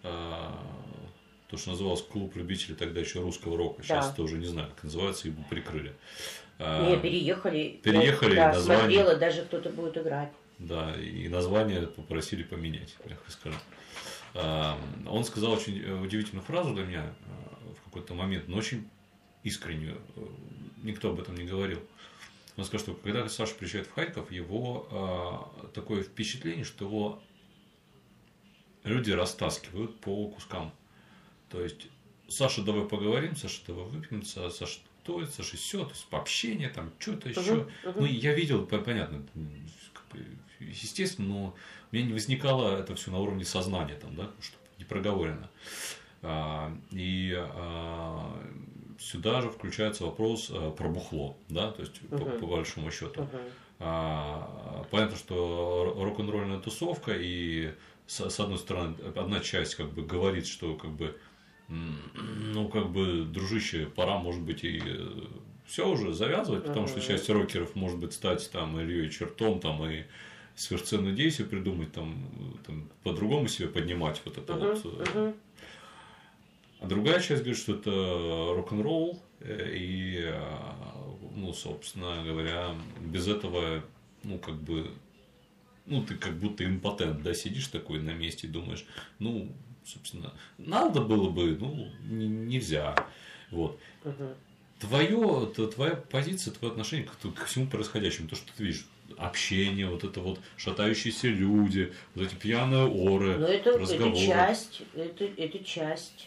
то, что называлось клуб любителей тогда еще русского рока. Сейчас это уже не знаю, как называется, его прикрыли. Не, переехали. Да, название. Смотрела, даже кто-то будет играть. Да, и название попросили поменять, мягко скажем. Он сказал очень удивительную фразу для меня в какой-то момент, но очень искреннюю. Никто об этом не говорил. Он сказал, что когда Саша приезжает в Харьков, его такое впечатление, что его люди растаскивают по кускам. То есть, Саша, давай поговорим, Саша, давай выпьем, Саша то, Саша сё, то есть общение, там что-то еще. Я видел, понятно, естественно, но у меня не возникало это все на уровне сознания, там, да, чтобы не проговорено. И сюда же включается вопрос про бухло, да, то есть по большому счету. Понятно, что рок-н-ролльная тусовка, и с одной стороны, одна часть как бы говорит, что как бы, дружище, пора, может быть, и все уже завязывать, потому что часть рокеров может быть стать там Ильей Чертом, там и сверхценную действие придумать, там по-другому себе поднимать вот это вот. А другая часть говорит, что это рок-н-ролл, и, собственно говоря, без этого, ты как будто импотент, да, сидишь такой на месте и думаешь, собственно, надо было бы, нельзя. Вот. Твоя позиция, твое отношение к всему происходящему, то, что ты видишь, общение, вот это вот шатающиеся люди, вот эти пьяные оры, разговоры. Это часть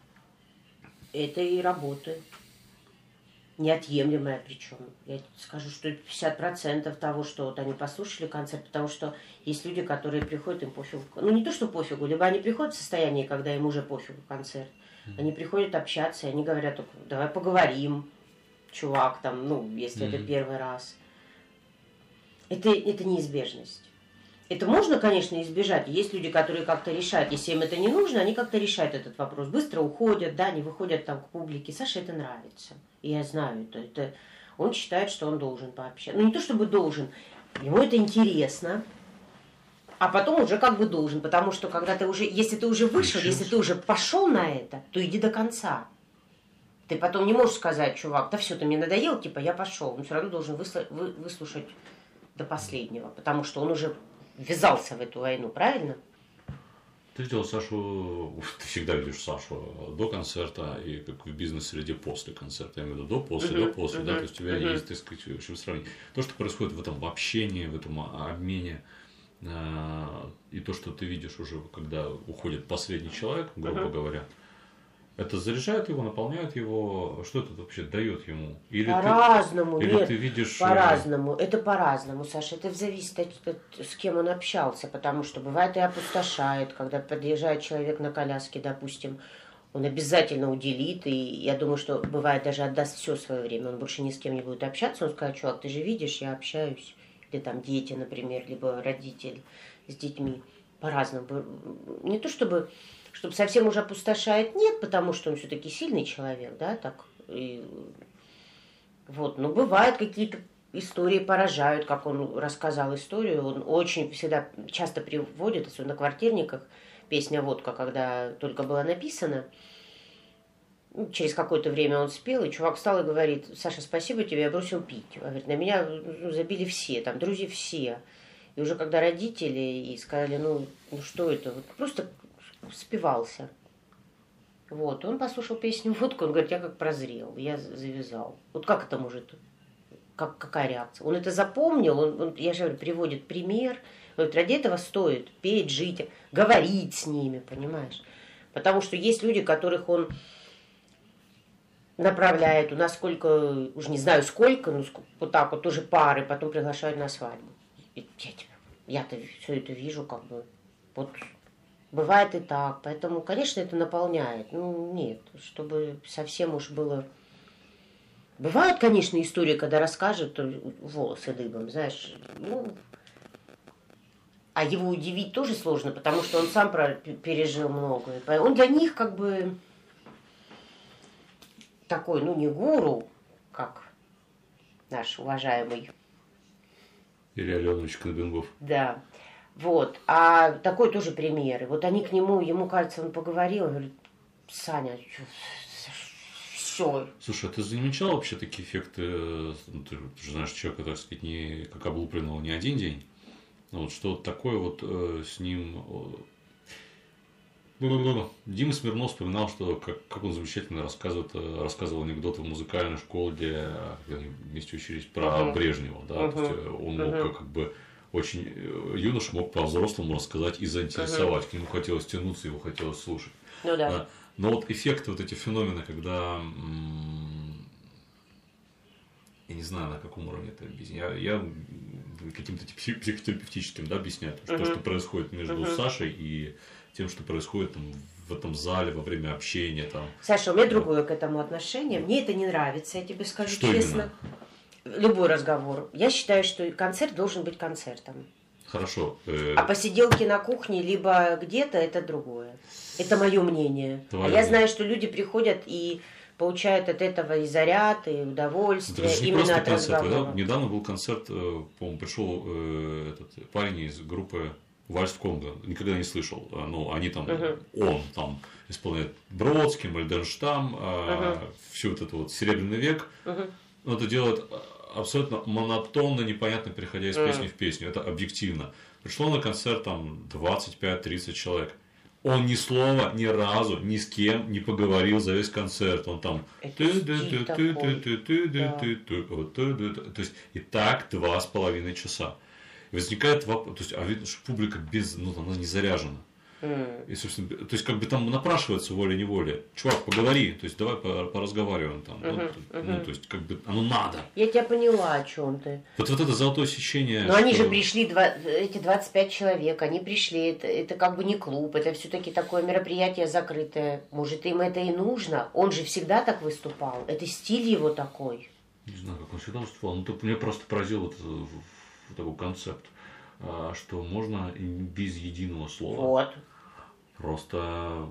этой работы. Неотъемлемая причем. Я скажу, что это 50% того, что вот они послушали концерт, потому что есть люди, которые приходят, им пофигу. Ну, не то, что пофигу, либо они приходят в состояние, когда им уже пофигу концерт. Они приходят общаться, и они говорят, давай поговорим, чувак, там, ну, если это первый раз. Это неизбежность. Это можно, конечно, избежать. Есть люди, которые как-то решают, если им это не нужно, они как-то решают этот вопрос. Быстро уходят, да, не выходят там к публике. Саше это нравится. И я знаю это. Он считает, что он должен пообщаться. Ну, не то чтобы должен, ему это интересно. А потом уже как бы должен. Потому что когда ты уже, если ты уже вышел, если ты уже пошел на это, то иди до конца. Ты потом не можешь сказать, чувак, да все, ты мне надоел, типа, я пошел. Он все равно должен выслушать до последнего. Потому что он уже ввязался в эту войну, правильно? Ты видел Сашу, ты всегда видишь Сашу до концерта и как в бизнес-среде после концерта. Я имею в виду до, после, да, то есть у тебя есть, так сказать, в общем, сравнение. То, что происходит в этом общении, в этом обмене, и то, что ты видишь уже, когда уходит последний человек, грубо говоря, это заряжает его, наполняет его, что это вообще дает ему? Или по-разному, нет, ты видишь... По-разному, это по-разному, Саша, это зависит от с кем он общался, потому что бывает и опустошает, когда подъезжает человек на коляске, допустим, он обязательно уделит, и я думаю, что бывает даже отдаст все свое время, он больше ни с кем не будет общаться, он скажет, чувак, ты же видишь, я общаюсь, или там дети, например, либо родители с детьми, по-разному, не то чтобы совсем уже опустошает, нет, потому что он все-таки сильный человек, да, так, и, вот, но бывают какие-то истории поражают, как он рассказал историю, он очень всегда, часто приводит, особенно на квартирниках, песня «Водка», когда только была написана, через какое-то время он спел, и чувак встал и говорит, Саша, спасибо тебе, я бросил пить, он говорит, на меня забили все, там, друзья все, и уже когда родители, и сказали, ну что это, вот просто... спивался. Вот, он послушал песню «Водку», он говорит, я как прозрел, я завязал. Вот как это может, какая реакция? Он это запомнил, он, я же говорю, приводит пример, он говорит, ради этого стоит петь, жить, говорить с ними, понимаешь? Потому что есть люди, которых он направляет, у нас сколько, уж не знаю сколько, ну вот так вот тоже пары, потом приглашают на свадьбу. И я-то все это вижу, как бы, вот... Бывает и так, поэтому, конечно, это наполняет. Ну, нет, чтобы совсем уж было... Бывают, конечно, истории, когда расскажут, волосы дыбом, знаешь. Ну, а его удивить тоже сложно, потому что он сам пережил многое. Он для них как бы такой, ну, не гуру, как наш уважаемый... Илья Леонович Конбингов. Да. Вот, а такой тоже пример. И вот они к нему, ему кажется, он поговорил, он говорит, Саня, все. Слушай, а ты замечал вообще такие эффекты, ну, ты же знаешь человека, так сказать, не как облупленного не один день, вот что вот такое вот с ним... Дима Смирнов вспоминал, что как он замечательно рассказывал анекдоты в музыкальной школе, где они вместе учились про Брежнева, да, то есть он мог как бы очень юноша мог по-взрослому рассказать и заинтересовать. К нему хотелось тянуться, его хотелось слушать. Ну да. Но вот эффекты, вот эти феномены, когда я не знаю, на каком уровне это объяснить. Я каким-то психотерапевтическим, да, объясняю. То, что происходит между Сашей и тем, что происходит там, в этом зале во время общения. Там. Саша, у меня другое к этому отношение. Мне это не нравится, я тебе скажу что честно. Именно? Любой разговор. Я считаю, что концерт должен быть концертом. Хорошо. А посиделки на кухне, либо где-то, это другое. Это мое мнение. Твое. А я знаю, что люди приходят и получают от этого и заряд, и удовольствие. Это именно от концерт. разговора. Недавно был концерт, по-моему, пришел этот парень из группы «Вальс в Конго». Никогда не слышал. Но они там, он там исполняет Бродский, Мальденштам, всю вот эту вот «Серебряный век». Но это делает абсолютно монотонно, непонятно, переходя из песни в песню. Это объективно. Пришло на концерт там 25-30 человек. Он ни слова, ни разу, ни с кем не поговорил за весь концерт. Он там... То есть, и так 2,5 часа. Возникает вопрос, то есть, а видно, что публика без, ну, она не заряжена. И, собственно, то есть, как бы там напрашивается волей-неволей. Чувак, поговори, то есть, давай поразговариваем там. Ну, то есть, как бы, оно надо. Я тебя поняла, о чем ты. Вот это золотое сечение. Но они же пришли, эти 25 человек, они пришли, это как бы не клуб, это все-таки такое мероприятие закрытое. Может, им это и нужно? Он же всегда так выступал, это стиль его такой. Не знаю, как он всегда выступал, но меня просто поразил вот такой концепт, что можно без единого слова. Вот. Просто...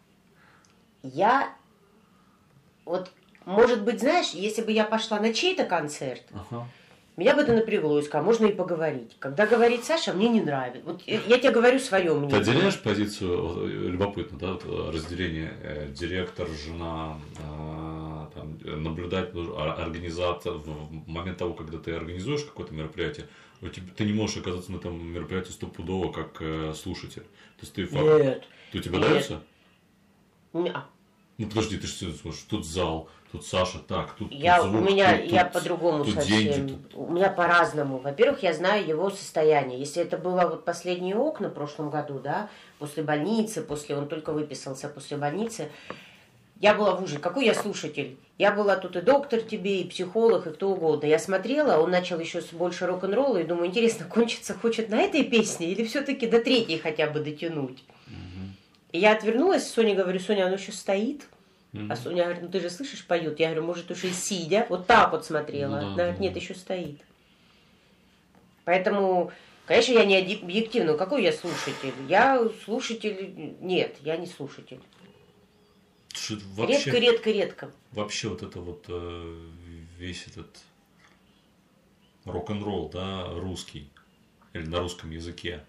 Вот, может быть, знаешь, если бы я пошла на чей-то концерт, меня бы это напрягло, и сказала, можно и поговорить. Когда говорит Саша, мне не нравится. Вот я тебе говорю свое мнение. Ты отделяешь позицию, любопытно, да, вот разделение директор, жена, там, наблюдатель, организатор, в момент того, когда ты организуешь какое-то мероприятие, ты не можешь оказаться на этом мероприятии стопудово как слушатель. То есть ты факт. Нет. Ты тебе нравится? Нет. Ну подожди, ты же слушаешь, тут зал, тут Саша, так, тут звук, я по-другому тут совсем. деньги, У меня по-разному. Во-первых, я знаю его состояние. Если это было вот последние окна в прошлом году, да, после больницы, он только выписался после больницы, я была в ужасе. Какой я слушатель? Я была тут и доктор тебе, и психолог, и кто угодно. Я смотрела, он начал еще с больше рок-н-ролла, и думаю, интересно, кончиться хочет на этой песне или все-таки до третьей хотя бы дотянуть? И я отвернулась, Соне говорю, Соня, оно еще стоит? А Соня говорит, ну ты же слышишь, поет. Я говорю, может, уже и сидя. Вот так вот смотрела. Она говорит, нет, еще стоит. Поэтому, конечно, я не объективна. Какой я слушатель? Я слушатель... Нет, я не слушатель. Вообще, редко. Вообще вот это вот весь этот рок-н-ролл, да, русский, или на русском языке.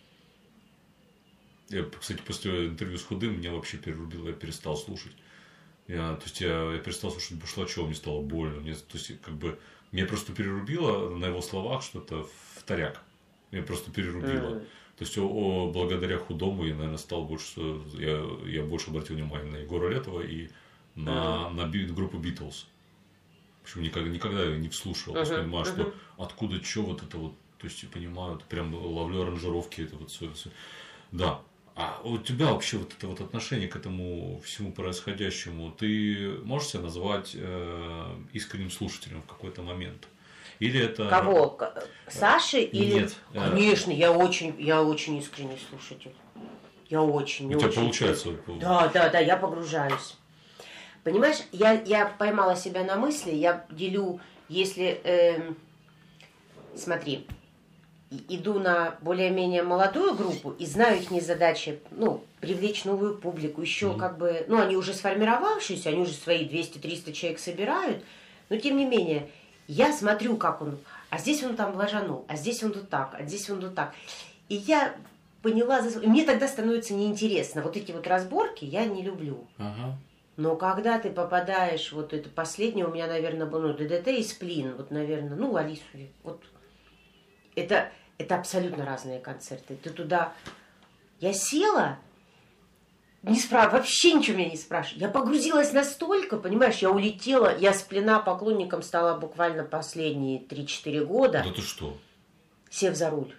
Я, кстати, после интервью с Худым меня вообще перерубило, я перестал слушать. Я перестал слушать Башлачева, мне стало больно. Меня просто перерубило на его словах что-то вторяк. Меня просто перерубило. То есть благодаря Худому я, наверное, стал больше. Я больше обратил внимание на Егора Летова и на группу Beatles. Причем никогда я не вслушивал. То есть понимаю, что откуда что вот это вот. То есть я понимаю, прям ловлю аранжировки, это вот все. Да. А у тебя вообще вот это вот отношение к этому всему происходящему, ты можешь себя назвать искренним слушателем в какой-то момент? Или это... Кого? Саши или... Нет. Конечно, я очень искренний слушатель. Я очень. У тебя получается? Да, я погружаюсь. Понимаешь, я поймала себя на мысли, я делю, если... смотри, иду на более-менее молодую группу и знаю их задачи, привлечь новую публику, еще как бы, они уже сформировавшиеся, они уже свои 200-300 человек собирают, но тем не менее, я смотрю, как он, а здесь он там блажанул, а здесь он тут так, а здесь он тут так. И я поняла, мне тогда становится неинтересно, вот эти вот разборки я не люблю. Но когда ты попадаешь, вот это последнее у меня, наверное, было, ДДТ и Сплин, вот, наверное, Алису, вот, это абсолютно разные концерты. Ты туда... Я села, вообще ничего меня не спрашивают. Я погрузилась настолько, понимаешь, я улетела, я Сплина поклонником стала буквально последние 3-4 года. Да ты что? Сев за руль.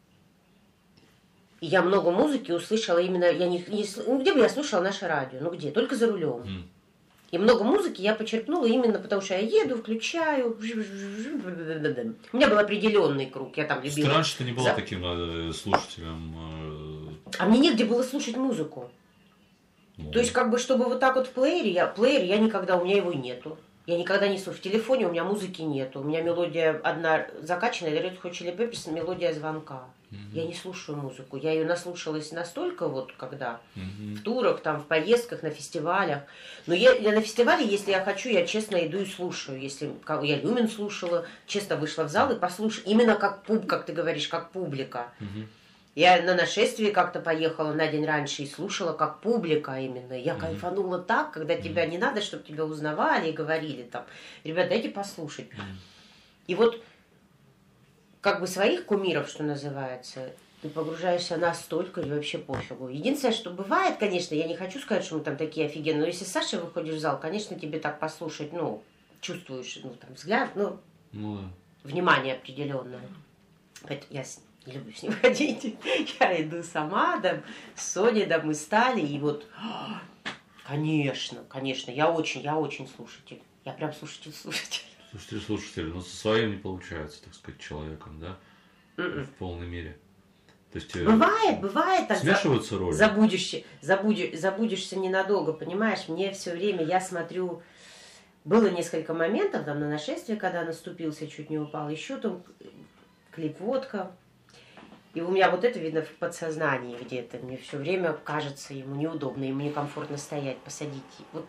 И я много музыки услышала именно... где бы я слушала наше радио? Где? Только за рулем. И много музыки я почерпнула именно потому, что я еду, включаю. У меня был определенный круг. Я там любила. Раньше ты не была таким слушателем. А мне негде было слушать музыку. То есть, как бы, чтобы вот так вот в плеере, я никогда, у меня его нету. Я никогда не слушаю. В телефоне у меня музыки нету. У меня мелодия одна закачанная, Red Hot Chili Peppers, мелодия звонка. Я не слушаю музыку. Я ее наслушалась настолько, вот когда в турах, там, в поездках, на фестивалях. Но я на фестивале, если я хочу, я честно иду и слушаю. Если я Люмен слушала, честно вышла в зал и послушала. Именно как ты говоришь, как публика. Я на нашествие как-то поехала на день раньше и слушала как публика именно. Я кайфанула так, когда тебя не надо, чтобы тебя узнавали и говорили там, ребят, дайте послушать. И вот как бы своих кумиров, что называется, ты погружаешься настолько, или вообще пофигу. Единственное, что бывает, конечно, я не хочу сказать, что мы там такие офигенные, но если с Сашей выходишь в зал, конечно, тебе так послушать, ну, чувствуешь, ну, там, взгляд, ну да. Внимание определенное. Поэтому я не люблю с ним ходить. Я иду сама, да, с Соней, да, мы стали, и вот, конечно, я очень слушатель. Я прям слушатель. Слушатель, но со своим не получается, так сказать, человеком, да? В полной мере. То есть, бывает так. Смешиваются роли. Забудешься ненадолго, понимаешь? Мне все время, я смотрю, было несколько моментов там на нашествие, когда наступился, чуть не упал, еще там клип «Водка». И у меня вот это видно в подсознании где-то. Мне все время кажется, ему неудобно, ему некомфортно стоять, посадить. Вот.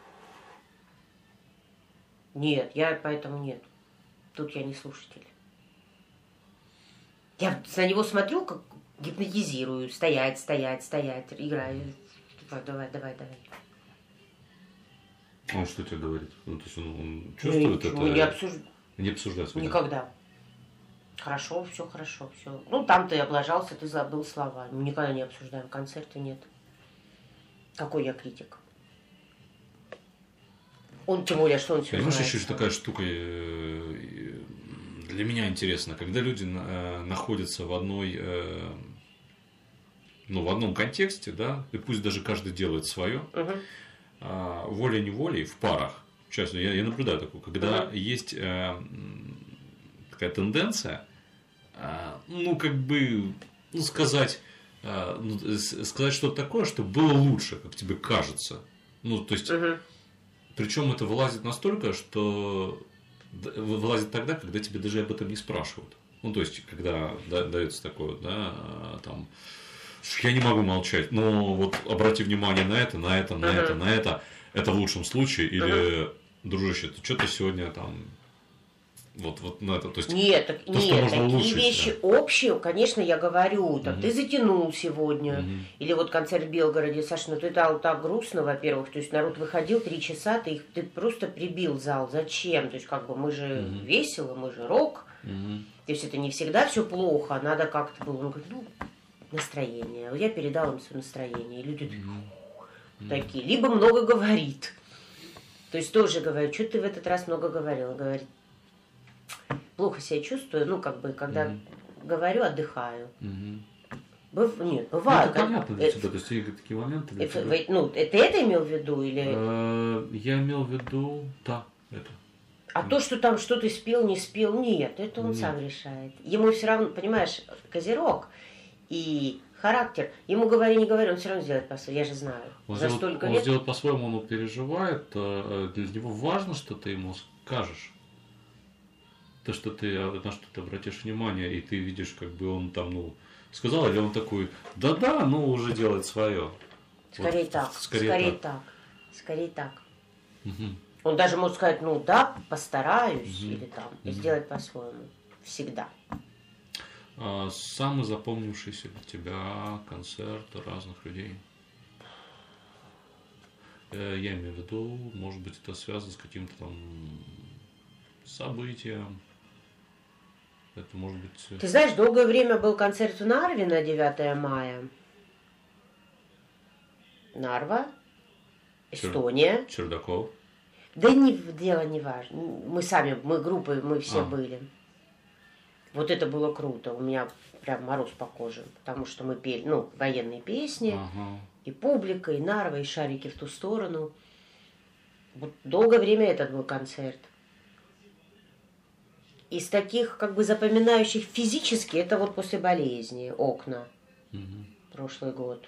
Нет, поэтому нет. Тут я не слушатель. Я на него смотрю, как гипнотизирую. Стоять, играю. Давай. Он что тебе говорит? Ну, то есть он чувствует это? Не обсуждать. Никогда. Хорошо, все. Ну, там ты облажался, ты забыл слова. Мы никогда не обсуждаем, концерта нет. Какой я критик? Он тем более, что он все знает. Понимаешь, еще такая штука для меня интересна. Когда люди находятся в одном контексте, да, и пусть даже каждый делает свое, волей-неволей в парах, сейчас я наблюдаю такое, когда есть такая тенденция, сказать что-то такое, что было лучше, как тебе кажется. Ну, то есть, причем это вылазит настолько, что вылазит тогда, когда тебе даже об этом не спрашивают. Ну, то есть, когда дается такое, да, там, я не могу молчать, но вот обрати внимание на это, это в лучшем случае, или, дружище, ты что-то сегодня там, вот на это, то есть, нет, такие улучшить, вещи общие, конечно, я говорю, там, ты затянул сегодня, или вот концерт в Белгороде, Саша, ну ты дал так грустно, во-первых, то есть народ выходил 3 часа, ты просто прибил зал, зачем, то есть как бы мы же весело, мы же рок, то есть это не всегда все плохо, надо как-то было, он говорит, настроение, я передал им свое настроение, и люди такие, либо много говорит, то есть тоже говорю, что ты в этот раз много говорила, говорит, плохо себя чувствую, ну, как бы, когда говорю, отдыхаю. Нет, бывает. Это понятно для тебя, то есть, такие моменты для тебя. Ну, ты это имел в виду, или... Я имел в виду, да, это. А то, что там что-то спел, не спел, нет, это он сам решает. Ему все равно, понимаешь, козерог и характер, ему говори, не говори, он все равно сделает по-своему, я же знаю. Он сделает по-своему, он переживает, для него важно, что ты ему скажешь. То, что ты на что ты обратишь внимание, и ты видишь, как бы он там, сказал, или он такой, да, уже делает свое. Скорее так. Он даже может сказать, постараюсь, или там, сделать по-своему. Всегда. Самый запомнившийся для тебя концерт разных людей? Я имею в виду, может быть, это связано с каким-то там событием. Это может быть... Ты знаешь, долгое время был концерт в Нарве на 9 мая. Нарва, Эстония. Чердаков. Да дело не важно. Мы группой, мы все были. Вот это было круто. У меня прям мороз по коже. Потому что мы пели, военные песни. И публика, и Нарва, и шарики в ту сторону. Вот долгое время этот был концерт. Из таких, как бы, запоминающих физически, это вот после болезни, «Окна», прошлый год.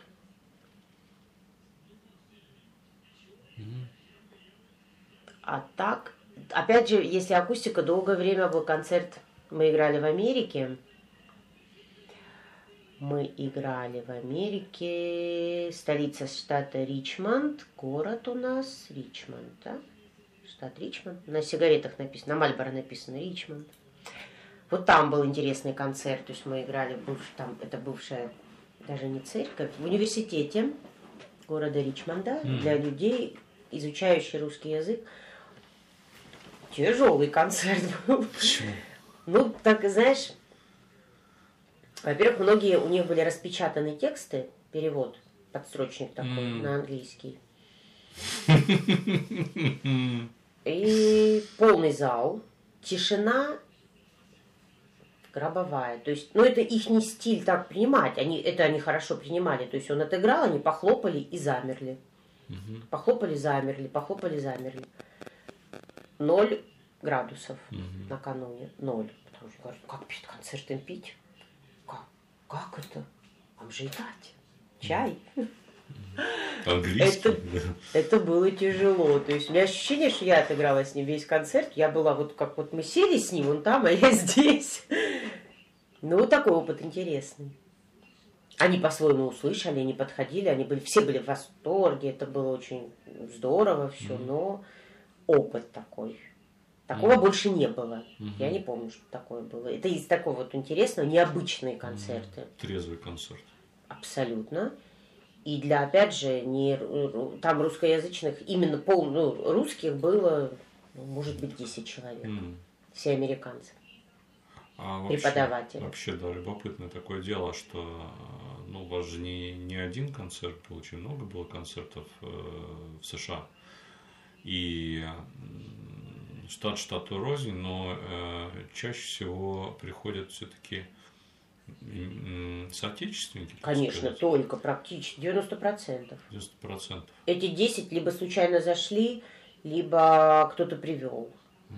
А так, опять же, если акустика, долгое время был концерт, мы играли в Америке. Столица штата Ричмонд, город у нас Ричмонд, да? Штат Ричмонд. На сигаретах написано, на Мальборо написано Ричмонд. Вот там был интересный концерт. То есть мы играли, это бывшая, даже не церковь, в университете города Ричмонда для людей, изучающих русский язык. Тяжелый концерт был. Почему? Так, знаешь, Во-первых, многие у них были распечатаны тексты, перевод, подстрочник такой на английский. И полный зал, тишина гробовая. То есть, это их не стиль так принимать. Они хорошо принимали. То есть он отыграл, они похлопали и замерли. Похлопали, замерли, похлопали, замерли. 0 градусов накануне. 0. Потому что говорят, как перед концертом пить? Как это? Вам же и дать. Чай. Английский. Это было тяжело. То есть у меня ощущение, что я отыграла с ним весь концерт. Я была как мы сели с ним, он там, а я здесь. Такой опыт интересный. Они по-своему услышали, они подходили, все были в восторге, это было очень здорово все, но опыт такой. Такого больше не было. Я не помню, что такое было. Это из такого интересного, необычные концерты. Трезвый концерт. Абсолютно. И опять же, там русскоязычных, именно русских было, может быть, 10 человек. Все американцы. Преподаватели. Вообще, да, любопытное такое дело, что у вас же не один концерт был, очень много было концертов в США. И штат штату рознь, но чаще всего приходят все-таки соотечественники. Конечно, только практически 90%. 90%. Эти 10 либо случайно зашли, либо кто-то привел.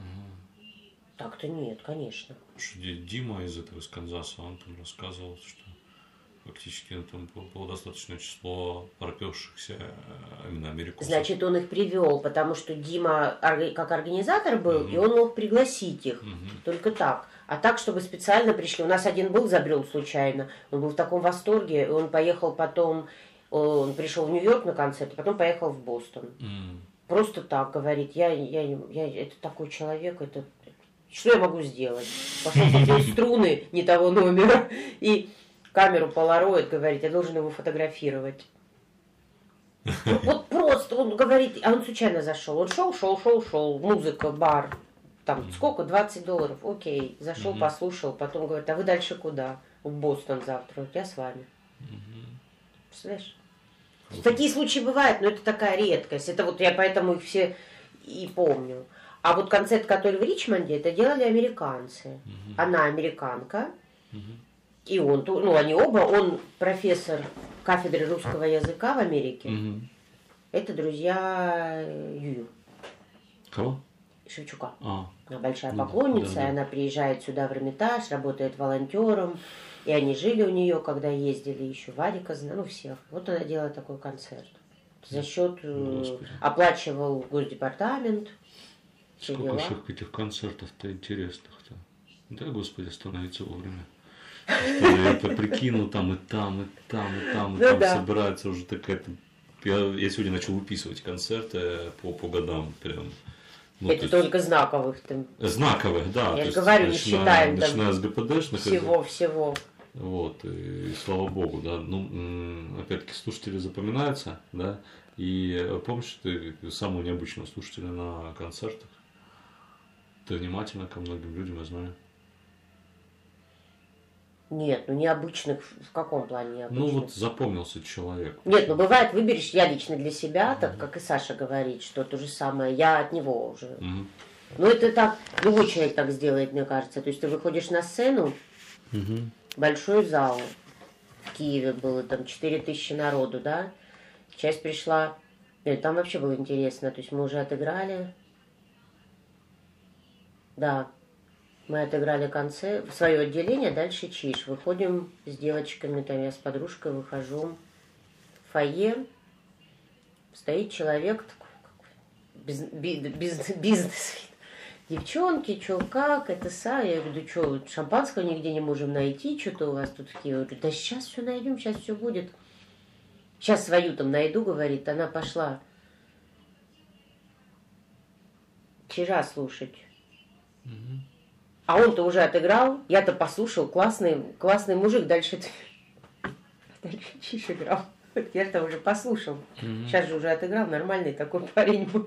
Так-то нет, конечно. Дима из Канзаса, он там рассказывал, что фактически там было достаточное число пропевшихся именно американцев. Значит, он их привел, потому что Дима как организатор был, и он мог пригласить их. Только так. А так, чтобы специально пришли. У нас один забрел случайно. Он был в таком восторге, и он поехал потом, он пришел в Нью-Йорк на концерт, потом поехал в Бостон. Просто так говорит, я это такой человек, что я могу сделать? Пошел купил струны не того номера и камеру Polaroid, говорит, я должен его фотографировать. Просто он говорит, а он случайно зашел. Он шел, музыка, бар. Там сколько? $20. Окей. Зашел, послушал, потом говорит, а вы дальше куда? В Бостон завтра. Я с вами. Представляешь? Такие случаи бывают, но это такая редкость. Это я поэтому их все и помню. А концерт, который в Ричмонде, это делали американцы. Она американка. И он, они оба, он профессор кафедры русского языка в Америке. Это друзья Юю. Кого? Шевчука. Она большая поклонница, да. И она приезжает сюда в Эрмитаж, работает волонтером. И они жили у нее, когда ездили, еще Вадика, всех. Вот она делала такой концерт. За счет оплачивал Госдепартамент. Сколько же этих концертов-то интересных-то. Да, Господи, остановиться вовремя. Я прикинул, там собирается уже такая-то. Я сегодня начал выписывать концерты по годам прям. Это только знаковых. Знаковых, да. Я же говорю, не считаем. Начиная с ГПДшных. Всего. И слава богу, да. Опять-таки, слушатели запоминаются, да. И помнишь, ты самого необычного слушателя на концертах? Ты внимательно ко многим людям, я знаю. Нет, необычных в каком плане необычных? Запомнился человек. Нет, бывает, выберешь, я лично для себя, так как и Саша говорит, что то же самое, я от него уже. Это так, любой человек так сделает, мне кажется. То есть ты выходишь на сцену, большой зал, в Киеве было там 4000 народу, да, часть пришла, там вообще было интересно, то есть мы уже отыграли, да, мы отыграли концерт, в свое отделение, дальше чиш. Выходим с девочками, там я с подружкой выхожу в фойе. Стоит человек такой, бизнес. Девчонки, что, как, это я говорю, да что, шампанского нигде не можем найти, что-то у вас тут такие. Я говорю, да сейчас все найдем, сейчас все будет. Сейчас свою там найду, говорит, она пошла вчера слушать. А он-то уже отыграл, я-то послушал, классный мужик, дальше чиш играл. Я-то уже послушал. Сейчас же уже отыграл, нормальный такой парень был.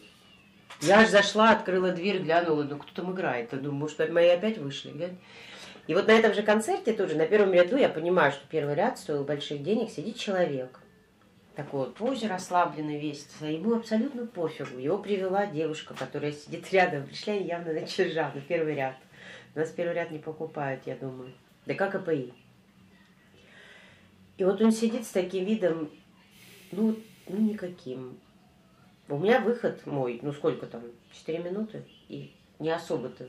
Я аж зашла, открыла дверь, глянула, кто там играет. Я думаю, может, мои опять вышли, глянь. И вот на этом же концерте тоже, на первом ряду, я понимаю, что первый ряд стоил больших денег, сидит человек. Такой вот позже расслабленный весь, ему абсолютно пофигу. Его привела девушка, которая сидит рядом. Пришли они явно на чижа, на первый ряд. У нас первый ряд не покупают, я думаю. Да как АПИ. И вот он сидит с таким видом, ну никаким. У меня выход мой, сколько там, 4 минуты, и не особо-то.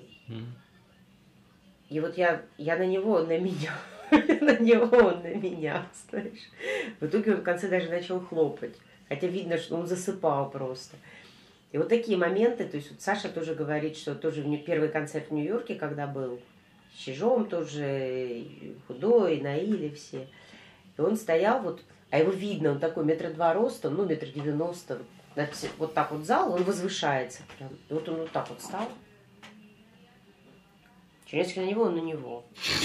И вот я на него, он на меня. На него, он на меня, знаешь. В итоге он в конце даже начал хлопать. Хотя видно, что он засыпал просто. И вот такие моменты, то есть вот Саша тоже говорит, что тоже первый концерт в Нью-Йорке, когда был, с Чижом тоже, худой, Наили все. И он стоял вот, а его видно, он такой 2 метра ростом, 1,90 м. Вот так вот зал, он возвышается прям. И вот он вот так вот стал. Через несколько на него, он на него.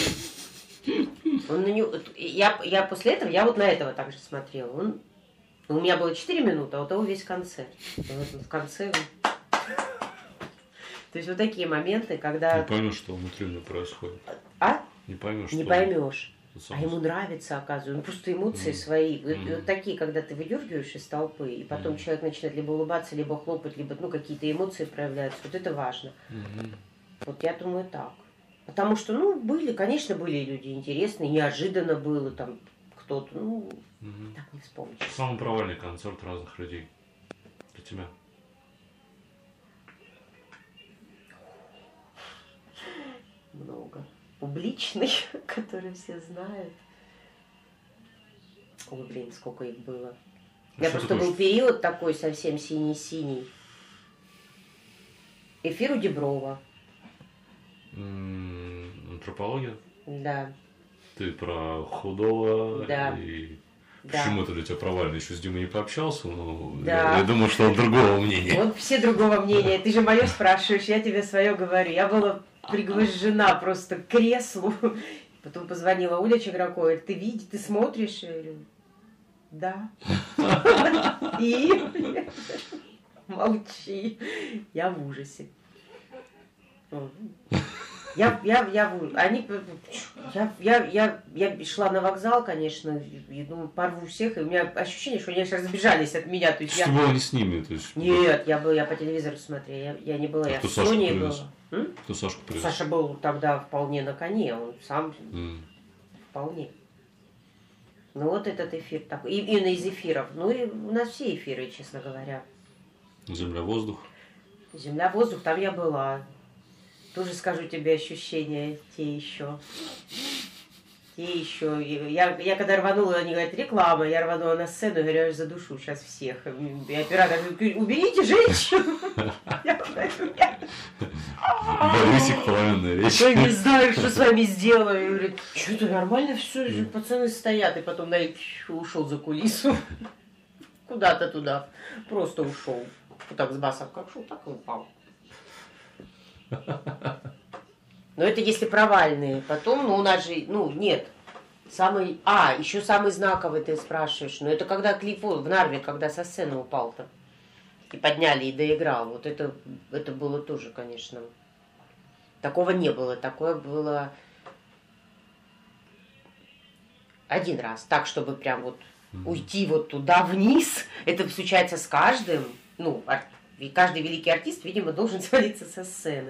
Он на него. Я после этого, я вот на этого также смотрела. У меня было 4 минуты, а у того весь концерт. И вот в конце... То есть вот такие моменты, когда... Не поймешь, что внутри у него происходит. А? Не поймешь, Не поймешь. А ему нравится, оказывается. Просто эмоции свои. Вот такие, когда ты выдергиваешь из толпы, и потом человек начинает либо улыбаться, либо хлопать, либо какие-то эмоции проявляются. Вот это важно. Вот я думаю так. Потому что, конечно, были люди интересные, неожиданно было там кто-то, так не вспомнишь. Самый провальный концерт разных людей для тебя? Много. Публичный, который все знают. Ой, блин, сколько их было. Я просто был период такой совсем синий-синий. Эфир у Диброва. Антропология? Да. Ты про худого? Да. И... Да. Почему это для тебя провально? Еще с Димой не пообщался, но да. Я думаю, что он другого мнения. Вот все другого мнения. Ты же мое спрашиваешь, я тебе свое говорю. Я была пригвождена просто к креслу. Потом позвонила Оля Чигракова, ты видишь, ты смотришь? Я говорю, да. И молчи. Я в ужасе. Я шла на вокзал, конечно, и думаю, порву всех, и у меня ощущение, что они сейчас разбежались от меня. То есть что было не с ними? То есть... Нет, я по телевизору смотрела, я не была, я в Соне была. Кто Сашку привез? Саша был тогда вполне на коне, он сам вполне. Ну вот этот эфир такой, именно из эфиров. Ну и у нас все эфиры, честно говоря. Земля-воздух? Земля-воздух, там я была. Тоже скажу тебе ощущения те еще. Я когда рванула, они говорят, реклама, я рванула на сцену, говорю, я же задушу сейчас всех. И оператор говорит, уберите женщину. Борисик, половинная речь. Я не знаю, что с вами сделаю. Я говорю, что-то нормально все, пацаны стоят. И потом ушел за кулису. Куда-то туда. Просто ушел. Вот так с басом как шел, так и упал. Но это если провальные. Потом, у нас же, нет. Еще самый знаковый ты спрашиваешь. Но это когда клип в Нарве, когда со сцены упал-то. И подняли, и доиграл. Вот это было тоже, конечно. Такого не было. Такое было один раз. Так, чтобы прям вот уйти вот туда вниз. Это случается с каждым. И каждый великий артист, видимо, должен свалиться со сцены.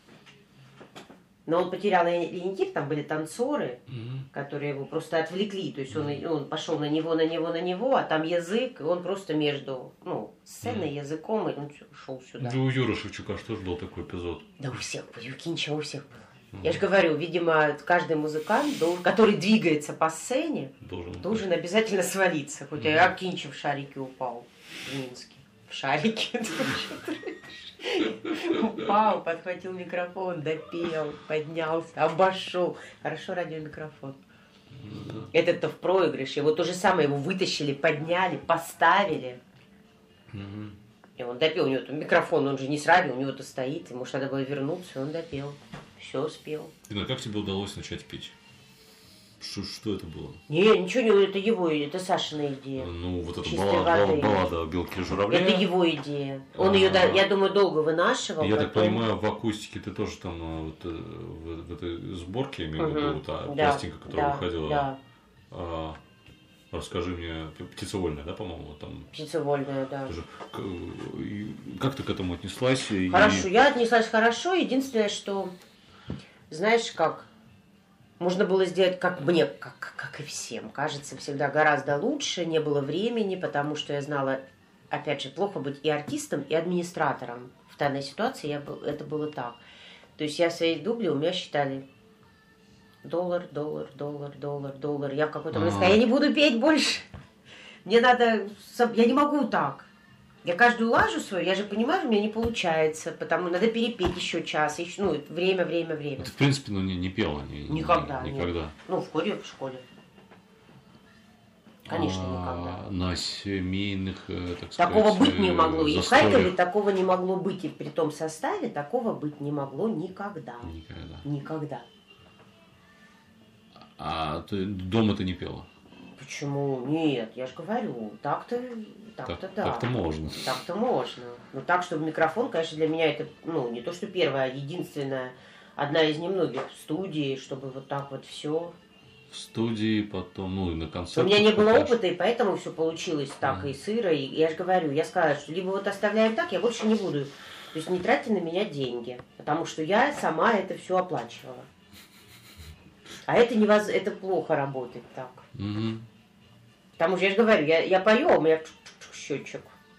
Но он потерял ориентир, там были танцоры, которые его просто отвлекли. То есть он пошел на него, а там язык, и он просто между сценой, языком, и он ушел сюда. Да у Юры Шевчука же тоже был такой эпизод. Да у всех, у Юкинча у всех было. Я же говорю, видимо, каждый музыкант, который двигается по сцене, должен обязательно свалиться. Хоть Акинча в шарике упал в Минске. В шарике. Упал, подхватил микрофон, допел, поднялся, обошел. Хорошо радиомикрофон. Этот-то в проигрыше. Его то же самое, его вытащили, подняли, поставили. И он допел. У него микрофон, он же не с радио, у него-то стоит. Ему же надо было вернуться, и он допел. Все спел. Как тебе удалось начать петь? Что это было? Не, ничего не, это его, это Сашина идея. Ну, вот эта Чистой баллада «Белки и журавли». Это его идея. Он ее, я думаю, долго вынашивал. Я так понимаю, в акустике ты тоже там вот, в этой сборке, я имею в виду, та пластинка, которая выходила. Да. Расскажи мне, «Птицевольная», да, по-моему, там? «Птицевольная», да. Как ты к этому отнеслась? Хорошо, я отнеслась хорошо. Единственное, что, знаешь, как можно было сделать, как мне, как и всем, кажется, всегда гораздо лучше. Не было времени, потому что я знала, опять же, плохо быть и артистом, и администратором. В данной ситуации это было так. То есть я в своей дубле, у меня считали доллар. Я в какой-то момент сказала, я не буду петь больше. Мне надо, я не могу так. Я каждую лажу свою, я же понимаю, у меня не получается, потому надо перепеть еще час, еще, ну, время. Ты, в принципе, не пела? Никогда. Никогда. Ну, в школе. Конечно, никогда. На семейных, так сказать, такого быть не могло. И в застольях. Харькове такого не могло быть. И при том составе такого быть не могло никогда. Никогда. А ты дома ты не пела? Почему? Нет, я же говорю, так-то да. Так-то можно. Так-то можно. Но так, чтобы микрофон, конечно, для меня это, ну, не то, что первая, а единственная, одна из немногих в студии, чтобы вот так вот все. В студии, потом, ну, и на концертах. У меня не было опыта, и поэтому все получилось так и сыро. И я же говорю, я сказала, что либо вот оставляем так, я больше не буду. То есть не тратьте на меня деньги, потому что я сама это все оплачивала. А это это плохо работает так. Угу. Потому что я же говорю, я пою, а у меня счетчик.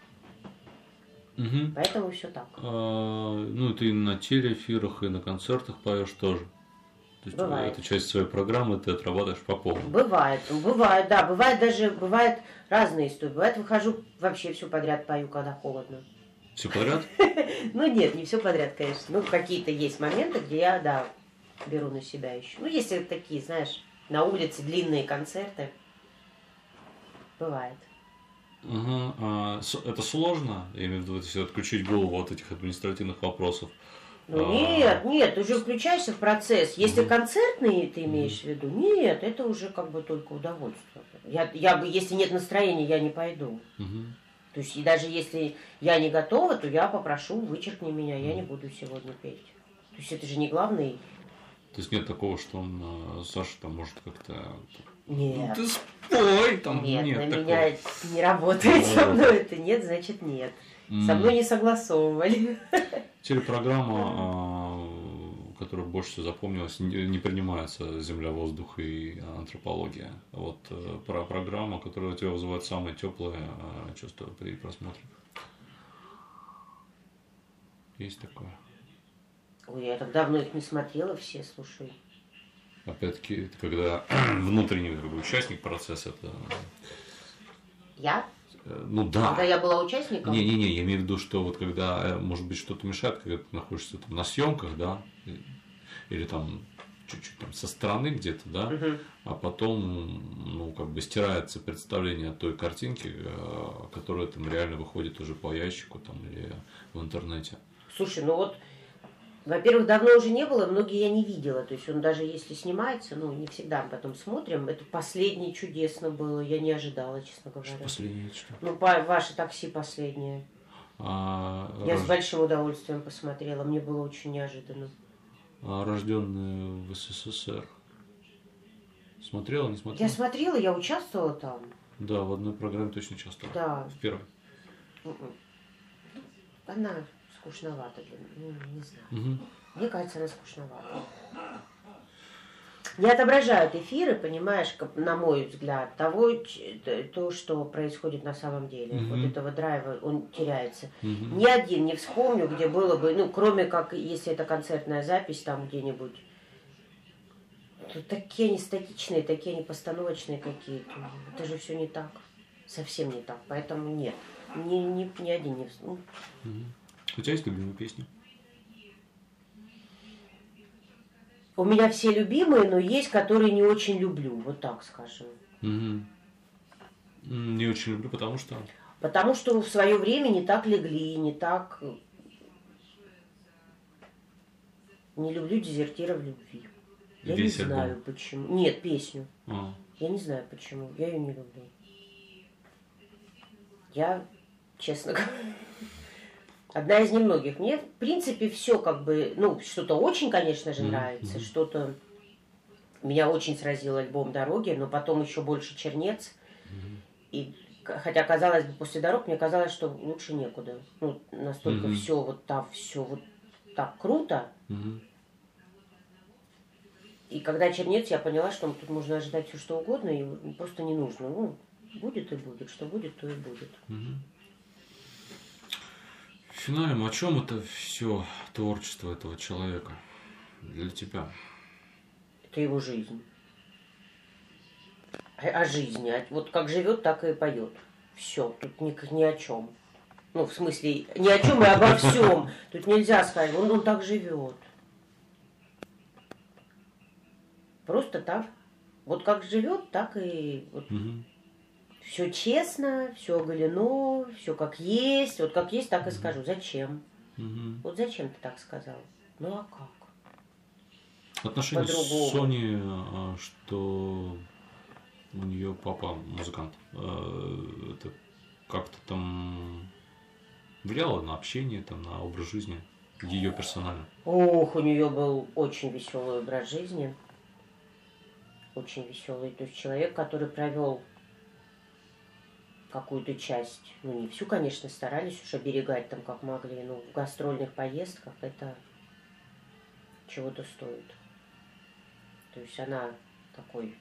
Угу. Поэтому все так. Ну, ты на телеэфирах и на концертах поешь тоже. То есть бывает. Эту часть своей программы ты отрабатываешь по полной. Бывает, да. Бывает разные истории. Бывает, выхожу, вообще все подряд пою, когда холодно. Все подряд? Ну, нет, не все подряд, конечно. Ну, какие-то есть моменты, где я, да, беру на себя еще. Ну, если такие, знаешь, на улице длинные концерты. Бывает. Ага. Это сложно? Я имею в виду, если отключить голову от этих административных вопросов. Ну, нет, ты уже включаешься в процесс. Если концертные ты имеешь в виду, нет, это уже как бы только удовольствие. Я бы, если нет настроения, я не пойду. То есть, и даже если я не готова, то я попрошу, вычеркни меня, я не буду сегодня петь. То есть, это же не главный. То есть, нет такого, что Саша там может как-то... Нет. Ты спой там. Нет, на такого. меня не работает со мной это. Нет, значит нет. Со мной не согласовывали. Телепрограмма, которая больше всего запомнилась, не принимается «Земля, воздух и антропология». Вот программа, которая у тебя вызывает самое теплое чувство при просмотре. Есть такое? Ой, я так давно их не смотрела все, слушай. Опять-таки, когда внутренний участник процесса, это... Я? Ну да. Когда я была участником? Не, я имею в виду, что вот когда, может быть, что-то мешает, когда ты находишься там на съемках, да, или там чуть-чуть там со стороны где-то, да, а потом, ну, как бы стирается представление от той картинки, которая там реально выходит уже по ящику там или в интернете. Слушай, ну вот, во-первых, давно уже не было, многие я не видела. То есть он даже если снимается, ну, не всегда потом смотрим. Это последнее чудесно было. Я не ожидала, честно говоря. Что последнее что? Ну, ваше такси последнее. Я с большим удовольствием посмотрела. Мне было очень неожиданно. Рожденные в СССР. Смотрела, не смотрела? Я смотрела, я участвовала там. Да, в одной программе точно участвовала. Да. В первой. Она скучновато для меня, ну, не знаю. Мне кажется, она скучновата. Не отображают эфиры, понимаешь, на мой взгляд, то, что происходит на самом деле. Вот этого драйва, он теряется. Ни один не вспомню, где было бы, ну, кроме как, если это концертная запись там где-нибудь. Тут такие они статичные, такие они постановочные какие-то. Это же все не так. Совсем не так. Поэтому нет. Ни один не вспомню. У тебя есть любимые песни? У меня все любимые, но есть, которые не очень люблю. Вот так скажем. Не очень люблю, потому что... Потому что в свое время не так легли, не так... Не люблю дезертиров любви. Я Весь не знаю альбом? почему. Нет, песню. А. Я не знаю почему. Я ее не люблю. Я, честно говоря, одна из немногих. Мне, в принципе, все как бы, ну, что-то очень, конечно же, нравится, что-то... Меня очень сразил альбом «Дороги», но потом еще больше «Чернец». И хотя, казалось бы, после «Дорог» мне казалось, что лучше некуда. Ну, настолько все вот там, все вот так круто. И когда «Чернец», я поняла, что тут можно ожидать все что угодно, и просто не нужно. Ну, будет и будет. Что будет, то и будет. В финале, о чем это все творчество этого человека для тебя? Это его жизнь. О жизни. Вот как живет, так и поет. Все. Тут ни о чем. Ну, в смысле, ни о чем и обо всем. Тут нельзя сказать. Он так живет. Просто так. Вот как живет, так и вот. Все честно, все оголено, все как есть. Вот как есть, так и скажу. Зачем? Вот зачем ты так сказал? Ну а как? Отношения с Соней, что у нее папа музыкант, это как-то там влияло на общение, там, на образ жизни ее персонально? Ох, у нее был очень веселый образ жизни. Очень веселый. То есть человек, который провел какую-то часть, ну не всю, конечно, старались уж оберегать там как могли, но в гастрольных поездках это чего-то стоит. То есть она такой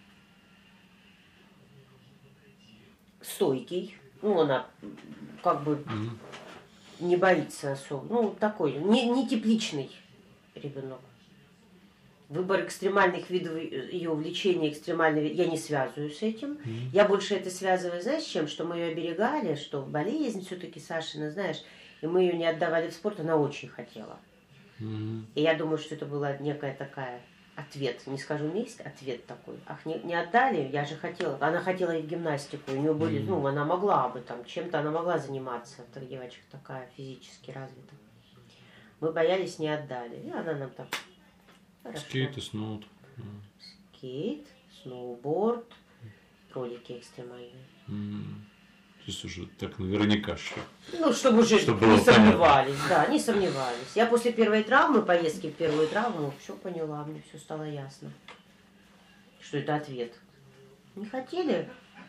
стойкий, ну она как бы не боится особо, ну такой, не тепличный ребенок. Выбор экстремальных видов ее увлечения, экстремального, я не связываю с этим. Я больше это связываю, знаешь, с чем? Что мы ее оберегали, что болезнь все-таки Сашина, знаешь, и мы ее не отдавали в спорт, она очень хотела. И я думаю, что это была некая такая ответ, не скажу месть, ответ такой. Ах, не отдали, я же хотела. Она хотела и в гимнастику, у нее были, ну, она могла бы там, чем-то она могла заниматься, эта девочка такая физически развита. Мы боялись, не отдали. И она нам так... Хорошо. Скейт и сноут. Скейт, сноуборд, ролики экстремальные. То есть уже так наверняка что. Ну, чтобы уже не сомневались, да, не сомневались. Я после первой травмы, поездки в первую травму, все поняла, мне все стало ясно, что это ответ. Не хотели?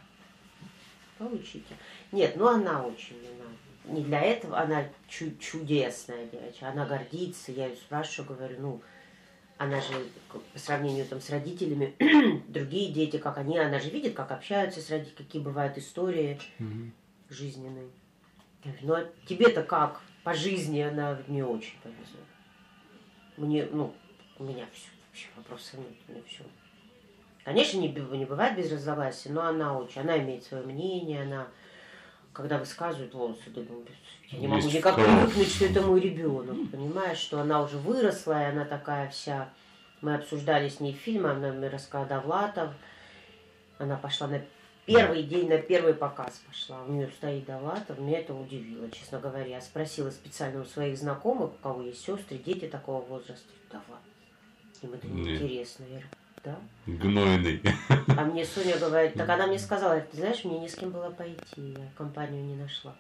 Получите. Нет, ну она очень, не для этого, она чудесная девочка, она гордится, я ее спрашиваю, говорю, ну, она же по сравнению там с родителями, другие дети, как они, она же видит, как общаются с родителями, какие бывают истории жизненные. Я говорю, ну а тебе-то как? По жизни она мне очень повезло. Мне, ну, у меня все, вообще вопросов нет, у меня все. Конечно, не бывает без разногласий, но она имеет свое мнение, она, когда высказывает волосы, думаю, я не могу никак привыкнуть, что это мой ребенок, понимаешь, что она уже выросла, и она такая вся... Мы обсуждали с ней фильм, она мне рассказала Довлатов, она пошла на первый день, на первый показ пошла, у нее стоит Довлатов, меня это удивило, честно говоря. Я спросила специально у своих знакомых, у кого есть сестры, дети такого возраста, Довлатов, им это неинтересно, я говорю, да? Гнойный. А мне Соня говорит, так она мне сказала, ты знаешь, мне не с кем было пойти, я компанию не нашла.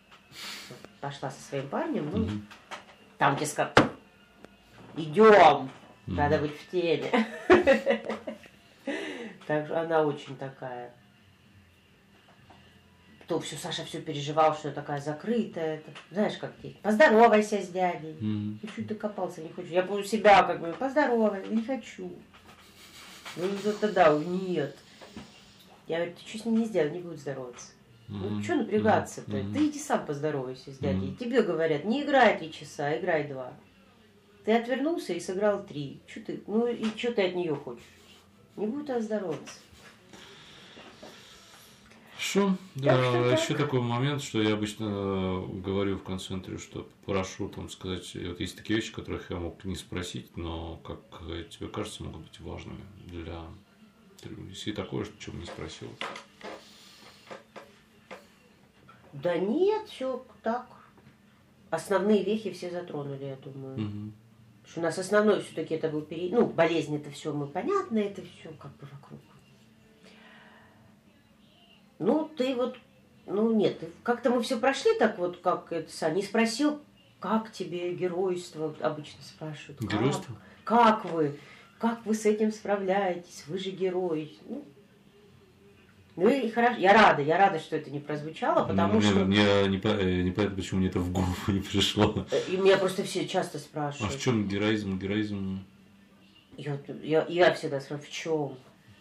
Пошла со своим парнем, ну, там тебе сказали, идем, надо быть в теме. Так что она очень такая. То все, Саша все переживал, что я такая закрытая. Знаешь, как дети. Поздоровайся с дядей. Я чуть докопался, не хочу. Я помню себя как бы, поздоровайся, не хочу. Ну, тогда нет. Я говорю, ты что с ним не сделал, не будет здороваться. Ну, что напрягаться-то? Ты иди сам поздоровайся с дядей. Тебе говорят, не играй 3 часа, играй 2. Ты отвернулся и сыграл 3. Что ты, ну и что ты от нее хочешь? Не будет оздороваться. Хорошо. Да, еще такой момент, что я обычно говорю в конце интервью, что прошу там сказать, вот есть такие вещи, которых я мог не спросить, но, как тебе кажется, могут быть важными для интервью. Если такое, что не спросил. Да нет, все так. Основные вехи все затронули, я думаю. Что у нас основной все-таки это был период, ну, болезнь это все, мы понятно, это все как бы вокруг. Ну, ты вот, ну нет, как-то мы все прошли так вот, как это, не спросил, как тебе геройство, обычно спрашивают. Геройство? Как вы с этим справляетесь, вы же герои. Ну и хорошо, я рада, что это не прозвучало, потому что... Мне непонятно, почему мне это в голову не пришло. И меня просто все часто спрашивают. А в чем героизм? Героизм... Я всегда спрашиваю, в чем?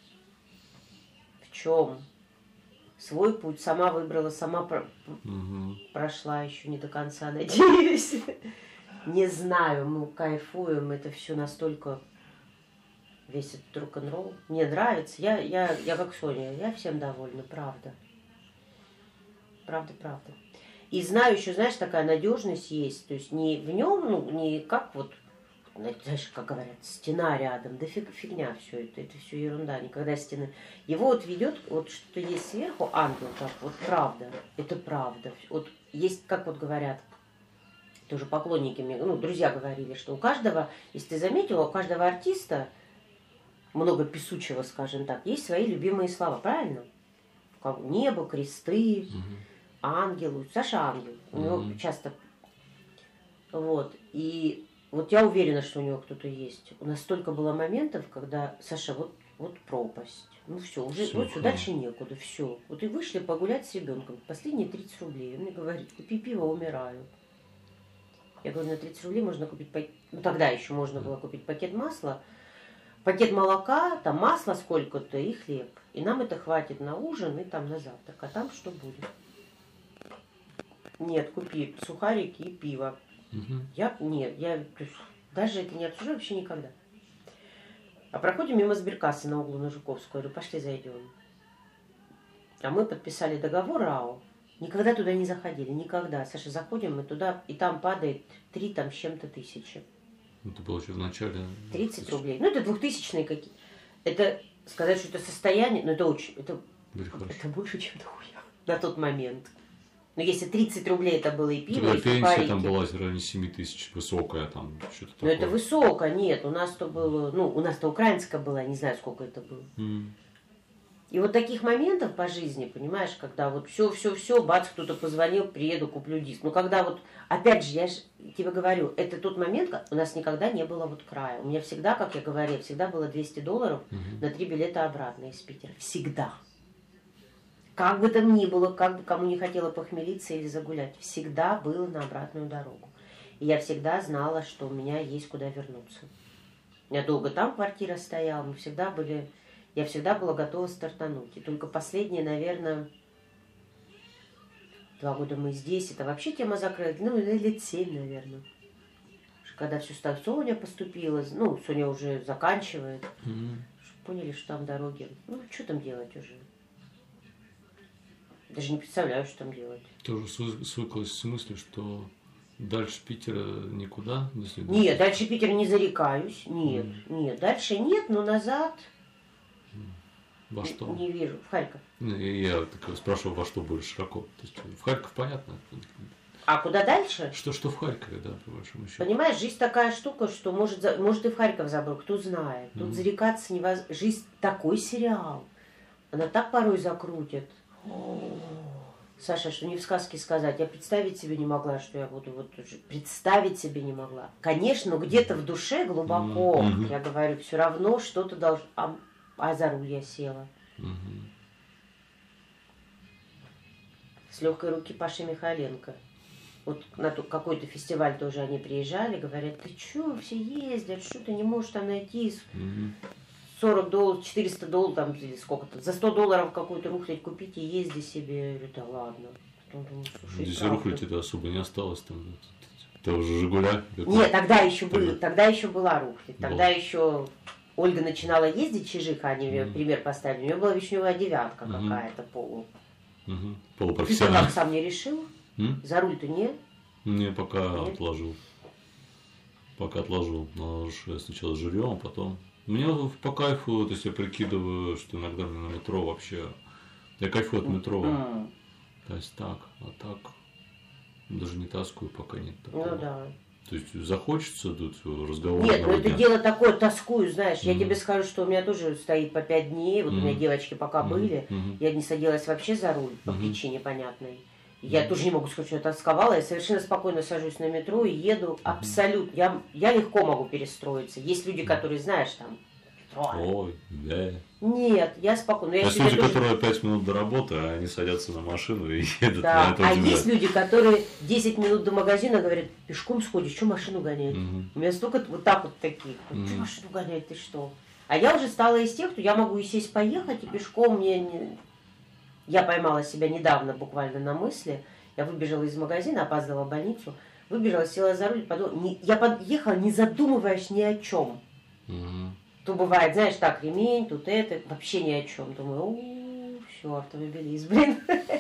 В чем? Свой путь сама выбрала, сама прошла, еще не до конца, надеюсь. Не знаю, мы кайфуем, это все настолько... Весь этот рок-н-ролл. Мне нравится. Я как Соня, я всем довольна, правда. Правда. И знаю еще, знаешь, такая надежность есть. То есть не в нем, ну, не как вот, знаешь, как говорят, стена рядом. Да фигня все это все ерунда. Никогда стены. Его вот ведет, вот что есть сверху, ангел, так вот правда. Это правда. Вот есть, как вот говорят, тоже поклонники мне, ну, друзья говорили, что у каждого, если ты заметила, у каждого артиста много песучего, скажем так, есть свои любимые слова, правильно? Как небо, кресты, ангелу. Саша ангел. У него часто... Вот. И вот я уверена, что у него кто-то есть. У нас столько было моментов, когда Саша, вот пропасть. Ну все, уже вот все, дальше некуда, все. Вот и вышли погулять с ребенком. Последние 30 рублей. Он мне говорит, купи пиво, умираю. Я говорю, на 30 рублей можно купить... Ну тогда еще можно было купить пакет масла, пакет молока, там масло сколько-то и хлеб. И нам это хватит на ужин и там на завтрак. А там что будет? Нет, купи сухарики и пиво. Я даже это не обсуждаю вообще никогда. А проходим мимо сберкассы на углу на Жуковскую. Говорю, пошли зайдем. А мы подписали договор РАО. Никогда туда не заходили, никогда. Саша, заходим мы туда, и там падает 3 там с чем-то тысячи. Это было еще в начале. 30 рублей. Ну, это 2000-е какие. Это сказать, что это состояние, но это очень... Это больше, чем дохуя на тот момент. Но если 30 рублей это было и пиво, и пенсия сухарики. Там была в районе 7 тысяч, высокая там, что-то такое. Но это высоко, нет. У нас-то было... Ну, у нас-то украинская была, не знаю, сколько это было. И вот таких моментов по жизни, понимаешь, когда вот все, бац, кто-то позвонил, приеду, куплю диск. Но когда вот, опять же, я же тебе говорю, это тот момент, у нас никогда не было вот края. У меня всегда, как я говорила, всегда было $200 на 3 билета обратно из Питера. Всегда. Как бы там ни было, как бы кому не хотела похмелиться или загулять, всегда было на обратную дорогу. И я всегда знала, что у меня есть куда вернуться. У меня долго там квартира стояла, мы всегда были... Я всегда была готова стартануть. И только последние, наверное, 2 года мы здесь. Это вообще тема закрыта. Ну, лет 7, наверное. Когда все стало, Соня поступила. Ну, Соня уже заканчивает. Поняли, что там дороги. Ну, что там делать уже? Даже не представляю, что там делать. Тоже свыклась с мыслью, что дальше Питера никуда? Нет, дальше Питера не зарекаюсь. Нет, дальше нет, но назад... Во что? Не вижу. В Харьков. Я так спрашиваю, во что более широко. То есть в Харьков понятно. А куда дальше? Что в Харькове, да, по большому счету. Понимаешь, жизнь такая штука, что может и в Харьков забрал, кто знает. Тут зарекаться невозможно. Жизнь такой сериал. Она так порой закрутит. Саша, что не в сказке сказать. Я представить себе не могла, что я буду вот уже. Представить себе не могла. Конечно, но где-то в душе глубоко, я говорю, все равно что-то должно... А за руль я села. С легкой руки Паши Михайленко. Вот на какой-то фестиваль тоже они приезжали, говорят, ты что, все ездят, что ты не можешь там найти $40, $400, там, или сколько-то, за $100 какую-то рухлядь купить и езди себе. Я говорю, да ладно. Потом думаю, слушай, здесь рухлядь это особо не осталось там. Это уже Жигуля. Нет, тогда еще была рухлядь. Тогда еще Ольга начинала ездить, Чижиха, они мне пример поставили. У нее была вишневая 9 какая-то полупрофессиональная. Ты сам не решил? За руль-то нет? Не, пока отложил. Надо же сначала с жильем, а потом... Мне по кайфу, то есть я прикидываю, что иногда мне на метро вообще... Я кайфую от метро. То есть так, а так... Даже не таскаю, пока нет такого. Ну да. То есть захочется тут разговор? Нет, ну это дело такое, тоскую, знаешь. Я тебе скажу, что у меня тоже стоит по 5 дней. Вот у меня девочки пока были. Я не садилась вообще за руль по причине понятной. Я тоже не могу сказать, что я тосковала. Я совершенно спокойно сажусь на метро и еду абсолютно. Я легко могу перестроиться. Есть люди, которые, знаешь, там... Ой, да. Нет, я спокойно. Есть люди, которые 5 минут до работы, а они садятся на машину и едут. Да, а есть люди, которые 10 минут до магазина говорят, пешком сходишь, что машину гонять? У меня столько вот так вот таких. Что машину гонять, ты что? А я уже стала из тех, кто я могу и сесть, поехать, и пешком мне... Не... Я поймала себя недавно буквально на мысли. Я выбежала из магазина, опаздывала в больницу. Выбежала, села за руль, подумала... Я подъехала, не задумываясь ни о чем. То бывает, знаешь, так, ремень, тут это, вообще ни о чем. Думаю, все, автомобилист, блин.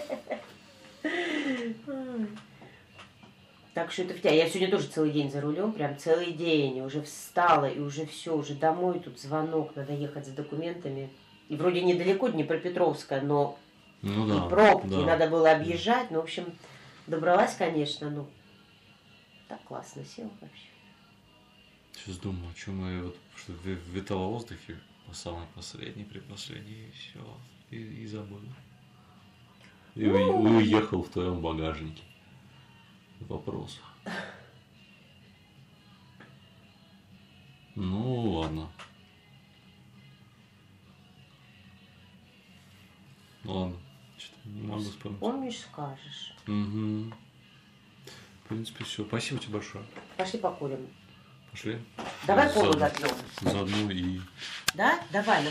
Так что это в тебя. Я сегодня тоже целый день за рулем, прям целый день. Уже встала, и уже все, уже домой, тут звонок, надо ехать за документами. И вроде недалеко, Днепропетровская, но и пробки, надо было объезжать. Ну, в общем, добралась, конечно, ну, так классно сел вообще. Сейчас думаю, что мы вот что витало в воздухе по самой последней, предпоследней, и все. И забыл. И уехал в твоем багажнике. Вопрос. Ну ладно. Ладно. Что-то не могу вспомнить. Помнишь, скажешь. Угу. В принципе, все. Спасибо тебе большое. Пошли покурим. Пошли. Давай колу допьем. Заодно и... Да? Давай.